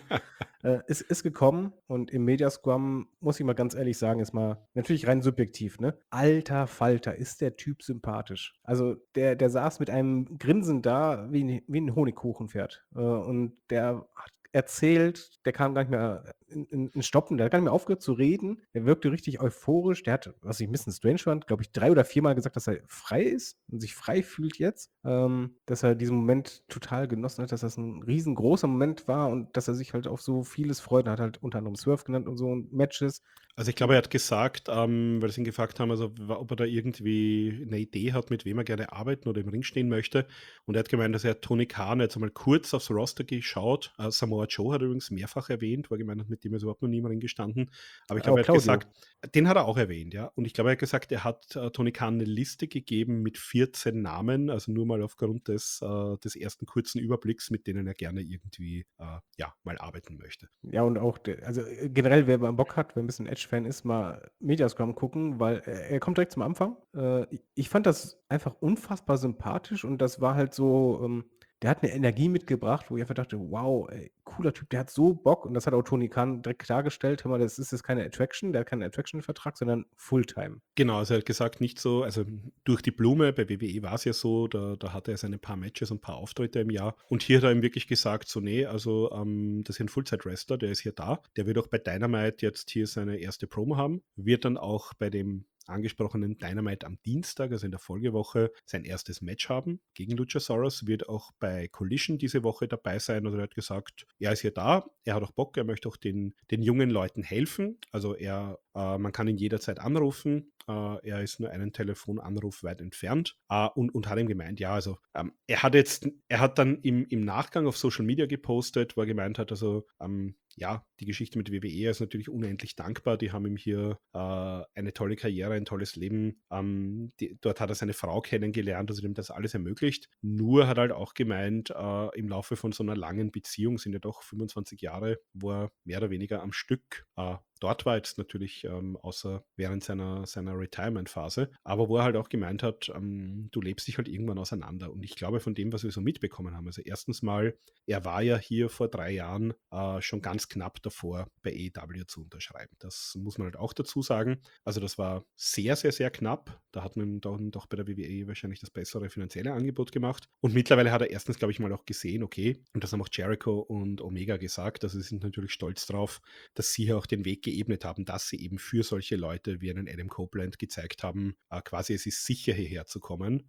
Ist gekommen und im Mediascrum, muss ich mal ganz ehrlich sagen, ist mal natürlich rein subjektiv, ne? Alter Falter, ist der Typ sympathisch. Also der saß mit einem Grinsen da, wie ein Honigkuchenpferd. Und der hat erzählt, der kam gar nicht mehr in Stoppen, der hat gar nicht mehr aufgehört zu reden. Der wirkte richtig euphorisch. Der hat, was ich ein bisschen strange fand, glaube ich, 3 oder 4 Mal gesagt, dass er frei ist und sich frei fühlt jetzt. Dass er diesen Moment total genossen hat, dass das ein riesengroßer Moment war und dass er sich halt auf so vieles freut. Er hat halt unter anderem Swerve genannt und so und Matches. Also ich glaube, er hat gesagt, weil sie ihn gefragt haben, also ob er da irgendwie eine Idee hat, mit wem er gerne arbeiten oder im Ring stehen möchte. Und er hat gemeint, dass er Tony Khan jetzt einmal kurz aufs Roster geschaut. Samoa Joe hat er übrigens mehrfach erwähnt, weil er gemeint hat, mit dem ist überhaupt noch nie im Ring gestanden. Aber ich glaube, er hat Claudio. gesagt, den hat er auch erwähnt, ja. Und ich glaube, er hat gesagt, er hat Tony Khan eine Liste gegeben mit 14 Namen, also nur mal aufgrund des ersten kurzen Überblicks, mit denen er gerne irgendwie ja, mal arbeiten möchte. Ja, und auch, also generell, wer mal Bock hat, wer ein bisschen Edge-Fan ist, mal Mediascrum gucken, weil er kommt direkt zum Anfang. Ich fand das einfach unfassbar sympathisch und das war halt so, der hat eine Energie mitgebracht, wo ich einfach dachte, wow, ey, cooler Typ, der hat so Bock und das hat auch Tony Khan direkt klargestellt, hör mal, das ist jetzt keine Attraction, der hat keinen Attraction-Vertrag, sondern Fulltime. Genau, also er hat gesagt, nicht so, also durch die Blume, bei WWE war es ja so, da hatte er seine paar Matches und ein paar Auftritte im Jahr. Und hier hat er ihm wirklich gesagt, so, nee, also das ist ein Fullzeit-Wrestler, der ist hier da. Der wird auch bei Dynamite jetzt hier seine erste Promo haben, wird dann auch bei dem angesprochenen Dynamite am Dienstag, also in der Folgewoche, sein erstes Match haben gegen Luchasaurus, wird auch bei Collision diese Woche dabei sein. Also er hat gesagt, er ist hier da, er hat auch Bock, er möchte auch den jungen Leuten helfen. Also man kann ihn jederzeit anrufen. Er ist nur einen Telefonanruf weit entfernt und hat ihm gemeint, ja, also er hat dann im Nachgang auf Social Media gepostet, wo er gemeint hat, also ja, die Geschichte mit WWE ist natürlich unendlich dankbar. Die haben ihm hier eine tolle Karriere, ein tolles Leben. Dort hat er seine Frau kennengelernt, also dem das alles ermöglicht. Nur hat er halt auch gemeint, im Laufe von so einer langen Beziehung, sind ja doch 25 Jahre, wo er mehr oder weniger am Stück dort war, jetzt natürlich außer während seiner Retirement-Phase, aber wo er halt auch gemeint hat, du lebst dich halt irgendwann auseinander. Und ich glaube, von dem, was wir so mitbekommen haben, also erstens mal, er war ja hier vor 3 Jahren schon ganz knapp davor, bei AEW zu unterschreiben. Das muss man halt auch dazu sagen. Also das war sehr, sehr, sehr knapp. Da hat man dann doch bei der WWE wahrscheinlich das bessere finanzielle Angebot gemacht. Und mittlerweile hat er erstens, glaube ich, mal auch gesehen, okay, und das haben auch Jericho und Omega gesagt, also sie sind natürlich stolz drauf, dass sie hier auch den Weg gehen, geebnet haben, dass sie eben für solche Leute wie einen Adam Copeland gezeigt haben, quasi es ist sicher hierher zu kommen.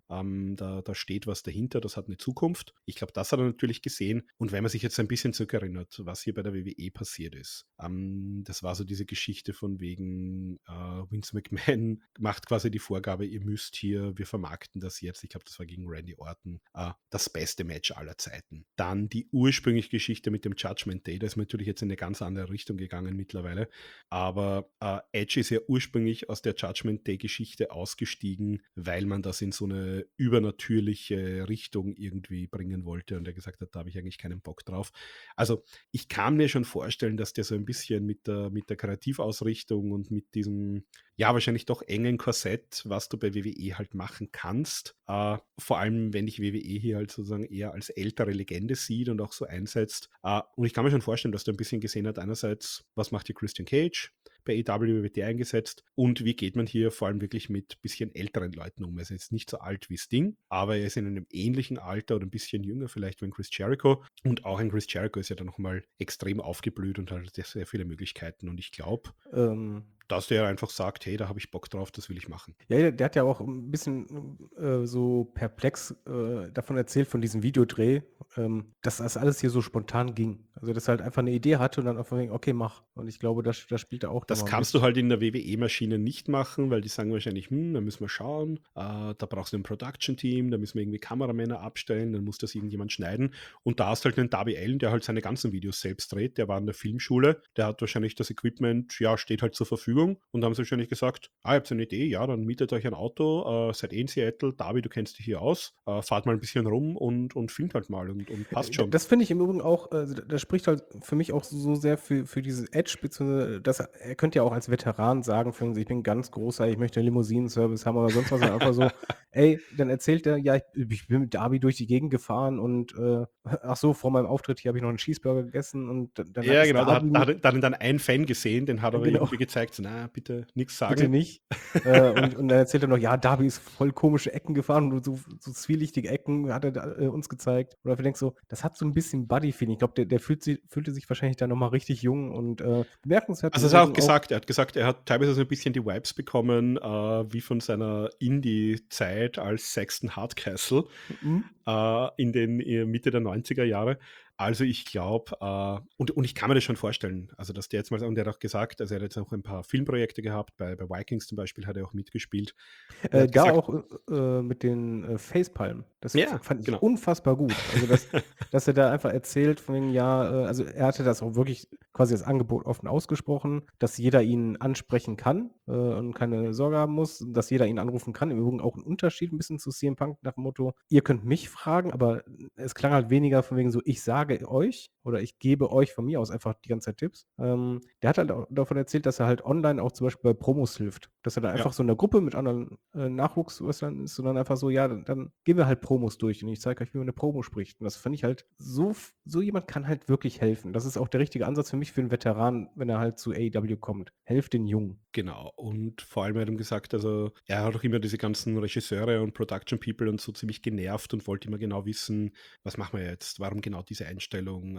Da steht was dahinter, das hat eine Zukunft. Ich glaube, das hat er natürlich gesehen. Und wenn man sich jetzt ein bisschen zurückerinnert, was hier bei der WWE passiert ist, das war so diese Geschichte von wegen Vince McMahon macht quasi die Vorgabe, ihr müsst hier, wir vermarkten das jetzt, ich glaube, das war gegen Randy Orton, das beste Match aller Zeiten. Dann die ursprüngliche Geschichte mit dem Judgment Day, da ist natürlich jetzt in eine ganz andere Richtung gegangen mittlerweile, aber Edge ist ja ursprünglich aus der Judgment Day Geschichte ausgestiegen, weil man das in so eine übernatürliche Richtung irgendwie bringen wollte und er gesagt hat, da habe ich eigentlich keinen Bock drauf. Also ich kann mir schon vorstellen, dass der so ein bisschen mit der Kreativausrichtung und mit diesem, ja, wahrscheinlich doch engen Korsett, was du bei WWE halt machen kannst, vor allem wenn dich WWE hier halt sozusagen eher als ältere Legende sieht und auch so einsetzt. Und ich kann mir schon vorstellen, dass du ein bisschen gesehen hat, einerseits, was macht hier Christian Cage? Bei AEW wird der eingesetzt und wie geht man hier vor allem wirklich mit ein bisschen älteren Leuten um. Er ist jetzt nicht so alt wie Sting, aber er ist in einem ähnlichen Alter oder ein bisschen jünger vielleicht wie ein Chris Jericho und auch ein Chris Jericho ist ja dann nochmal extrem aufgeblüht und hat sehr viele Möglichkeiten und ich glaube, Ähm, dass der einfach sagt, hey, da habe ich Bock drauf, das will ich machen. Ja, der hat ja auch ein bisschen so perplex davon erzählt, von diesem Videodreh, dass das alles hier so spontan ging. Also, dass er halt einfach eine Idee hatte und dann einfach denkt, okay, mach. Und ich glaube, da spielt er auch Das nochmal ein kannst du bisschen. halt in der WWE-Maschine nicht machen, weil die sagen wahrscheinlich, da müssen wir schauen, da brauchst du ein Production-Team, da müssen wir irgendwie Kameramänner abstellen, dann muss das irgendjemand schneiden. Und da hast du halt einen Darby Allin, der halt seine ganzen Videos selbst dreht, der war in der Filmschule, der hat wahrscheinlich das Equipment, ja, steht halt zur Verfügung und da haben sie wahrscheinlich gesagt, ihr habt eine Idee, ja, dann mietet euch ein Auto, seid in Seattle, Darby, du kennst dich hier aus, fahrt mal ein bisschen rum und filmt halt mal und passt schon. Das finde ich im Übrigen auch, das spricht halt für mich auch so sehr für dieses Edge, beziehungsweise er könnte ja auch als Veteran sagen, für uns, ich bin ganz großer, ich möchte einen Limousinen-Service haben oder sonst was, sondern einfach so, ey, dann erzählt er, ja, ich bin mit Darby durch die Gegend gefahren und ach so, vor meinem Auftritt hier habe ich noch einen Cheeseburger gegessen und dann Ja, ist genau, Darby da hat ihn dann ein Fan gesehen, den hat er aber genau. irgendwie gezeigt, so, na, bitte nichts Bitte sagen. nicht. Und dann erzählt er noch, ja, Darby ist voll komische Ecken gefahren und so zwielichtige Ecken hat er da, uns gezeigt. Oder du denkst so, das hat so ein bisschen Buddy-Feeling. Ich glaube, der fühlte sich wahrscheinlich da noch mal richtig jung und bemerkenswert Also im das hat er auch Übrigen auch. gesagt, er hat gesagt, er hat teilweise so ein bisschen die Vibes bekommen, wie von seiner Indie-Zeit als Saxon Hardcastle Mhm. in den Mitte der 90er Jahre. Also ich glaube, und ich kann mir das schon vorstellen, also dass der jetzt mal, und er hat auch gesagt, also er hat jetzt auch ein paar Filmprojekte gehabt, bei Vikings zum Beispiel hat er auch mitgespielt. Und er hat Da gesagt, auch mit den Facepalm. Das ja, fand ich genau. unfassbar gut. Also, dass er da einfach erzählt von wegen, ja, also er hatte das auch wirklich quasi das Angebot offen ausgesprochen, dass jeder ihn ansprechen kann und keine Sorge haben muss, dass jeder ihn anrufen kann. Im Übrigen auch ein Unterschied ein bisschen zu CM Punk nach dem Motto, ihr könnt mich fragen, aber es klang halt weniger von wegen so, ich sage euch oder ich gebe euch von mir aus einfach die ganze Zeit Tipps. Der hat halt auch davon erzählt, dass er halt online auch zum Beispiel bei Promos hilft. Dass er da Ja. einfach so in der Gruppe mit anderen Nachwuchswrestlern ist und dann einfach so, ja, dann gehen wir halt Promos durch und ich zeige euch, wie man eine Promo spricht. Und das finde ich halt, so jemand kann halt wirklich helfen. Das ist auch der richtige Ansatz für mich für einen Veteran, wenn er halt zu AEW kommt. Helft den Jungen. Genau, und vor allem hat er ihm gesagt, also er hat auch immer diese ganzen Regisseure und Production People und so ziemlich genervt und wollte immer genau wissen, was machen wir jetzt, warum genau diese Einstellung,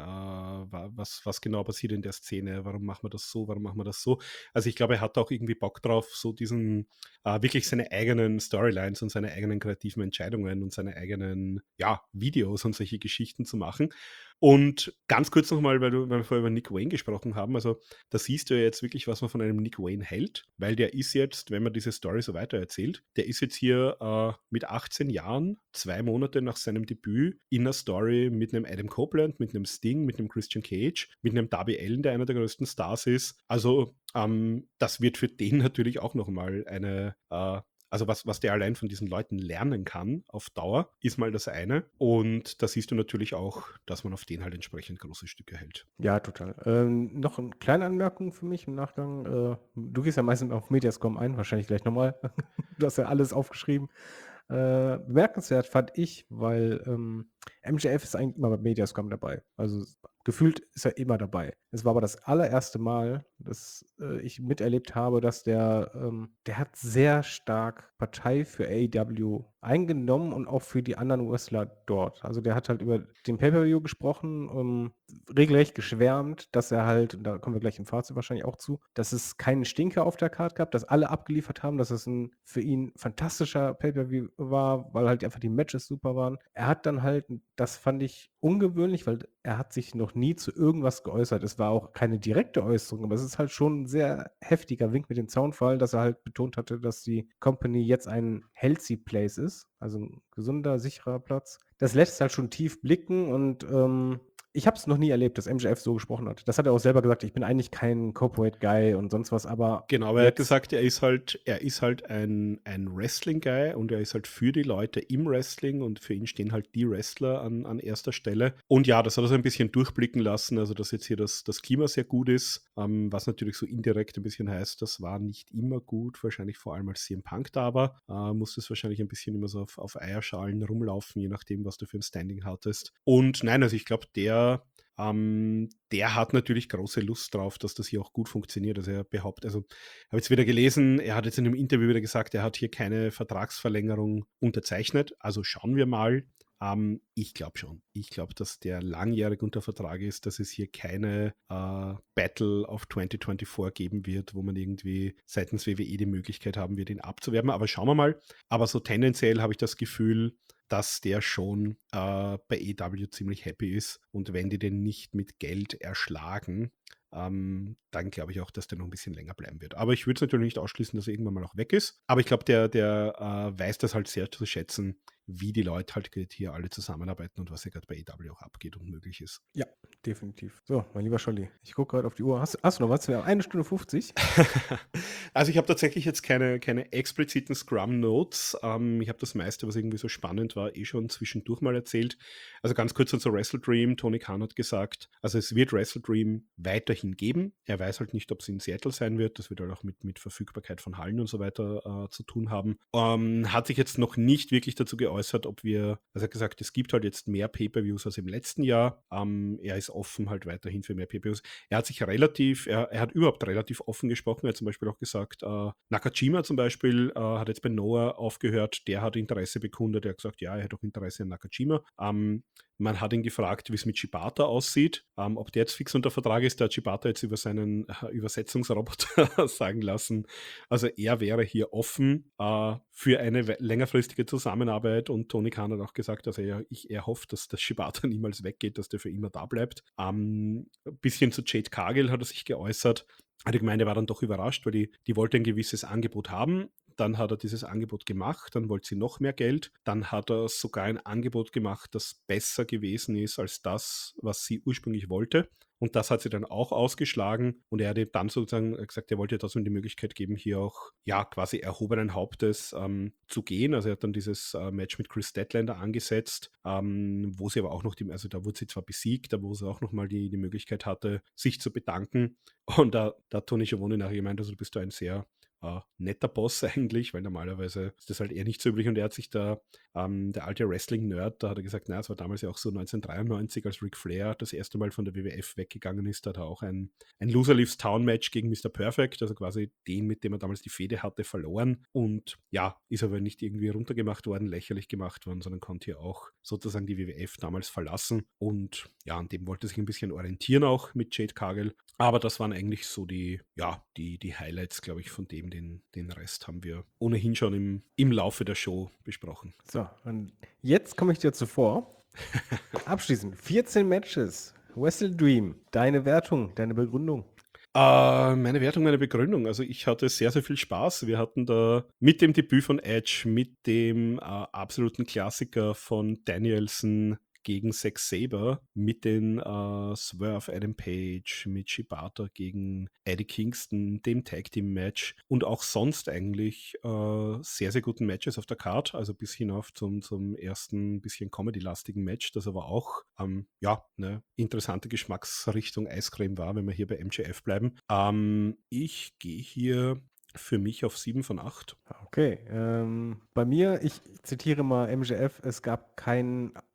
was genau passiert in der Szene, warum machen wir das so, warum machen wir das so. Also ich glaube, er hat auch irgendwie Bock drauf, so diesen, wirklich seine eigenen Storylines und seine eigenen kreativen Entscheidungen und seine eigenen, ja, Videos und solche Geschichten zu machen. Und ganz kurz nochmal, weil wir vorher über Nick Wayne gesprochen haben, also da siehst du ja jetzt wirklich, was man von einem Nick Wayne hält, weil der ist jetzt, wenn man diese Story so weitererzählt, der ist jetzt hier mit 18 Jahren, 2 Monate nach seinem Debüt, in einer Story mit einem Adam Copeland, mit einem Sting, mit einem Christian Cage, mit einem Darby Allin, der einer der größten Stars ist. Also das wird für den natürlich auch nochmal eine also was der allein von diesen Leuten lernen kann auf Dauer, ist mal das eine. Und da siehst du natürlich auch, dass man auf den halt entsprechend große Stücke hält. Ja, total. Noch eine kleine Anmerkung für mich im Nachgang. Du gehst ja meistens auf Mediascom ein, wahrscheinlich gleich nochmal. Du hast ja alles aufgeschrieben. Bemerkenswert fand ich, weil MJF ist eigentlich immer bei Mediascom dabei. Also gefühlt ist er immer dabei. Es war aber das allererste Mal, dass ich miterlebt habe, dass der hat sehr stark Partei für AEW eingenommen und auch für die anderen Wrestler dort. Also, der hat halt über den Pay-per-View gesprochen, regelrecht geschwärmt, dass er halt und da kommen wir gleich im Fazit wahrscheinlich auch zu, dass es keinen Stinker auf der Card gab, dass alle abgeliefert haben, dass es 'n für ihn fantastischer Pay-per-View war, weil halt einfach die Matches super waren. Er hat dann halt das fand ich ungewöhnlich, weil er hat sich noch nie zu irgendwas geäußert. Es war auch keine direkte Äußerung, aber es ist halt schon 'n sehr heftiger Wink mit dem Zaunpfahl, dass er halt betont hatte, dass die Company jetzt ein healthy place ist, also 'n gesunder, sicherer Platz. Das lässt halt schon tief blicken und, ich habe es noch nie erlebt, dass MJF so gesprochen hat. Das hat er auch selber gesagt: „Ich bin eigentlich kein Corporate Guy und sonst was“, aber Genau, aber er hat jetzt gesagt, er ist halt ein Wrestling-Guy und er ist halt für die Leute im Wrestling und für ihn stehen halt die Wrestler an erster Stelle. Und ja, das hat er so ein bisschen durchblicken lassen, also dass jetzt hier das Klima sehr gut ist, was natürlich so indirekt ein bisschen heißt, das war nicht immer gut, wahrscheinlich vor allem als CM Punk da war, musste es wahrscheinlich ein bisschen immer so auf Eierschalen rumlaufen, je nachdem, was du für ein Standing hattest. Und nein, also ich glaube, der hat natürlich große Lust drauf, dass das hier auch gut funktioniert. Also er behauptet, also habe jetzt wieder gelesen, er hat jetzt in einem Interview wieder gesagt, er hat hier keine Vertragsverlängerung unterzeichnet. Also schauen wir mal. Ich glaube schon. Ich glaube, dass der langjährig unter Vertrag ist, dass es hier keine Battle of 2024 geben wird, wo man irgendwie seitens WWE die Möglichkeit haben wird, ihn abzuwerben. Aber schauen wir mal. Aber so tendenziell habe ich das Gefühl, dass der schon bei AEW ziemlich happy ist. Und wenn die den nicht mit Geld erschlagen, dann glaube ich auch, dass der noch ein bisschen länger bleiben wird. Aber ich würde es natürlich nicht ausschließen, dass er irgendwann mal auch weg ist. Aber ich glaube, der weiß das halt sehr zu schätzen, wie die Leute halt hier alle zusammenarbeiten und was hier gerade bei AEW auch abgeht und möglich ist. ja, definitiv. So, mein lieber Scholli, ich gucke grad auf die Uhr. Hast du noch was? Wir haben 1 Stunde 50. Also ich habe tatsächlich jetzt keine expliziten Scrum-Notes. Ich habe das meiste, was irgendwie so spannend war, eh schon zwischendurch mal erzählt. Also ganz kurz unser Wrestle Dream. Tony Khan hat gesagt, also es wird Wrestle Dream weiterhin geben. Er weiß halt nicht, ob es in Seattle sein wird. Das wird halt auch mit Verfügbarkeit von Hallen und so weiter zu tun haben. Hat sich jetzt noch nicht wirklich dazu geäußert, ob wir, also er hat gesagt, es gibt halt jetzt mehr Pay-Per-Views als im letzten Jahr. Er ist offen halt weiterhin für mehr Pay-Per-Views. Er hat sich er hat überhaupt relativ offen gesprochen. Er hat zum Beispiel auch gesagt, Nakajima zum Beispiel hat jetzt bei Noah aufgehört, der hat Interesse bekundet, er hat gesagt, ja, er hätte auch Interesse an Nakajima. Man hat ihn gefragt, wie es mit Shibata aussieht, ob der jetzt fix unter Vertrag ist. Der hat Shibata jetzt über seinen Übersetzungsroboter sagen lassen. Also er wäre hier offen für eine längerfristige Zusammenarbeit und Tony Khan hat auch gesagt, dass er hofft, dass das Shibata niemals weggeht, dass der für immer da bleibt. Ein bisschen zu Jade Cargill hat er sich geäußert. Hat er gemeint, er war dann doch überrascht, weil die wollte ein gewisses Angebot haben. Dann hat er dieses Angebot gemacht, dann wollte sie noch mehr Geld. Dann hat er sogar ein Angebot gemacht, das besser gewesen ist als das, was sie ursprünglich wollte. Und das hat sie dann auch ausgeschlagen. Und er hat dann sozusagen gesagt, er wollte trotzdem die Möglichkeit geben, hier auch ja quasi erhobenen Hauptes zu gehen. Also er hat dann dieses Match mit Chris Statlander angesetzt, wo sie aber auch noch, also da wurde sie zwar besiegt, aber wo sie auch nochmal die Möglichkeit hatte, sich zu bedanken. Und da hat Tony Schiavone nachher gemeint, also du bist da ein sehr netter Boss eigentlich, weil normalerweise ist das halt eher nicht so üblich und er hat sich da, der alte Wrestling-Nerd, da hat er gesagt, na, es war damals ja auch so 1993, als Ric Flair das erste Mal von der WWF weggegangen ist, da hat er auch ein Loser Leaves Town Match gegen Mr. Perfect, also quasi den, mit dem er damals die Fehde hatte, verloren und ja, ist aber nicht irgendwie runtergemacht worden, lächerlich gemacht worden, sondern konnte hier auch sozusagen die WWF damals verlassen und ja, an dem wollte er sich ein bisschen orientieren auch mit Jade Cargill, aber das waren eigentlich so die Highlights, glaube ich, von dem. Den Rest haben wir ohnehin schon im Laufe der Show besprochen. So, und jetzt komme ich dir zuvor. Abschließend 14 Matches. Wrestle Dream. Deine Wertung, deine Begründung. Meine Wertung, meine Begründung. Also ich hatte sehr, sehr viel Spaß. Wir hatten da mit dem Debüt von Edge, mit dem absoluten Klassiker von Danielson gegen Zack Sabre, mit den Swerve Adam Page, mit Shibata gegen Eddie Kingston, dem Tag Team Match und auch sonst eigentlich sehr, sehr guten Matches auf der Card, also bis hinauf zum ersten bisschen Comedy-lastigen Match, das aber auch eine interessante Geschmacksrichtung Eiscreme war, wenn wir hier bei MJF bleiben. Ich gehe hier für mich auf 7 von 8. Okay, bei mir, ich zitiere mal MJF, es gab keinen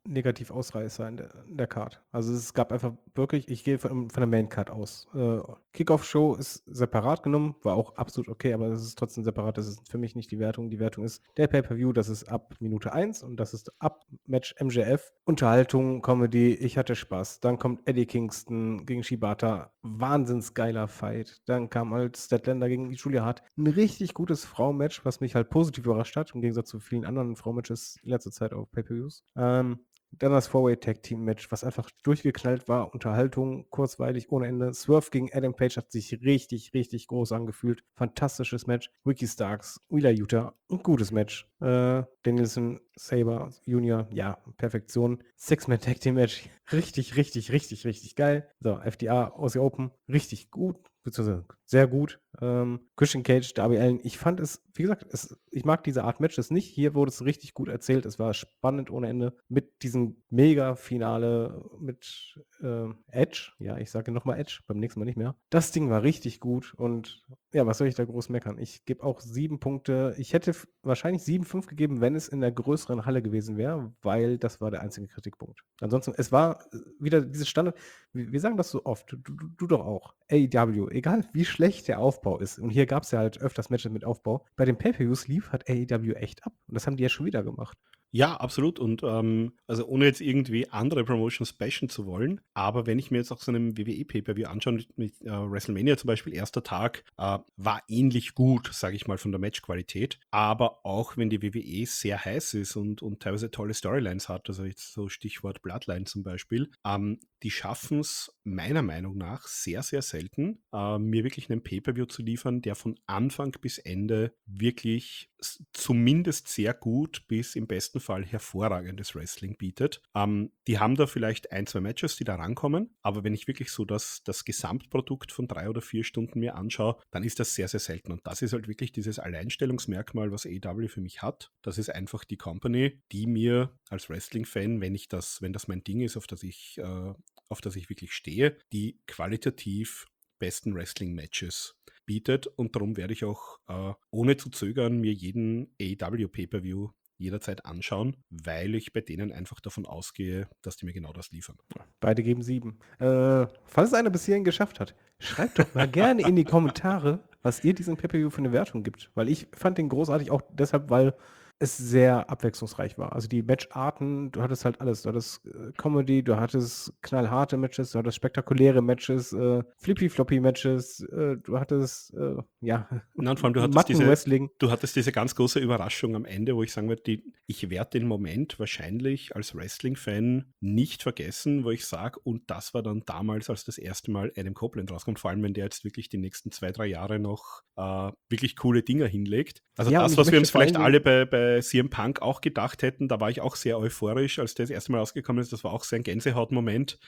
Negativausreißer in der Card. Also es gab einfach wirklich, ich gehe von der Main-Card aus. Kickoff-Show ist separat genommen, war auch absolut okay, aber das ist trotzdem separat. Das ist für mich nicht die Wertung. Die Wertung ist der Pay-Per-View, das ist ab Minute 1 und das ist ab Match MJF. Unterhaltung, Comedy, ich hatte Spaß. Dann kommt Eddie Kingston gegen Shibata. Wahnsinns geiler Fight. Dann kam halt Statlander gegen Julia Hart. Ein richtig gutes Frauenmatch, was mich halt positiv überrascht hat, im Gegensatz zu vielen anderen Frauenmatches in letzter Zeit auf Pay-Per-Views. Dann das Four-Way-Tag-Team-Match, was einfach durchgeknallt war. Unterhaltung, kurzweilig, ohne Ende. Swerve gegen Adam Page hat sich richtig, richtig groß angefühlt. Fantastisches Match. Ricky Starks, Wheeler Yuta, ein gutes Match. Danielson, Saber Jr., ja, Perfektion. Six-Man-Tag-Team-Match, richtig, richtig, richtig, richtig geil. So, FDA, Aussie Open, richtig gut, beziehungsweise sehr gut. Christian Cage, Darby Allin, ich fand es, wie gesagt, ich mag diese Art Matches nicht. Hier wurde es richtig gut erzählt. Es war spannend ohne Ende mit diesem Mega-Finale mit Edge. Ja, ich sage nochmal Edge, beim nächsten Mal nicht mehr. Das Ding war richtig gut und ja, was soll ich da groß meckern? Ich gebe auch 7 Punkte. Ich hätte wahrscheinlich 7,5 gegeben, wenn es in der größeren Halle gewesen wäre, weil das war der einzige Kritikpunkt. Ansonsten, es war wieder dieses Standard, wir sagen das so oft, du doch auch. AEW, egal wie schlecht der Aufbau ist, und hier gab es ja halt öfters Matches mit Aufbau, bei den Pay-Per-Views lief hat AEW echt ab. Und das haben die ja schon wieder gemacht. Ja, absolut. Und also ohne jetzt irgendwie andere Promotions bashen zu wollen, aber wenn ich mir jetzt auch so einen WWE-Pay-Per-View anschaue, mit WrestleMania zum Beispiel, erster Tag, war ähnlich gut, sage ich mal, von der Matchqualität. Aber auch wenn die WWE sehr heiß ist und teilweise tolle Storylines hat, also jetzt so Stichwort Bloodline zum Beispiel, die schaffen es meiner Meinung nach sehr, sehr selten, mir wirklich einen Pay-Per-View zu liefern, der von Anfang bis Ende wirklich zumindest sehr gut bis im besten Fall hervorragendes Wrestling bietet. Die haben da vielleicht 1, 2 Matches, die da rankommen, aber wenn ich wirklich so das Gesamtprodukt von 3 oder 4 Stunden mir anschaue, dann ist das sehr, sehr selten. Und das ist halt wirklich dieses Alleinstellungsmerkmal, was AEW für mich hat. Das ist einfach die Company, die mir als Wrestling-Fan, wenn das mein Ding ist, auf das ich wirklich stehe, die qualitativ besten Wrestling-Matches bietet, und darum werde ich auch ohne zu zögern mir jeden AEW Pay-Per-View jederzeit anschauen, weil ich bei denen einfach davon ausgehe, dass die mir genau das liefern. Beide geben 7. Falls es einer bis hierhin geschafft hat, schreibt doch mal gerne in die Kommentare, was ihr diesem Pay-Per-View für eine Wertung gibt, weil ich fand den großartig, auch deshalb, weil es sehr abwechslungsreich war. Also die Matcharten, du hattest halt alles. Du hattest Comedy, du hattest knallharte Matches, du hattest spektakuläre Matches, Flippy-Floppy-Matches, du hattest, ja, Na, und vor allem, du hattest diese ganz große Überraschung am Ende, wo ich sagen würde, ich werde den Moment wahrscheinlich als Wrestling-Fan nicht vergessen, wo ich sage, und das war dann damals, als das erste Mal Adam Copeland rauskommt, vor allem, wenn der jetzt wirklich die nächsten 2, 3 Jahre noch wirklich coole Dinger hinlegt. Also ja, das, was wir uns vielleicht alle bei CM Punk auch gedacht hätten, da war ich auch sehr euphorisch, als der das erste Mal rausgekommen ist. Das war auch so ein Gänsehautmoment.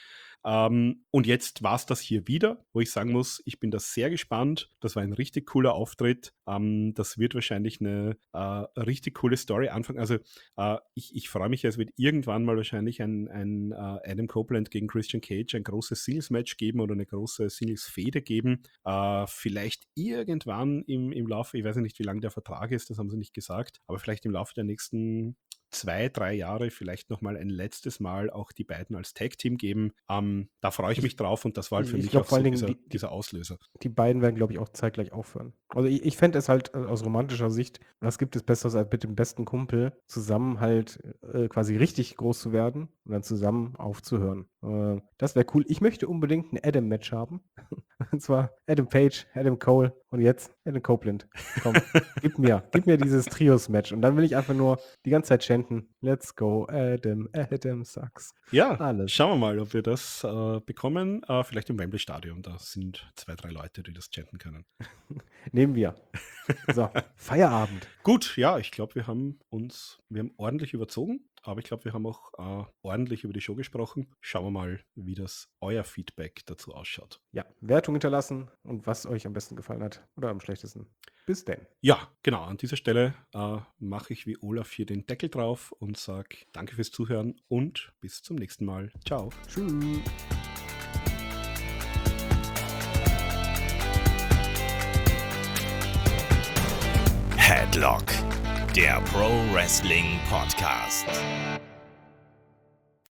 Und jetzt war es das hier wieder, wo ich sagen muss, ich bin da sehr gespannt. Das war ein richtig cooler Auftritt. Das wird wahrscheinlich eine richtig coole Story anfangen. Also ich freue mich, es wird irgendwann mal wahrscheinlich ein Adam Copeland gegen Christian Cage, ein großes Singles-Match geben oder eine große Singles-Fehde geben. Vielleicht irgendwann im Laufe, ich weiß nicht, wie lang der Vertrag ist, das haben sie nicht gesagt, aber vielleicht im Laufe der nächsten 2, 3 Jahre vielleicht nochmal ein letztes Mal auch die beiden als Tag-Team geben. Da freue ich mich drauf, und das war halt für mich auch so dieser Auslöser. Die beiden werden, glaube ich, auch zeitgleich aufhören. Also ich fände es halt aus romantischer Sicht, was gibt es Besseres, als mit dem besten Kumpel zusammen halt quasi richtig groß zu werden und dann zusammen aufzuhören. Das wäre cool. Ich möchte unbedingt ein Adam-Match haben. Und zwar Adam Page, Adam Cole und jetzt Adam Copeland. Komm, gib mir dieses Trios-Match. Und dann will ich einfach nur die ganze Zeit chanten, let's go, Adam sucks. Ja, alles. Schauen wir mal, ob wir das bekommen. Vielleicht im Wembley-Stadion. Da sind 2, 3 Leute, die das chanten können. Nehmen wir. So, Feierabend. Gut, ja, ich glaube, wir haben ordentlich überzogen. Aber ich glaube, wir haben auch ordentlich über die Show gesprochen. Schauen wir mal, wie das euer Feedback dazu ausschaut. Ja, Wertung hinterlassen und was euch am besten gefallen hat oder am schlechtesten. Bis denn. Ja, genau. An dieser Stelle mache ich wie Olaf hier den Deckel drauf und sage danke fürs Zuhören und bis zum nächsten Mal. Ciao. Tschüss. Headlock, der Pro Wrestling Podcast.